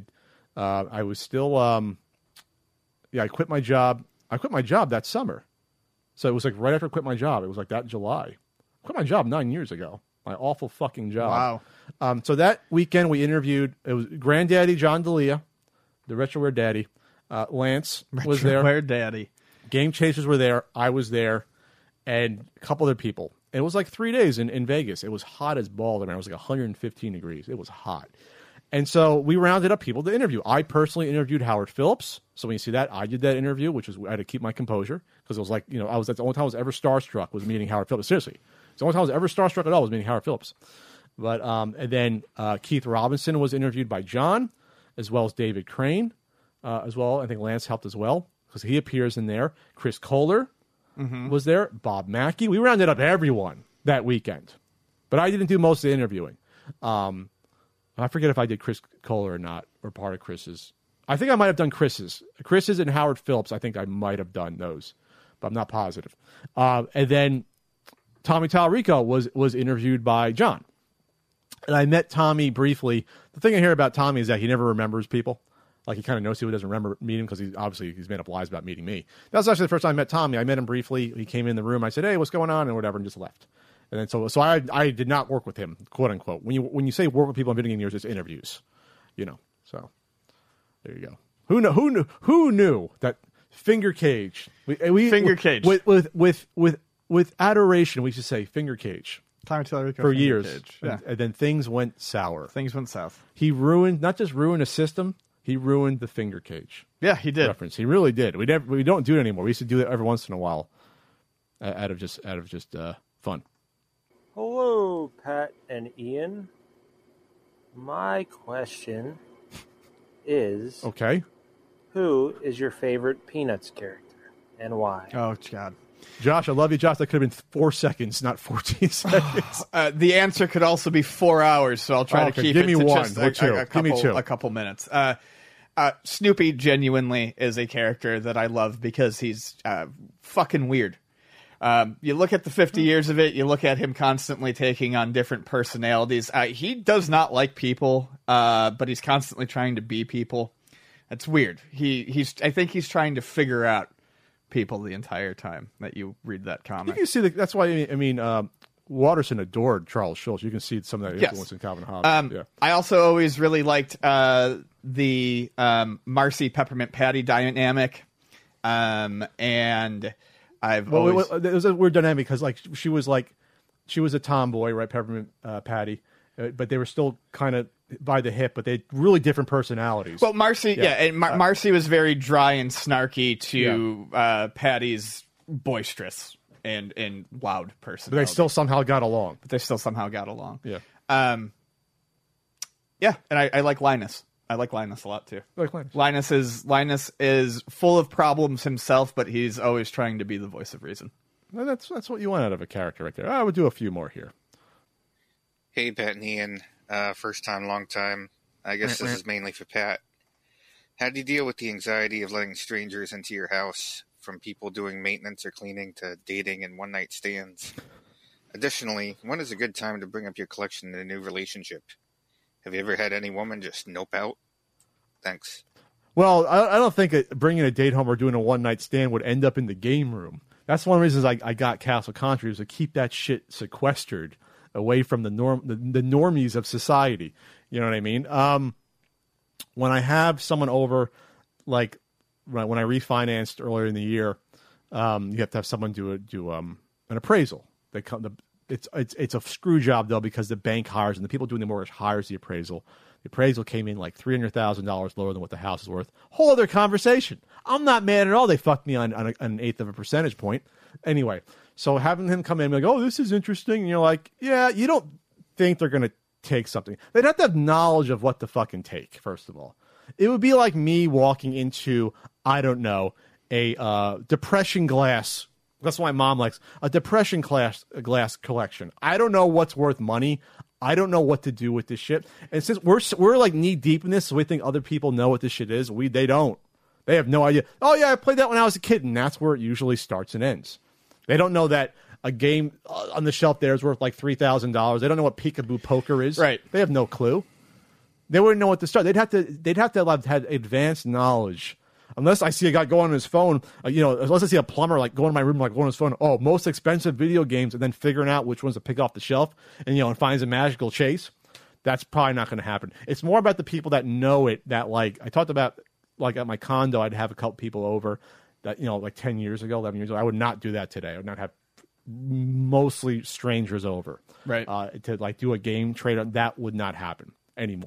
S1: I was still I quit my job. I quit my job that summer. So it was like right after I quit my job. It was like that July. I quit my job 9 years ago. My awful fucking job.
S2: Wow.
S1: So that weekend we interviewed, it was Granddaddy John D'Elia, the Retroware Daddy. Lance was there.
S2: Retroware Daddy.
S1: Game Chasers were there. I was there. And a couple other people. And it was like 3 days in Vegas. It was hot as balls. I mean, it was like 115 degrees. It was hot. And so we rounded up people to interview. I personally interviewed Howard Phillips. So when you see that, I did that interview, which was I had to keep my composure because it was like, that's the only time I was ever starstruck was meeting Howard Phillips. Seriously. It's the only time I was ever starstruck at all was meeting Howard Phillips. But and then Keith Robinson was interviewed by John, as well as David Crane, as well. I think Lance helped as well because he appears in there. Chris Kohler was there. Bob Mackey. We rounded up everyone that weekend. But I didn't do most of the interviewing. I forget if I did Chris Kohler or not, or part of Chris's I think I might have done Chris's and Howard Phillips. I think I might have done those, but I'm not positive. And then Tommy Tallarico was interviewed by John, and I met Tommy briefly. The thing I hear about Tommy is that he never remembers people. Like, he kind of knows people, doesn't remember meeting because he's made up lies about meeting me. That was actually the first time I met Tommy. I met him briefly. He came in the room. I said, "Hey, what's going on?" and whatever, and just left. And then so I did not work with him, quote unquote. When you say work with people in video game years, it's interviews, So there you go. Who knew that Finger Cage?
S2: Finger Cage
S1: with adoration. We should say Finger Cage.
S2: Tommy Tallarico
S1: for years,
S2: Cage. Yeah.
S1: And then things went sour.
S2: Things went south.
S1: He not just ruined a system. He ruined the Finger Cage.
S2: Yeah, he did.
S1: Reference. He really did. We don't do it anymore. We used to do it every once in a while, out of just fun.
S11: Hello, Pat and Ian. My question is,
S1: okay,
S11: who is your favorite Peanuts character and why?
S2: Oh God,
S1: Josh, I love you, Josh. That could have been 4 seconds, not 14 seconds.
S2: The answer could also be 4 hours, so I'll try to keep
S1: give
S2: it
S1: me
S2: to
S1: one
S2: just
S1: or two.
S2: Give me two. A couple minutes. Snoopy genuinely is a character that I love because he's fucking weird. You look at the 50 years of it, you look at him constantly taking on different personalities. He does not like people, but he's constantly trying to be people. That's weird. I think he's trying to figure out people the entire time that you read that comic.
S1: You can see that's why Watterson adored Charles Schulz. You can see some of that influence in Calvin Hobbes.
S2: I also always really liked the Marcy Peppermint Patty dynamic, and there
S1: was a weird dynamic because she was a tomboy, right? Peppermint Patty, but they were still kind of by the hip, but they had really different personalities.
S2: Well, Marcy, Marcy was very dry and snarky to Patty's boisterous and loud personality.
S1: But they still somehow got along.
S2: Yeah. And I like Linus. I like Linus a lot too. Linus is full of problems himself, but he's always trying to be the voice of reason.
S1: Well, that's what you want out of a character right there. I would do a few more here.
S12: Hey, Pat and Ian. First time, long time. I guess this is mainly for Pat. How do you deal with the anxiety of letting strangers into your house, from people doing maintenance or cleaning to dating and one-night stands? Additionally, when is a good time to bring up your collection in a new relationship? Have you ever had any woman just nope out? Thanks.
S1: Well, I don't think bringing a date home or doing a one-night stand would end up in the game room. That's one of the reasons I got Castle Country, was to keep that shit sequestered away from the normies of society. You know what I mean? When I have someone over, like when I refinanced earlier in the year, you have to have someone do an appraisal. It's a screw job though, because the bank hires and the people doing the mortgage hires the appraisal. The appraisal came in like $300,000 lower than what the house is worth. Whole other conversation. I'm not mad at all. They fucked me on an eighth of a percentage point. Anyway, so having him come in and be like, "Oh, this is interesting," and you're like, "Yeah, you don't think they're going to take something." They'd have to have knowledge of what to fucking take, first of all. It would be like me walking into, I don't know, a depression glass. That's why my mom likes a depression glass collection. I don't know what's worth money. I don't know what to do with this shit. And since we're like knee deep in this, so we think other people know what this shit is. They don't. They have no idea. Oh yeah, I played that when I was a kid, and that's where it usually starts and ends. They don't know that a game on the shelf there is worth like $3,000. They don't know what peekaboo poker is.
S2: Right.
S1: They have no clue. They wouldn't know what to start. They'd have to have had advanced knowledge. Unless I see a guy go on his phone, unless I see a plumber like go in my room, like go on his phone. Oh, most expensive video games, and then figuring out which ones to pick off the shelf, and finds a magical chase. That's probably not going to happen. It's more about the people that know it. That like I talked about, like at my condo, I'd have a couple people over. That like 10 years ago, 11 years ago, I would not do that today. I would not have mostly strangers over.
S2: Right.
S1: To like do a game trade. That would not happen anymore.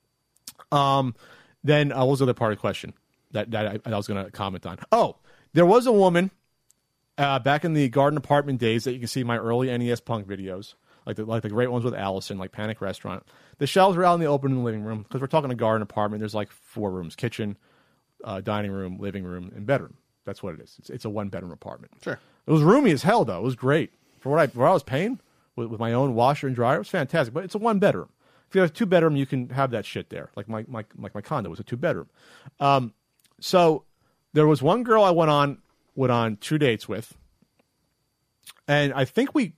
S1: Then what was the other part of the question that I was going to comment on? Oh, there was a woman back in the Garden Apartment days that you can see my early NES Punk videos, like the great ones with Allison, like Panic Restaurant. The shelves were out in the open in the living room because we're talking a Garden Apartment. There's like 4 rooms: kitchen, dining room, living room, and bedroom. That's what it is. It's a 1-bedroom apartment.
S2: Sure.
S1: It was roomy as hell, though. It was great for what I was paying with my own washer and dryer. It was fantastic, but it's a 1-bedroom. If you have a 2-bedroom, you can have that shit there. Like my condo was a 2-bedroom. So there was one girl I went on 2 dates with, and I think we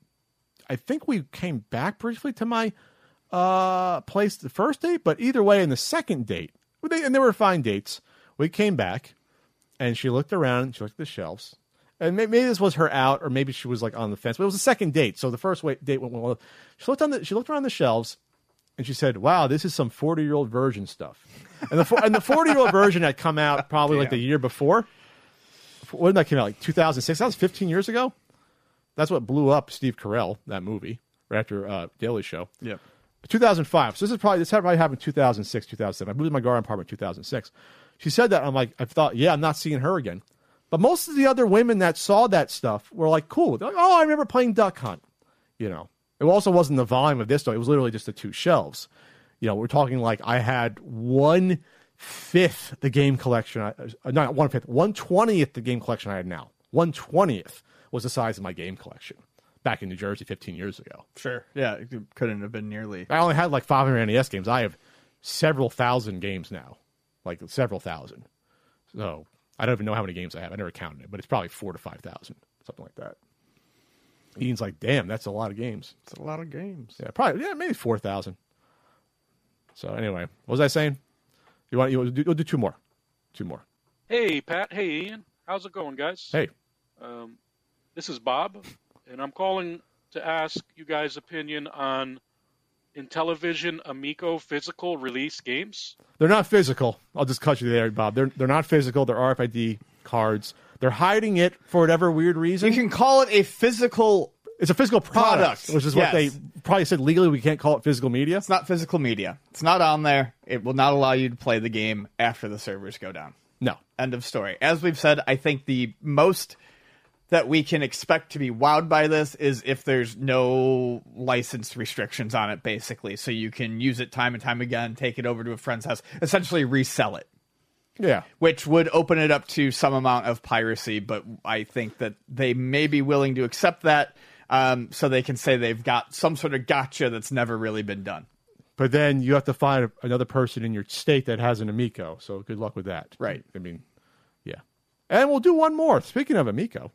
S1: came back briefly to my place the first date, but either way, in the second date, and they were fine dates, we came back, and she looked around, she looked at the shelves, and maybe this was her out, or maybe she was like on the fence, but it was the second date, so the first date went well. She looked around the shelves, and she said, "Wow, this is some 40-year-old version stuff." And the 40-year-old version had come out probably like the year before. When did that come out? Like 2006? That was 15 years ago. That's what blew up Steve Carell, that movie, right after Daily Show.
S2: Yeah.
S1: 2005. So this probably happened in 2006, 2007. I moved to my garden apartment in 2006. She said that. I'm like, I thought, yeah, I'm not seeing her again. But most of the other women that saw that stuff were like, cool. They're like, oh, I remember playing Duck Hunt. You know, it also wasn't the volume of this though. It was literally just the 2 shelves. You know, we're talking like I had 1/5 the game collection. Not 1/5, 1/20th the game collection I had now. 1/20th was the size of my game collection back in New Jersey 15 years ago.
S2: Sure. Yeah, it couldn't have been nearly.
S1: I only had like 500 NES games. I have several thousand games now, like several thousand. So I don't even know how many games I have. I never counted it, but it's probably 4,000 to 5,000, something like that. Ian's like, damn, that's a lot of games.
S2: It's a lot of games.
S1: Yeah, probably. Yeah, maybe 4,000. So anyway, what was I saying? We'll do 2 more. 2 more.
S13: Hey, Pat. Hey, Ian. How's it going, guys?
S1: Hey.
S13: This is Bob, and I'm calling to ask you guys' opinion on Intellivision Amico physical release games.
S1: They're not physical. I'll just cut you there, Bob. They're not physical. They're RFID cards. They're hiding it for whatever weird reason.
S2: You can call it a physical.
S1: It's a physical product, which is what they probably said legally. We can't call it physical media.
S2: It's not physical media. It's not on there. It will not allow you to play the game after the servers go down.
S1: No.
S2: End of story. As we've said, I think the most that we can expect to be wowed by this is if there's no license restrictions on it, basically. So you can use it time and time again, take it over to a friend's house, essentially resell it.
S1: Yeah.
S2: Which would open it up to some amount of piracy, but I think that they may be willing to accept that so they can say they've got some sort of gotcha that's never really been done.
S1: But then you have to find another person in your state that has an Amico, so good luck with that.
S2: Right.
S1: I mean, yeah. And we'll do one more. Speaking of Amico.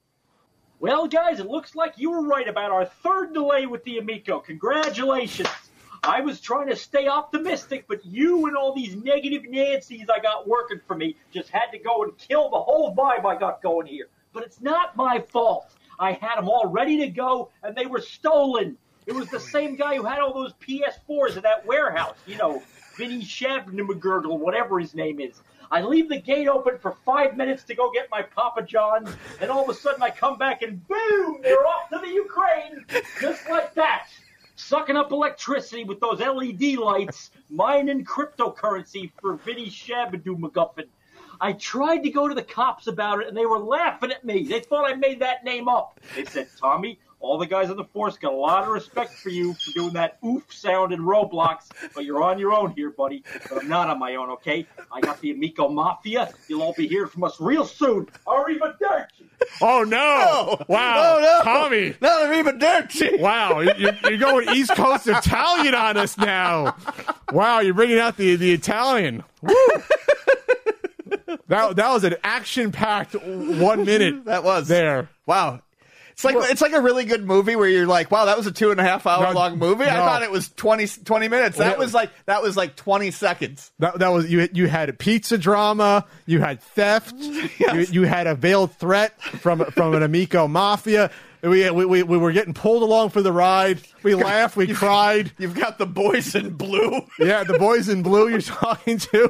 S14: Well, guys, it looks like you were right about our 3rd delay with the Amico. Congratulations. I was trying to stay optimistic, but you and all these negative Nancys I got working for me just had to go and kill the whole vibe I got going here. But it's not my fault. I had them all ready to go, and they were stolen. It was the same guy who had all those PS4s in that warehouse. You know, Vinny Shabnamagurgle, whatever his name is. I leave the gate open for 5 minutes to go get my Papa John's, and all of a sudden I come back and boom, they're off to the Ukraine, just like that. Sucking up electricity with those LED lights, mining cryptocurrency for Vinny Shabadoo McGuffin. I tried to go to the cops about it, and they were laughing at me. They thought I made that name up. They said, Tommy, all the guys on the force got a lot of respect for you for doing that oof sound in Roblox, but you're on your own here, buddy. But I'm not on my own, okay? I got the Amico Mafia. You'll all be hearing from us real soon. Arrivederci.
S1: Oh, no. Wow.
S2: Oh, no.
S1: Tommy.
S2: Not Arrivederci.
S1: Wow. You're going East Coast Italian on us now. Wow. You're bringing out the Italian. Woo. That was an action-packed 1 minute.
S2: That was.
S1: There.
S2: Wow. It's like a really good movie where you're like, wow, that was a 2.5 hour long movie. I thought it was 20 minutes. That was like 20 seconds.
S1: That was you had pizza drama, you had theft,
S2: Yes.
S1: you had a veiled threat from an Amico Mafia. We were getting pulled along for the ride. We laughed, we cried.
S2: You've got the boys in blue.
S1: Yeah, the boys in blue you're talking to.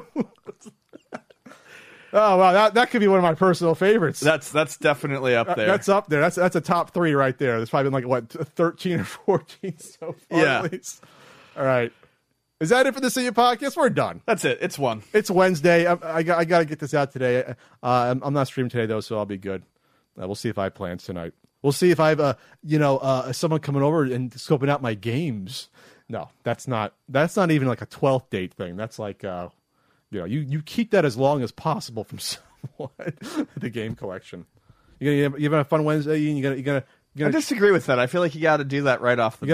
S1: Oh wow, that could be one of my personal favorites.
S2: That's definitely up there.
S1: That's up there. That's a top 3 right there. There's probably been like 13 or 14 so far.
S2: Yeah.
S1: At least. All right. Is that it for the See You podcast? We're done.
S2: That's it. It's one.
S1: It's Wednesday. I got to get this out today. I'm not streaming today though, so I'll be good. We'll see if I have plans tonight. We'll see if I have someone coming over and scoping out my games. No, that's not even like a 12th date thing. That's like. You keep that as long as possible from someone. The game collection. You gonna have a fun Wednesday? You gonna
S2: I disagree with that. I feel like you got to do that right off the bat.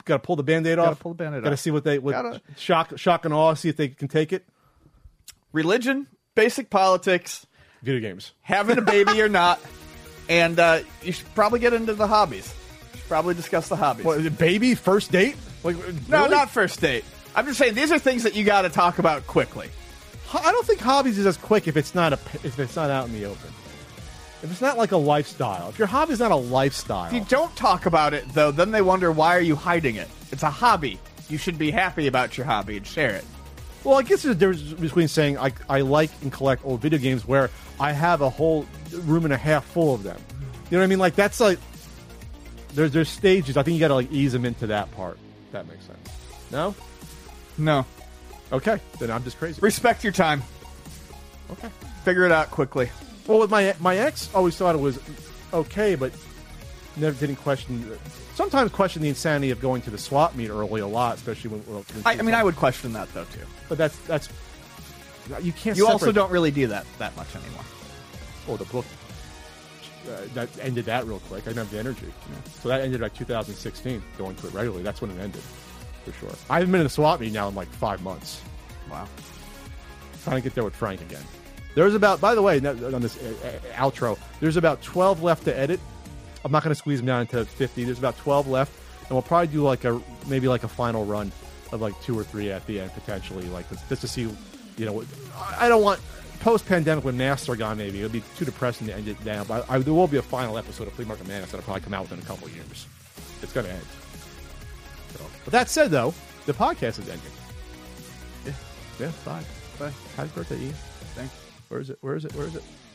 S1: Got to pull the Band-Aid off.
S2: Got to pull the Band-Aid
S1: Got to
S2: off.
S1: see what shock and awe. See if they can take it.
S2: Religion, basic politics,
S1: video games,
S2: having a baby or not, and you should probably get into the hobbies. You should probably discuss the hobbies.
S1: What, is it baby first date? Like
S2: no,
S1: really?
S2: not first date. I'm just saying these are things that you got to talk about quickly.
S1: I don't think hobbies is as quick if it's not out in the open. If it's not like a lifestyle. If your hobby is not a lifestyle.
S2: If you don't talk about it, though, then they wonder, why are you hiding it? It's a hobby. You should be happy about your hobby and share it.
S1: Well, I guess there's a difference between saying I like and collect old video games where I have a whole room and a half full of them. You know what I mean? Like, that's like... There's stages. I think you got to like ease them into that part. If that makes sense. No?
S2: No.
S1: Okay. Then I'm just crazy.
S2: Respect your time.
S1: Okay.
S2: Figure it out quickly.
S1: Well, with my ex always thought it was okay, but never didn't question. Sometimes question the insanity of going to the swap meet early a lot, especially when
S2: I would question that though too.
S1: But that's you can't.
S2: You
S1: separate.
S2: also don't really do that much anymore.
S1: Oh, the book that ended that real quick. I didn't have the energy, so that ended like 2016. Going to it regularly, that's when it ended for sure. I haven't been in a swap meet now in like 5 months.
S2: Wow.
S1: Trying to get there with Frank again. There's about, by the way, on this outro, there's about 12 left to edit. I'm not going to squeeze them down into 50. There's about 12 left, and we'll probably do maybe a final run of like 2 or 3 at the end potentially, like just to see, I don't want post-pandemic when masks are gone. Maybe it'll be too depressing to end it down. But there will be a final episode of Flea Market Madness that'll probably come out within a couple of years. It's going to end. So, but that said, though, the podcast is ending. Yeah, bye.
S2: Bye.
S1: Happy birthday, Ian.
S2: Thanks.
S1: Where is it?